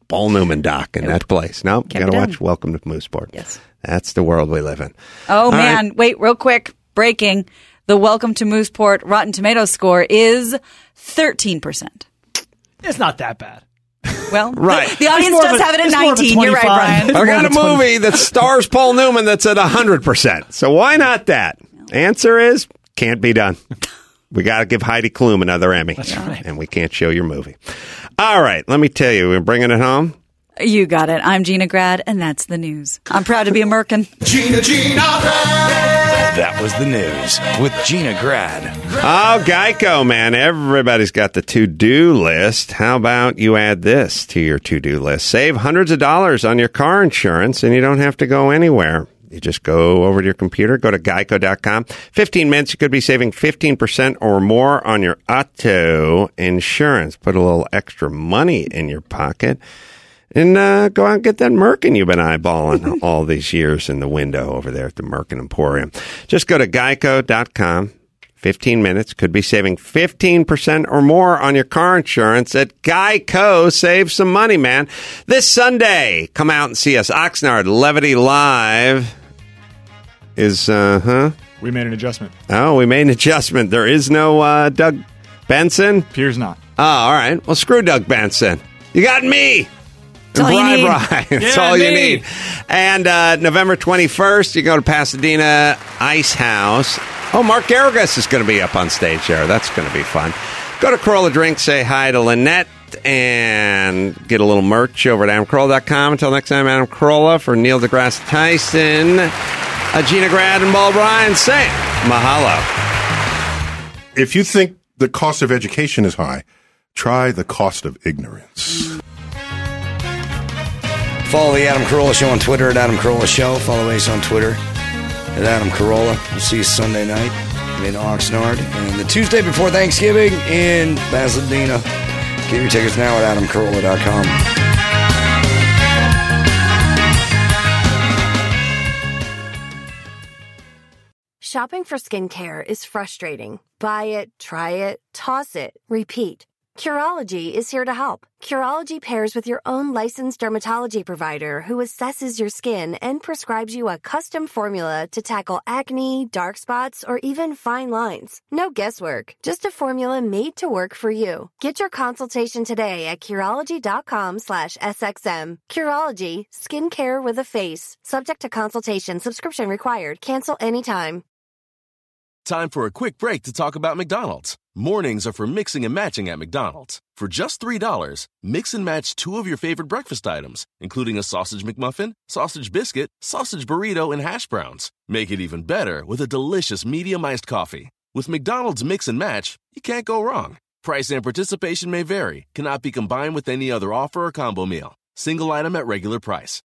Paul Newman doc in that place. No, you got to watch Welcome to Mooseport. Yes. That's the world we live in. Oh, All man. right. Wait, real quick. Breaking. The Welcome to Mooseport Rotten Tomatoes score is 13%. It's not that bad. Well, right. The audience does have it at 19. You're right, Brian. I got a movie that stars Paul Newman that's at 100%. So why not that? Answer is, can't be done. We got to give Heidi Klum another Emmy. That's right. And we can't show your movie. All right. Let me tell you, we're bringing it home. You got it. I'm Gina Grad, and that's the news. I'm proud to be American. Gina Grad. That was the news with Gina Grad. Oh, Geico, man. Everybody's got the to-do list. How about you add this to your to-do list? Save hundreds of dollars on your car insurance, and you don't have to go anywhere. You just go over to your computer, go to geico.com. 15 minutes, you could be saving 15% or more on your auto insurance. Put a little extra money in your pocket. And go out and get that Merkin you've been eyeballing all these years in the window over there at the Merkin Emporium. Just go to geico.com. 15 minutes. Could be saving 15% or more on your car insurance at Geico. Save some money, man. This Sunday, come out and see us. Oxnard Levity Live is, We made an adjustment. Oh, we made an adjustment. There is no Doug Benson? Appears not. Oh, all right. Well, screw Doug Benson. You got me. That's all you need. That's all you need. And November 21st, you go to Pasadena Ice House. Oh, Mark Garrigus is going to be up on stage there. That's going to be fun. Go to Corolla Drink, say hi to Lynette, and get a little merch over at AdamCarolla.com. Until next time, Adam Carolla for Neil deGrasse Tyson, Gina Grad, and Ball Bryan saying mahalo. If you think the cost of education is high, try the cost of ignorance. Follow the Adam Carolla Show on Twitter at Adam Carolla Show. Follow Ace on Twitter at Adam Carolla. We'll see you Sunday night in Oxnard. And the Tuesday before Thanksgiving in Pasadena. Get your tickets now at AdamCarolla.com. Shopping for skincare is frustrating. Buy it, try it, toss it, repeat. Curology is here to help. Curology pairs with your own licensed dermatology provider who assesses your skin and prescribes you a custom formula to tackle acne, dark spots, or even fine lines. No guesswork, just a formula made to work for you. Get your consultation today at Curology.com/SXM. Curology, skincare with a face. Subject to consultation, subscription required. Cancel anytime. Time for a quick break to talk about McDonald's. Mornings are for mixing and matching at McDonald's. For just $3, mix and match 2 of your favorite breakfast items, including a sausage McMuffin, sausage biscuit, sausage burrito, and hash browns. Make it even better with a delicious medium iced coffee. With McDonald's Mix and Match, you can't go wrong. Price and participation may vary. Cannot be combined with any other offer or combo meal. Single item at regular price.